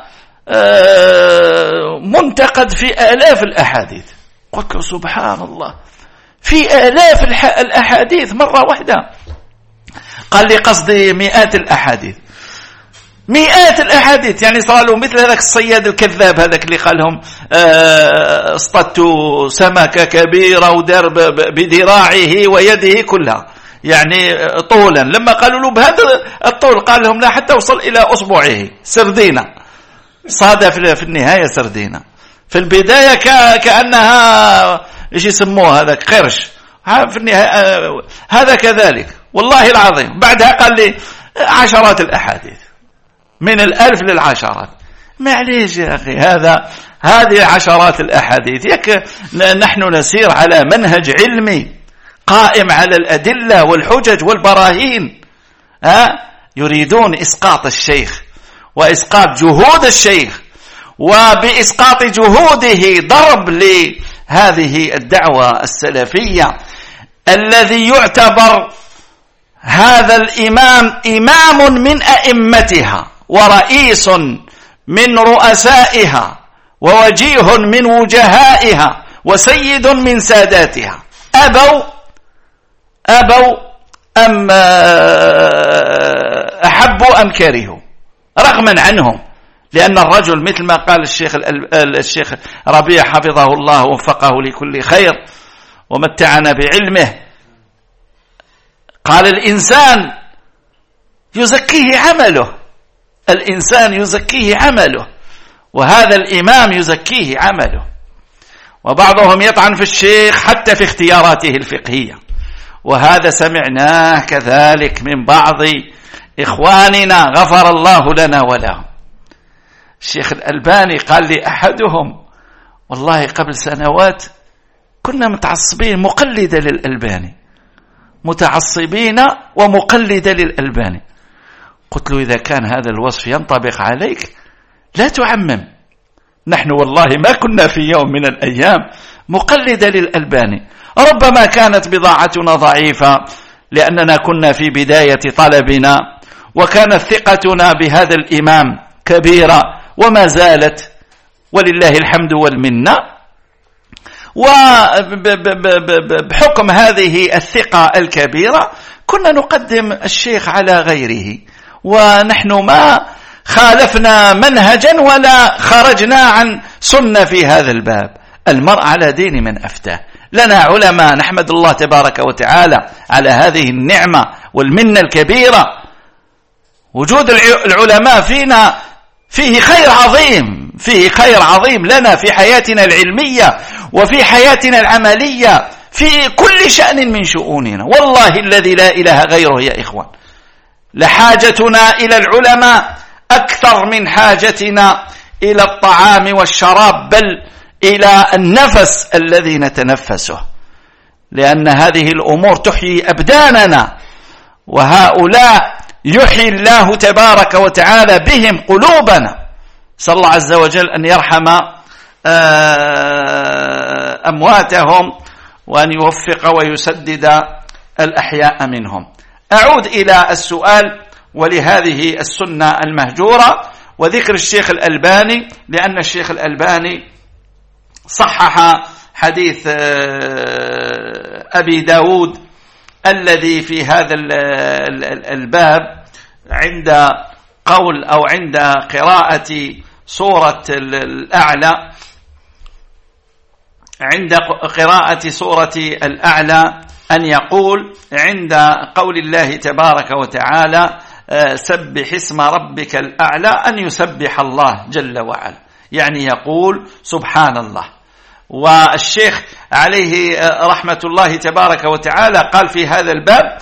منتقد في آلاف الأحاديث. قلت سبحان الله، في آلاف الأحاديث مرة واحدة؟ قال لي قصدي مئات الأحاديث، مئات الأحاديث، يعني صار له مثل هذاك الصياد الكذاب هذاك اللي قال لهم اصطدت سمكة كبيرة ودار بذراعه ويده كلها، يعني طولا، لما قالوا له بهذا الطول قال لهم لا، حتى وصل إلى أصبعه، سردينة، صادف في النهاية سردينة، في البداية كأنها ايش يسموه هذاك قرش، في النهاية هذا كذلك والله العظيم. بعدها قال لي عشرات الأحاديث، من 1000 للعشرات. معليش يا أخي، هذه عشرات الأحاديث، نحن نسير على منهج علمي قائم على الأدلة والحجج والبراهين. يريدون إسقاط الشيخ وإسقاط جهود الشيخ، وبإسقاط جهوده ضرب لهذه الدعوة السلفية، الذي يعتبر هذا الإمام إمام من أئمتها ورئيس من رؤسائها ووجيه من وجهائها وسيد من ساداتها أبوا أم أحبوا أم كرهوا رغما عنهم، لأن الرجل مثل ما قال الشيخ ربيع حفظه الله ووفقه لكل خير ومتعنا بعلمه، قال الإنسان يزكيه عمله، وهذا الإمام يزكيه عمله. وبعضهم يطعن في الشيخ حتى في اختياراته الفقهية، وهذا سمعناه كذلك من بعض إخواننا غفر الله لنا ولهم. الشيخ الألباني قال لي أحدهم والله قبل سنوات كنا متعصبين مقلدة للألباني، متعصبين ومقلدة للألباني. قلت له إذا كان هذا الوصف ينطبق عليك لا تعمم، نحن والله ما كنا في يوم من الأيام مقلدة للألباني، ربما كانت بضاعتنا ضعيفة لأننا كنا في بداية طلبنا، وكانت ثقتنا بهذا الإمام كبيرة وما زالت ولله الحمد والمنة. وبحكم هذه الثقة الكبيرة كنا نقدم الشيخ على غيره، ونحن ما خالفنا منهجا ولا خرجنا عن سنة في هذا الباب. المرء على دين من أفتاه. لنا علماء نحمد الله تبارك وتعالى على هذه النعمة والمنة الكبيرة. وجود العلماء فينا فيه خير عظيم لنا في حياتنا العلمية وفي حياتنا العملية في كل شأن من شؤوننا. والله الذي لا إله غيره يا إخوان، لحاجتنا إلى العلماء أكثر من حاجتنا إلى الطعام والشراب، بل إلى النفس الذي نتنفسه، لأن هذه الأمور تحيي أبداننا، وهؤلاء يحيي الله تبارك وتعالى بهم قلوبنا. صلى الله عز وجل أن يرحم أمواتهم وأن يوفق ويسدد الأحياء منهم. أعود إلى السؤال ولهذه السنة المهجورة وذكر الشيخ الألباني، لأن الشيخ الألباني صحح حديث أبي داود الذي في هذا الباب عند قول أو عند قراءة سورة الأعلى، عند قراءة سورة الأعلى أن يقول عند قول الله تبارك وتعالى سبح اسم ربك الأعلى أن يسبح الله جل وعلا، يعني يقول سبحان الله. والشيخ عليه رحمة الله تبارك وتعالى قال في هذا الباب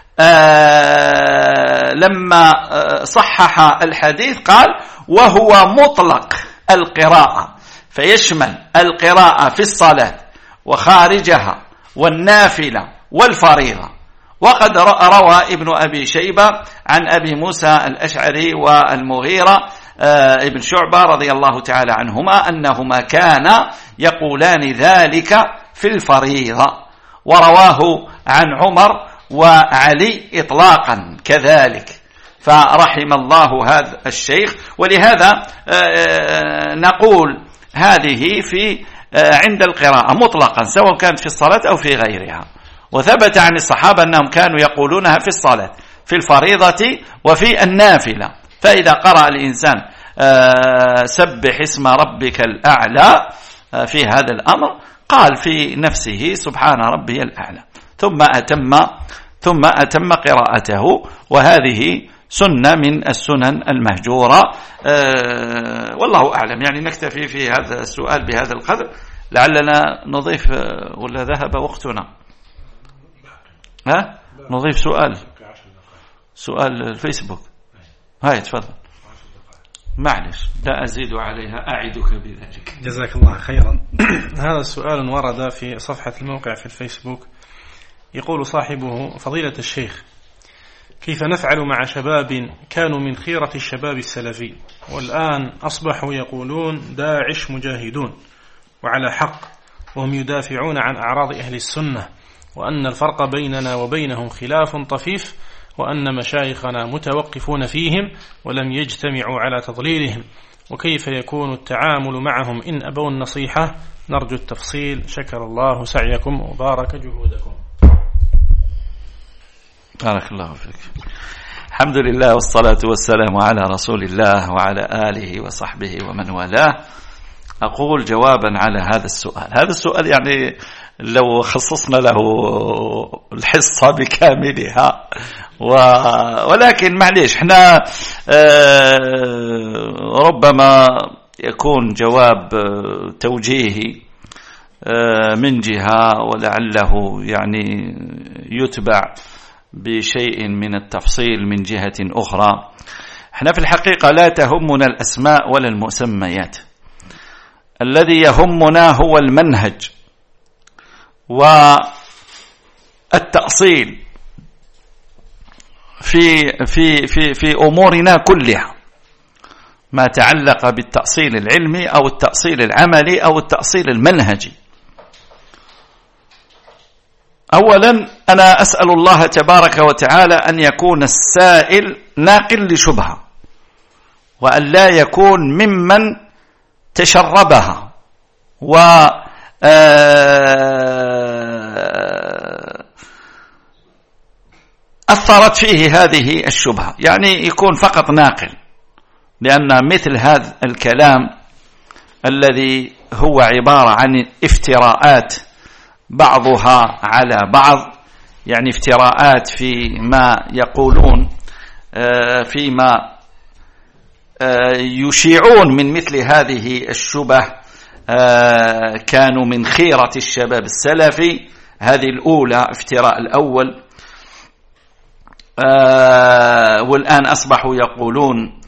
لما صحح الحديث قال وهو مطلق القراءة، فيشمل القراءة في الصلاة وخارجها والنافلة والفريضة. وقد روى ابن أبي شيبة عن أبي موسى الأشعري والمغيرة ابن شعبة رضي الله تعالى عنهما أنهما كانا يقولان ذلك في الفريضة، ورواه عن عمر وعلي إطلاقا كذلك. فرحم الله هذا الشيخ. ولهذا نقول هذه في عند القراءة مطلقا سواء كانت في الصلاة أو في غيرها. وثبت عن الصحابة أنهم كانوا يقولونها في الصلاة في الفريضة وفي النافلة. فإذا قرأ الإنسان سبح اسم ربك الأعلى في هذا الأمر قال في نفسه سبحان ربي الأعلى ثم أتم قراءته، وهذه سنة من السنن المهجورة. والله أعلم. يعني نكتفي في هذا السؤال بهذا القدر، لعلنا نضيف ولا ذهب وقتنا. نضيف سؤال الفيسبوك. هاي تفضل. معلش لا أزيد عليها، أعدك بذلك. جزاك الله خيرا. هذا السؤال ورد في صفحة الموقع في الفيسبوك. يقول صاحبه فضيلة الشيخ، كيف نفعل مع شباب كانوا من خيرة الشباب السلفي والآن أصبحوا يقولون داعش مجاهدون وعلى حق، وهم يدافعون عن أعراض أهل السنة، وأن الفرق بيننا وبينهم خلاف طفيف، وأن مشايخنا متوقفون فيهم ولم يجتمعوا على تضليلهم، وكيف يكون التعامل معهم إن أبوا النصيحة نرجو التفصيل. شكر الله سعيكم وبارك جهودكم. بارك الله فيك. الحمد لله والصلاة والسلام على رسول الله وعلى آله وصحبه ومن والاه. أقول جوابا على هذا السؤال يعني لو خصصنا له الحصة بكاملها ولكن معليش احنا ربما يكون جواب توجيهي من جهة ولعله يعني يتبع بشيء من التفصيل من جهة أخرى. احنا في الحقيقة لا تهمنا الأسماء ولا المسميات، الذي يهمنا هو المنهج والتأصيل في أمورنا كلها، ما تعلق بالتأصيل العلمي أو التأصيل العملي أو التأصيل المنهجي. أولا أنا أسأل الله تبارك وتعالى أن يكون السائل ناقل لشبهة، وأن لا يكون ممن تشربها أثرت فيه هذه الشبهة، يعني يكون فقط ناقل. لأن مثل هذا الكلام الذي هو عبارة عن افتراءات بعضها على بعض، يعني افتراءات فيما يقولون فيما يشيعون من مثل هذه الشبه، كانوا من خيرة الشباب السلفي. هذه الأولى، افتراء الأول. والآن أصبحوا يقولون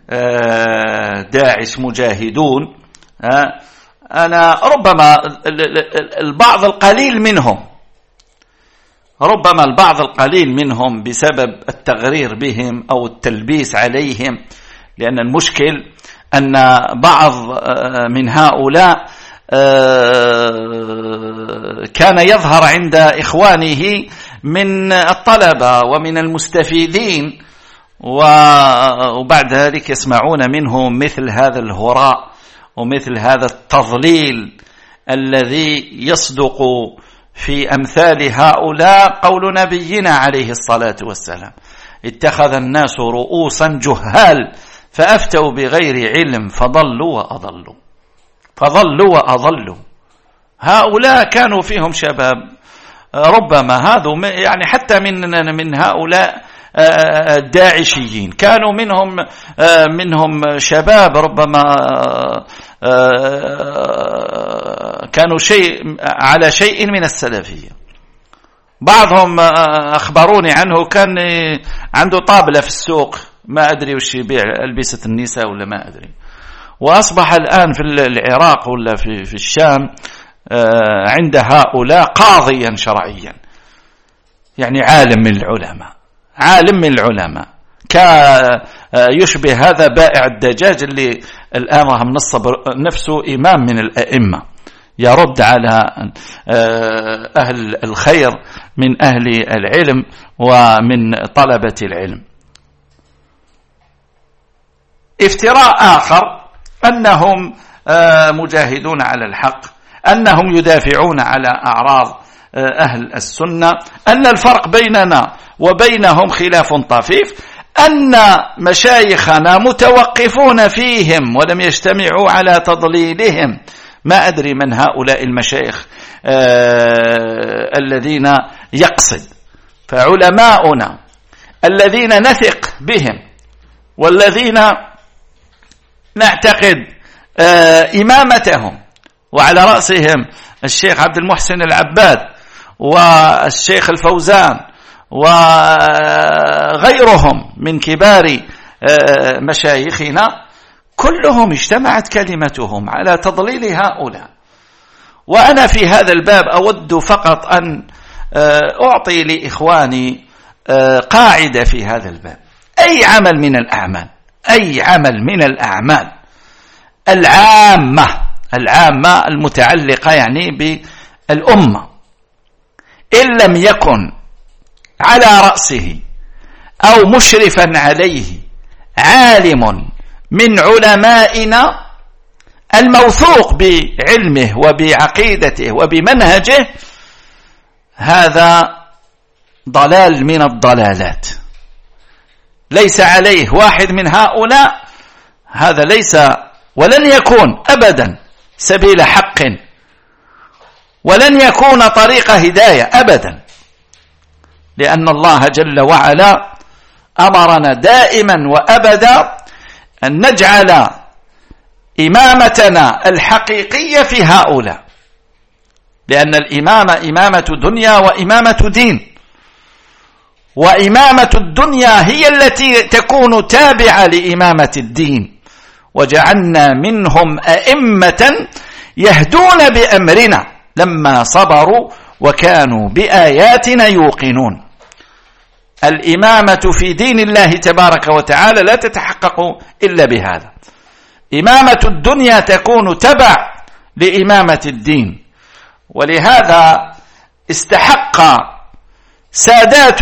داعش مجاهدون. أنا ربما البعض القليل منهم بسبب التغرير بهم أو التلبيس عليهم، لأن المشكل أن بعض من هؤلاء كان يظهر عند إخوانه من الطلبة ومن المستفيدين، وبعد ذلك يسمعون منه مثل هذا الهراء ومثل هذا التضليل الذي يصدق في أمثال هؤلاء قول نبينا عليه الصلاة والسلام: اتخذ الناس رؤوسا جهال فأفتوا بغير علم فضلوا وأضلوا. هؤلاء كانوا فيهم شباب، ربما هذا يعني حتى من هؤلاء الداعشيين كانوا منهم شباب ربما كانوا على شيء من السلفية. بعضهم أخبروني عنه كان عنده طابلة في السوق، ما أدري وش يبيع، ألبسة النساء ولا ما أدري، وأصبح الآن في العراق ولا في الشام عند هؤلاء قاضيا شرعيا، يعني عالم من العلماء يشبه هذا بائع الدجاج اللي الآن راه منصب نفسه إمام من الأئمة، يرد على أهل الخير من أهل العلم ومن طلبة العلم. افتراء آخر أنهم مجاهدون على الحق، أنهم يدافعون على أعراض أهل السنة، أن الفرق بيننا وبينهم خلاف طفيف، أن مشايخنا متوقفون فيهم ولم يجتمعوا على تضليلهم. ما أدري من هؤلاء المشايخ الذين يقصد. فعلماؤنا الذين نثق بهم والذين نعتقد إمامتهم، وعلى رأسهم الشيخ عبد المحسن العباد والشيخ الفوزان وغيرهم من كبار مشايخنا، كلهم اجتمعت كلمتهم على تضليل هؤلاء. وأنا في هذا الباب أود فقط أن أعطي لإخواني قاعدة في هذا الباب: أي عمل من الأعمال العامة المتعلقة يعني بالأمة، إن لم يكن على رأسه أو مشرفا عليه عالم من علمائنا الموثوق بعلمه وبعقيدته وبمنهجه، هذا ضلال من الضلالات، ليس عليه واحد من هؤلاء، هذا ليس ولن يكون أبدا سبيل حق، ولن يكون طريق هداية أبدا، لأن الله جل وعلا أمرنا دائما وأبدا أن نجعل إمامتنا الحقيقية في هؤلاء، لأن الإمامة إمامة دنيا وإمامة دين، وإمامة الدنيا هي التي تكون تابعة لإمامة الدين، وجعلنا منهم أئمة يهدون بأمرنا لما صبروا وكانوا بآياتنا يوقنون. الإمامة في دين الله تبارك وتعالى لا تتحقق إلا بهذا. إمامة الدنيا تكون تبع لإمامة الدين، ولهذا استحق سادات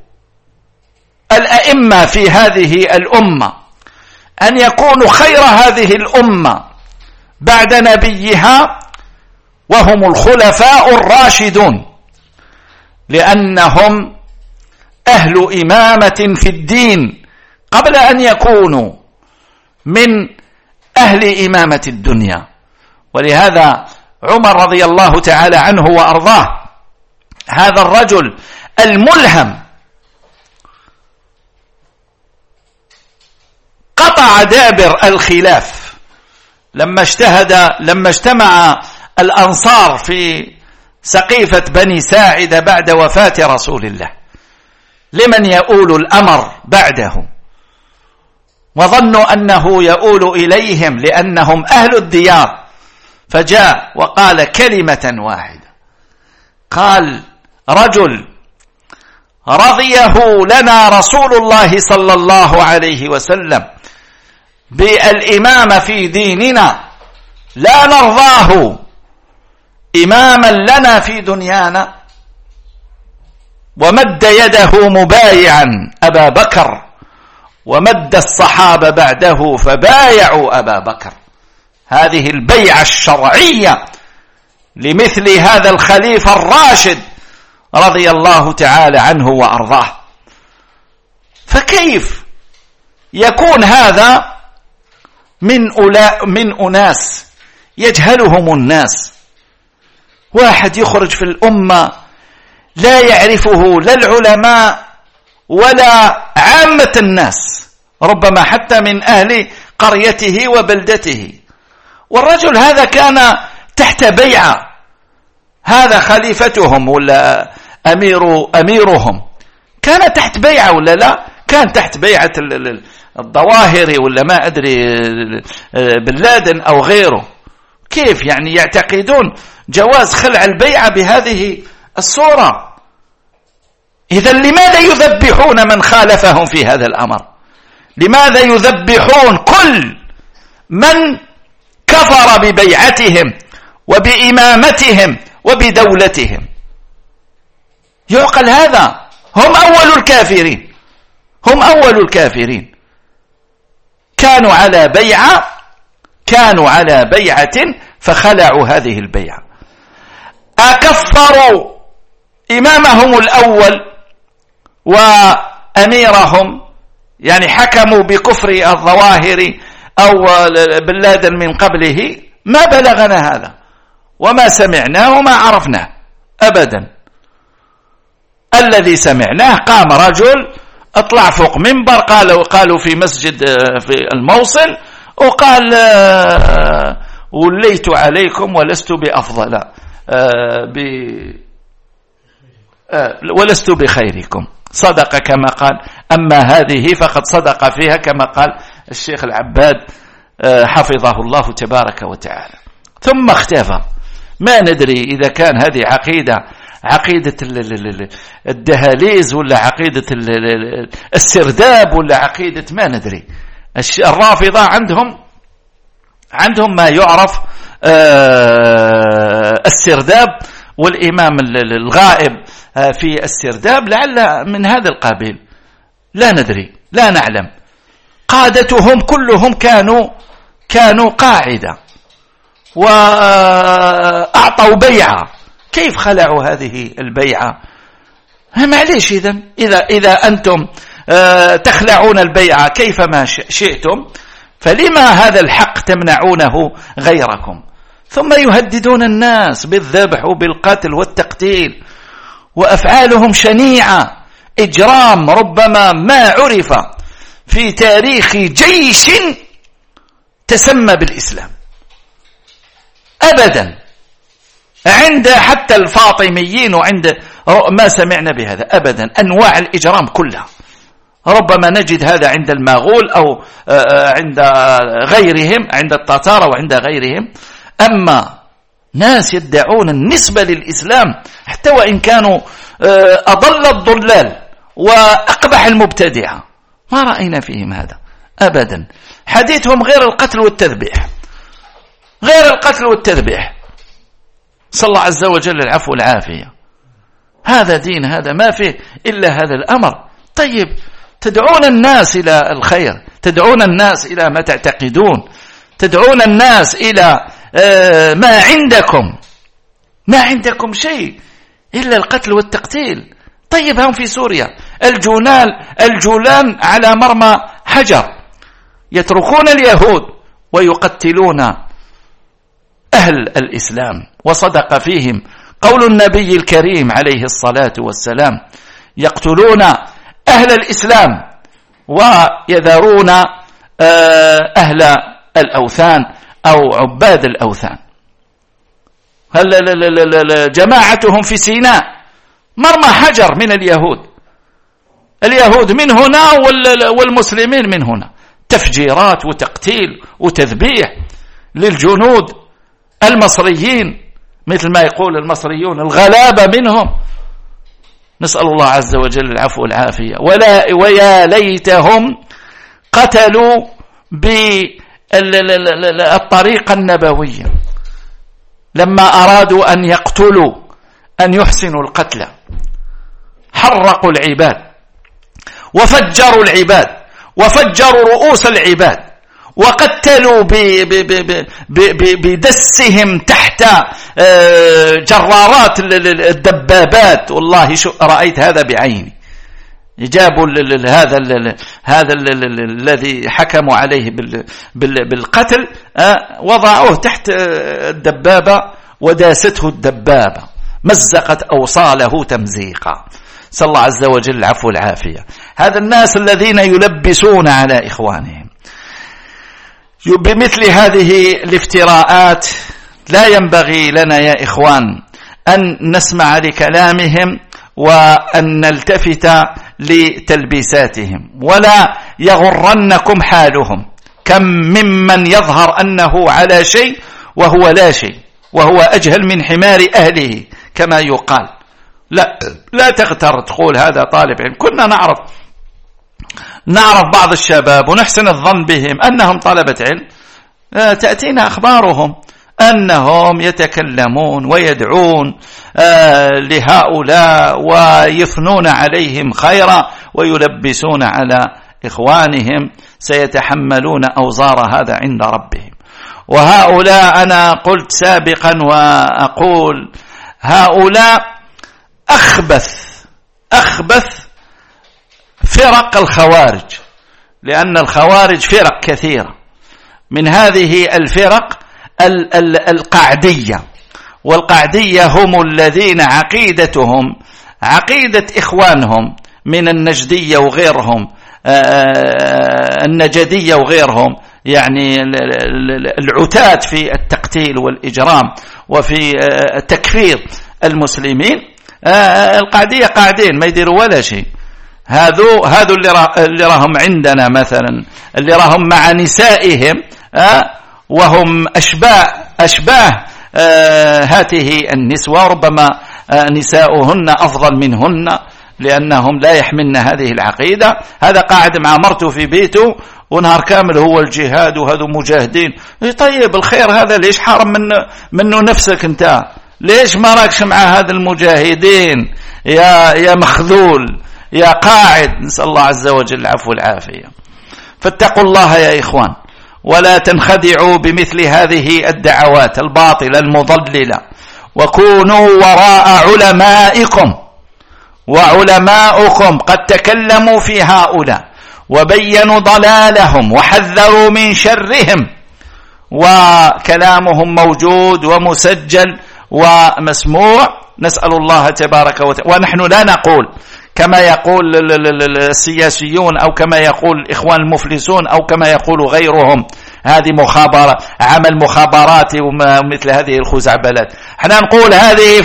الأئمة في هذه الأمة أن يكونوا خير هذه الأمة بعد نبيها، وهم الخلفاء الراشدون، لأنهم أهل إمامة في الدين قبل أن يكونوا من أهل إمامة الدنيا. ولهذا عمر رضي الله تعالى عنه وأرضاه، هذا الرجل الملهم قطع دابر الخلاف لما اجتمع الأنصار في سقيفة بني ساعدة بعد وفاة رسول الله، لمن يؤول الأمر بعده، وظنوا أنه يؤول إليهم لأنهم أهل الديار، فجاء وقال كلمة واحدة، قال: رجل رضيه لنا رسول الله صلى الله عليه وسلم بالإمام في ديننا، لا نرضاه إماما لنا في دنيانا. ومد يده مبايعا أبا بكر، ومد الصحابة بعده فبايعوا أبا بكر. هذه البيعة الشرعية لمثل هذا الخليفة الراشد رضي الله تعالى عنه وأرضاه. فكيف يكون هذا من أناس يجهلهم الناس؟ واحد يخرج في الأمة لا يعرفه لا العلماء ولا عامة الناس، ربما حتى من أهل قريته وبلدته، والرجل هذا كان تحت بيعة، هذا خليفتهم ولا أميرهم كان تحت بيعة ولا لا؟ كان تحت بيعة الظواهري ولا ما أدري بن لادن أو غيره. كيف يعني يعتقدون جواز خلع البيعة بهذه الصورة؟ إذن لماذا يذبحون من خالفهم في هذا الأمر؟ لماذا يذبحون كل من كفر ببيعتهم وبإمامتهم وبدولتهم؟ يعقل هذا؟ هم أول الكافرين، هم أول الكافرين. كانوا على بيعة فخلعوا هذه البيعة. أكفروا إمامهم الأول وأميرهم، يعني حكموا بكفر الظواهر أو بن لادن من قبله؟ ما بلغنا هذا وما سمعناه وما عرفناه أبدا. الذي سمعناه قام رجل اطلع فوق منبر، قالوا في مسجد في الموصل، وقال: وليت عليكم ولست بأفضل ولست بخيركم. صدق كما قال، أما هذه فقد صدق فيها كما قال الشيخ العباد حفظه الله تبارك وتعالى. ثم اختفى. ما ندري إذا كان هذه عقيدة الدهاليز ولا عقيدة السرداب ولا عقيدة ما ندري. الرافضة عندهم ما يعرف السرداب والإمام الغائب في السرداب، لعل من هذا القابل، لا ندري لا نعلم. قادتهم كلهم كانوا قاعدة، وأعطوا بيعة. كيف خلعوا هذه البيعة؟ معليش، إذا أنتم تخلعون البيعة كيفما شئتم، فلما هذا الحق تمنعونه غيركم؟ ثم يهددون الناس بالذبح وبالقتل والتقتيل، وأفعالهم شنيعة، إجرام ربما ما عرف في تاريخ جيش تسمى بالإسلام أبدا، عند حتى الفاطميين وعند ما سمعنا بهذا أبدا. أنواع الإجرام كلها ربما نجد هذا عند المغول أو عند غيرهم، عند التتار وعند غيرهم. أما ناس يدعون النسبة للإسلام حتى وإن كانوا أضل الضلال وأقبح المبتدعة، ما رأينا فيهم هذا أبدا. حديثهم غير القتل والتذبيح، غير القتل والتذبيح. صلى الله عز وجل العفو والعافية. هذا دين، هذا ما فيه إلا هذا الأمر. طيب، تدعون الناس إلى الخير، تدعون الناس إلى ما تعتقدون، تدعون الناس إلى ما عندكم شيء إلا القتل والتقتيل. طيب، هم في سوريا الجولان على مرمى حجر، يتركون اليهود ويقتلون أهل الإسلام. وصدق فيهم قول النبي الكريم عليه الصلاة والسلام: يقتلون أهل الإسلام ويذرون أهل الأوثان أو عباد الأوثان. جماعتهم في سيناء مرمى حجر من اليهود من هنا والمسلمين من هنا، تفجيرات وتقتيل وتذبيح للجنود المصريين، مثل ما يقول المصريون الغلابة منهم. نسأل الله عز وجل العفو والعافية. ويا ليتهم قتلوا بالطريقة النبوية لما أرادوا أن يقتلوا، أن يحسنوا القتل، حرقوا العباد وفجروا العباد وفجروا رؤوس العباد وقتلوا بدسهم تحت جرارات الدبابات. والله رأيت هذا بعيني. جابوا هذا الذي حكموا عليه بالقتل، وضعوه تحت الدبابة وداسته الدبابة، مزقت أوصاله تمزيقا. صلى الله عز وجل العفو والعافية. هذا الناس الذين يلبسون على إخوانهم بمثل هذه الافتراءات، لا ينبغي لنا يا إخوان أن نسمع لكلامهم وأن نلتفت لتلبيساتهم، ولا يغرنكم حالهم. كم ممن يظهر أنه على شيء وهو لا شيء، وهو أجهل من حمار أهله كما يقال. لا تغتر تقول هذا طالب علم. كنا نعرف بعض الشباب ونحسن الظن بهم أنهم طلبة علم، تأتينا أخبارهم أنهم يتكلمون ويدعون لهؤلاء ويثنون عليهم خيرا ويلبسون على إخوانهم، سيتحملون أوزار هذا عند ربهم. وهؤلاء أنا قلت سابقا وأقول هؤلاء أخبث فرق الخوارج، لأن الخوارج فرق كثيرة. من هذه الفرق القعدية، والقعدية هم الذين عقيدتهم عقيدة إخوانهم من النجدية وغيرهم، النجدية وغيرهم، يعني العتاة في التقتيل والإجرام وفي تكفير المسلمين. القعدية قاعدين ما يديروا ولا شيء. هذو اللي راهم عندنا مثلا، اللي راهم مع نسائهم وهم أشباه هاته النسوة، ربما نساؤهن أفضل منهن لأنهم لا يحملن هذه العقيدة. هذا قاعد مع مرته في بيته ونهار كامل هو الجهاد وهذا مجاهدين. طيب الخير هذا ليش حرم منه نفسك انت؟ ليش ما راكش مع هذا المجاهدين يا مخذول يا قاعد؟ نسأل الله عز وجل العفو والعافية. فاتقوا الله يا إخوان، ولا تنخدعوا بمثل هذه الدعوات الباطلة المضللة، وكونوا وراء علمائكم، وعلماؤكم قد تكلموا في هؤلاء وبينوا ضلالهم وحذروا من شرهم، وكلامهم موجود ومسجل ومسموع. نسأل الله تبارك وتعالى. ونحن لا نقول كما يقول السياسيون أو كما يقول الإخوان المفلسون أو كما يقول غيرهم هذه مخابرة، عمل مخابراتي ومثل هذه الخزعبلات. احنا نقول هذه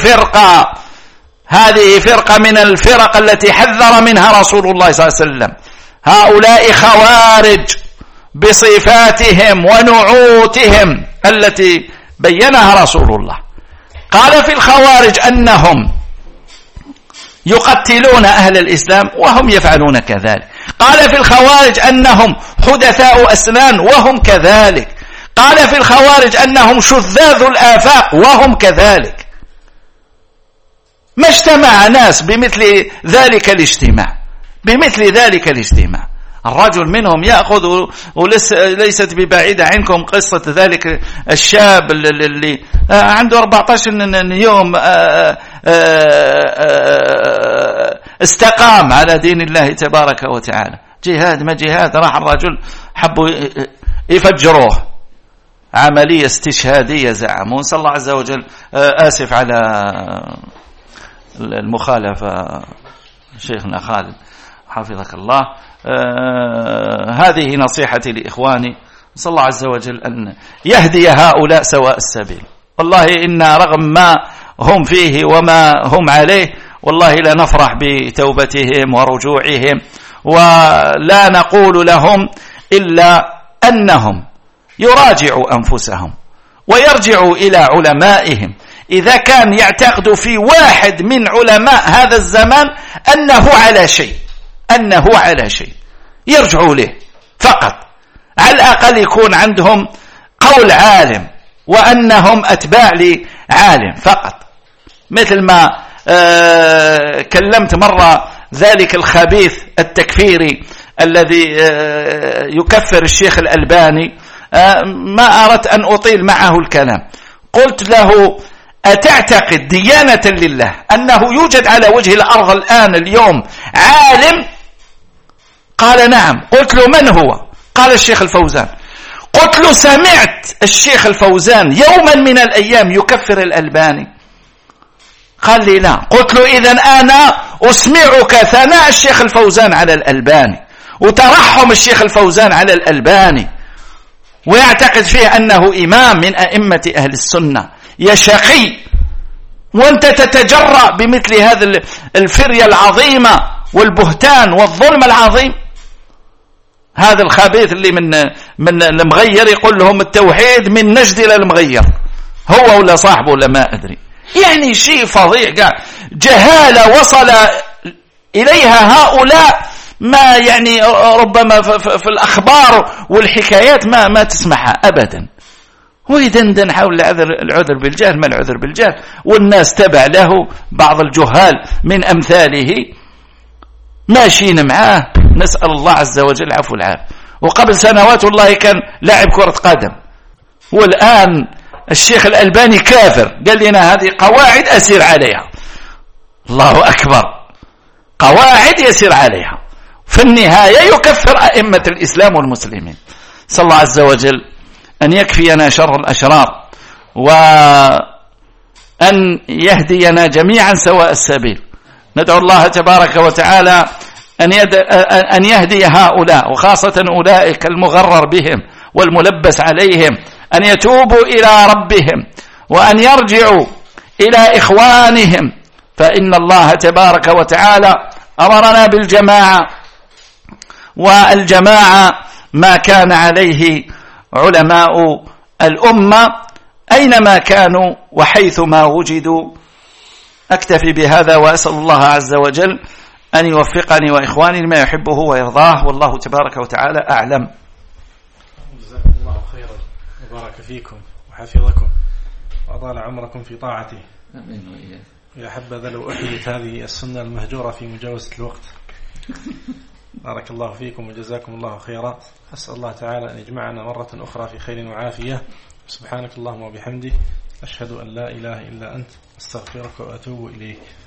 فرقة من الفرق التي حذر منها رسول الله صلى الله عليه وسلم. هؤلاء خوارج بصفاتهم ونعوتهم التي بينها رسول الله. قال في الخوارج أنهم يقتلون أهل الإسلام وهم يفعلون كذلك. قال في الخوارج أنهم حدثاء أسنان وهم كذلك. قال في الخوارج أنهم شذاذ الآفاق وهم كذلك. ما اجتمع ناس بمثل ذلك الاجتماع. الرجل منهم يأخذ، وليست ببعيدة عنكم قصة ذلك الشاب اللي عنده 14 يوم استقام على دين الله تبارك وتعالى. جهاد ما جهاد، راح الرجل حبوا يفجروه، عملية استشهادية زعموا. نسأل الله عز وجل، آسف على المخالفة شيخنا خالد حفظك الله. هذه نصيحتي لإخواني، نسأل الله عز وجل أن يهدي هؤلاء سواء السبيل. والله إنا رغم ما هم فيه وما هم عليه والله لا نفرح بتوبتهم ورجوعهم، ولا نقول لهم إلا أنهم يراجعوا أنفسهم ويرجعوا إلى علمائهم. إذا كان يعتقد في واحد من علماء هذا الزمان أنه على شيء يرجعوا له فقط، على الأقل يكون عندهم قول عالم وأنهم أتباع لعالم فقط. مثل ما كلمت مرة ذلك الخبيث التكفيري الذي يكفر الشيخ الألباني، ما أردت أن أطيل معه الكلام. قلت له: أتعتقد ديانة لله أنه يوجد على وجه الأرض الآن اليوم عالم؟ قال: نعم. قلت له: من هو؟ قال: الشيخ الفوزان. قلت له: سمعت الشيخ الفوزان يوما من الأيام يكفر الألباني؟ قال لي: لا. قلت له: إذن أنا أسمعك ثناء الشيخ الفوزان على الألباني وترحم الشيخ الفوزان على الألباني، ويعتقد فيه أنه إمام من أئمة أهل السنة. يا شقي، وأنت تتجرأ بمثل هذا الفرية العظيمة والبهتان والظلم العظيم. هذا الخبيث اللي من المغير يقول لهم التوحيد من نجد إلى المغير، هو ولا صاحبه ولا ما أدري. يعني شيء فظيع، جهالة وصل إليها هؤلاء ما يعني ربما في الأخبار والحكايات ما تسمعها أبدا. ويدندن حول العذر بالجهل، ما العذر بالجهل، والناس تبع له بعض الجهال من أمثاله ماشيين معاه. نسأل الله عز وجل العفو والعافية. وقبل سنوات والله كان لاعب كرة قدم، والآن الشيخ الألباني كافر. قال لنا هذه قواعد أسير عليها. الله أكبر، قواعد يسير عليها، في النهاية يكفر أئمة الإسلام والمسلمين. صلى الله عز وجل أن يكفينا شر الأشرار، وأن يهدينا جميعا سواء السبيل. ندعو الله تبارك وتعالى أن يهدي هؤلاء، وخاصة أولئك المغرر بهم والملبس عليهم، أن يتوبوا إلى ربهم وأن يرجعوا إلى إخوانهم، فإن الله تبارك وتعالى أمرنا بالجماعة، والجماعة ما كان عليه علماء الأمة أينما كانوا وحيثما وجدوا. أكتفي بهذا، وأسأل الله عز وجل أن يوفقني وإخواني لما يحبه ويرضاه، والله تبارك وتعالى أعلم. جزاكم الله خيرا وبارك فيكم وحفظكم وأطال عمركم في طاعته. آمين وإياك. يا حبذا لو أحيت هذه السنة المهجورة في مجاوزة الوقت. بارك الله فيكم وجزاكم الله خيرا. أسأل الله تعالى أن يجمعنا مرة أخرى في خير وعافية. سبحانك اللهم وبحمدك، أشهد أن لا إله إلا أنت، أستغفرك وأتوب إليك.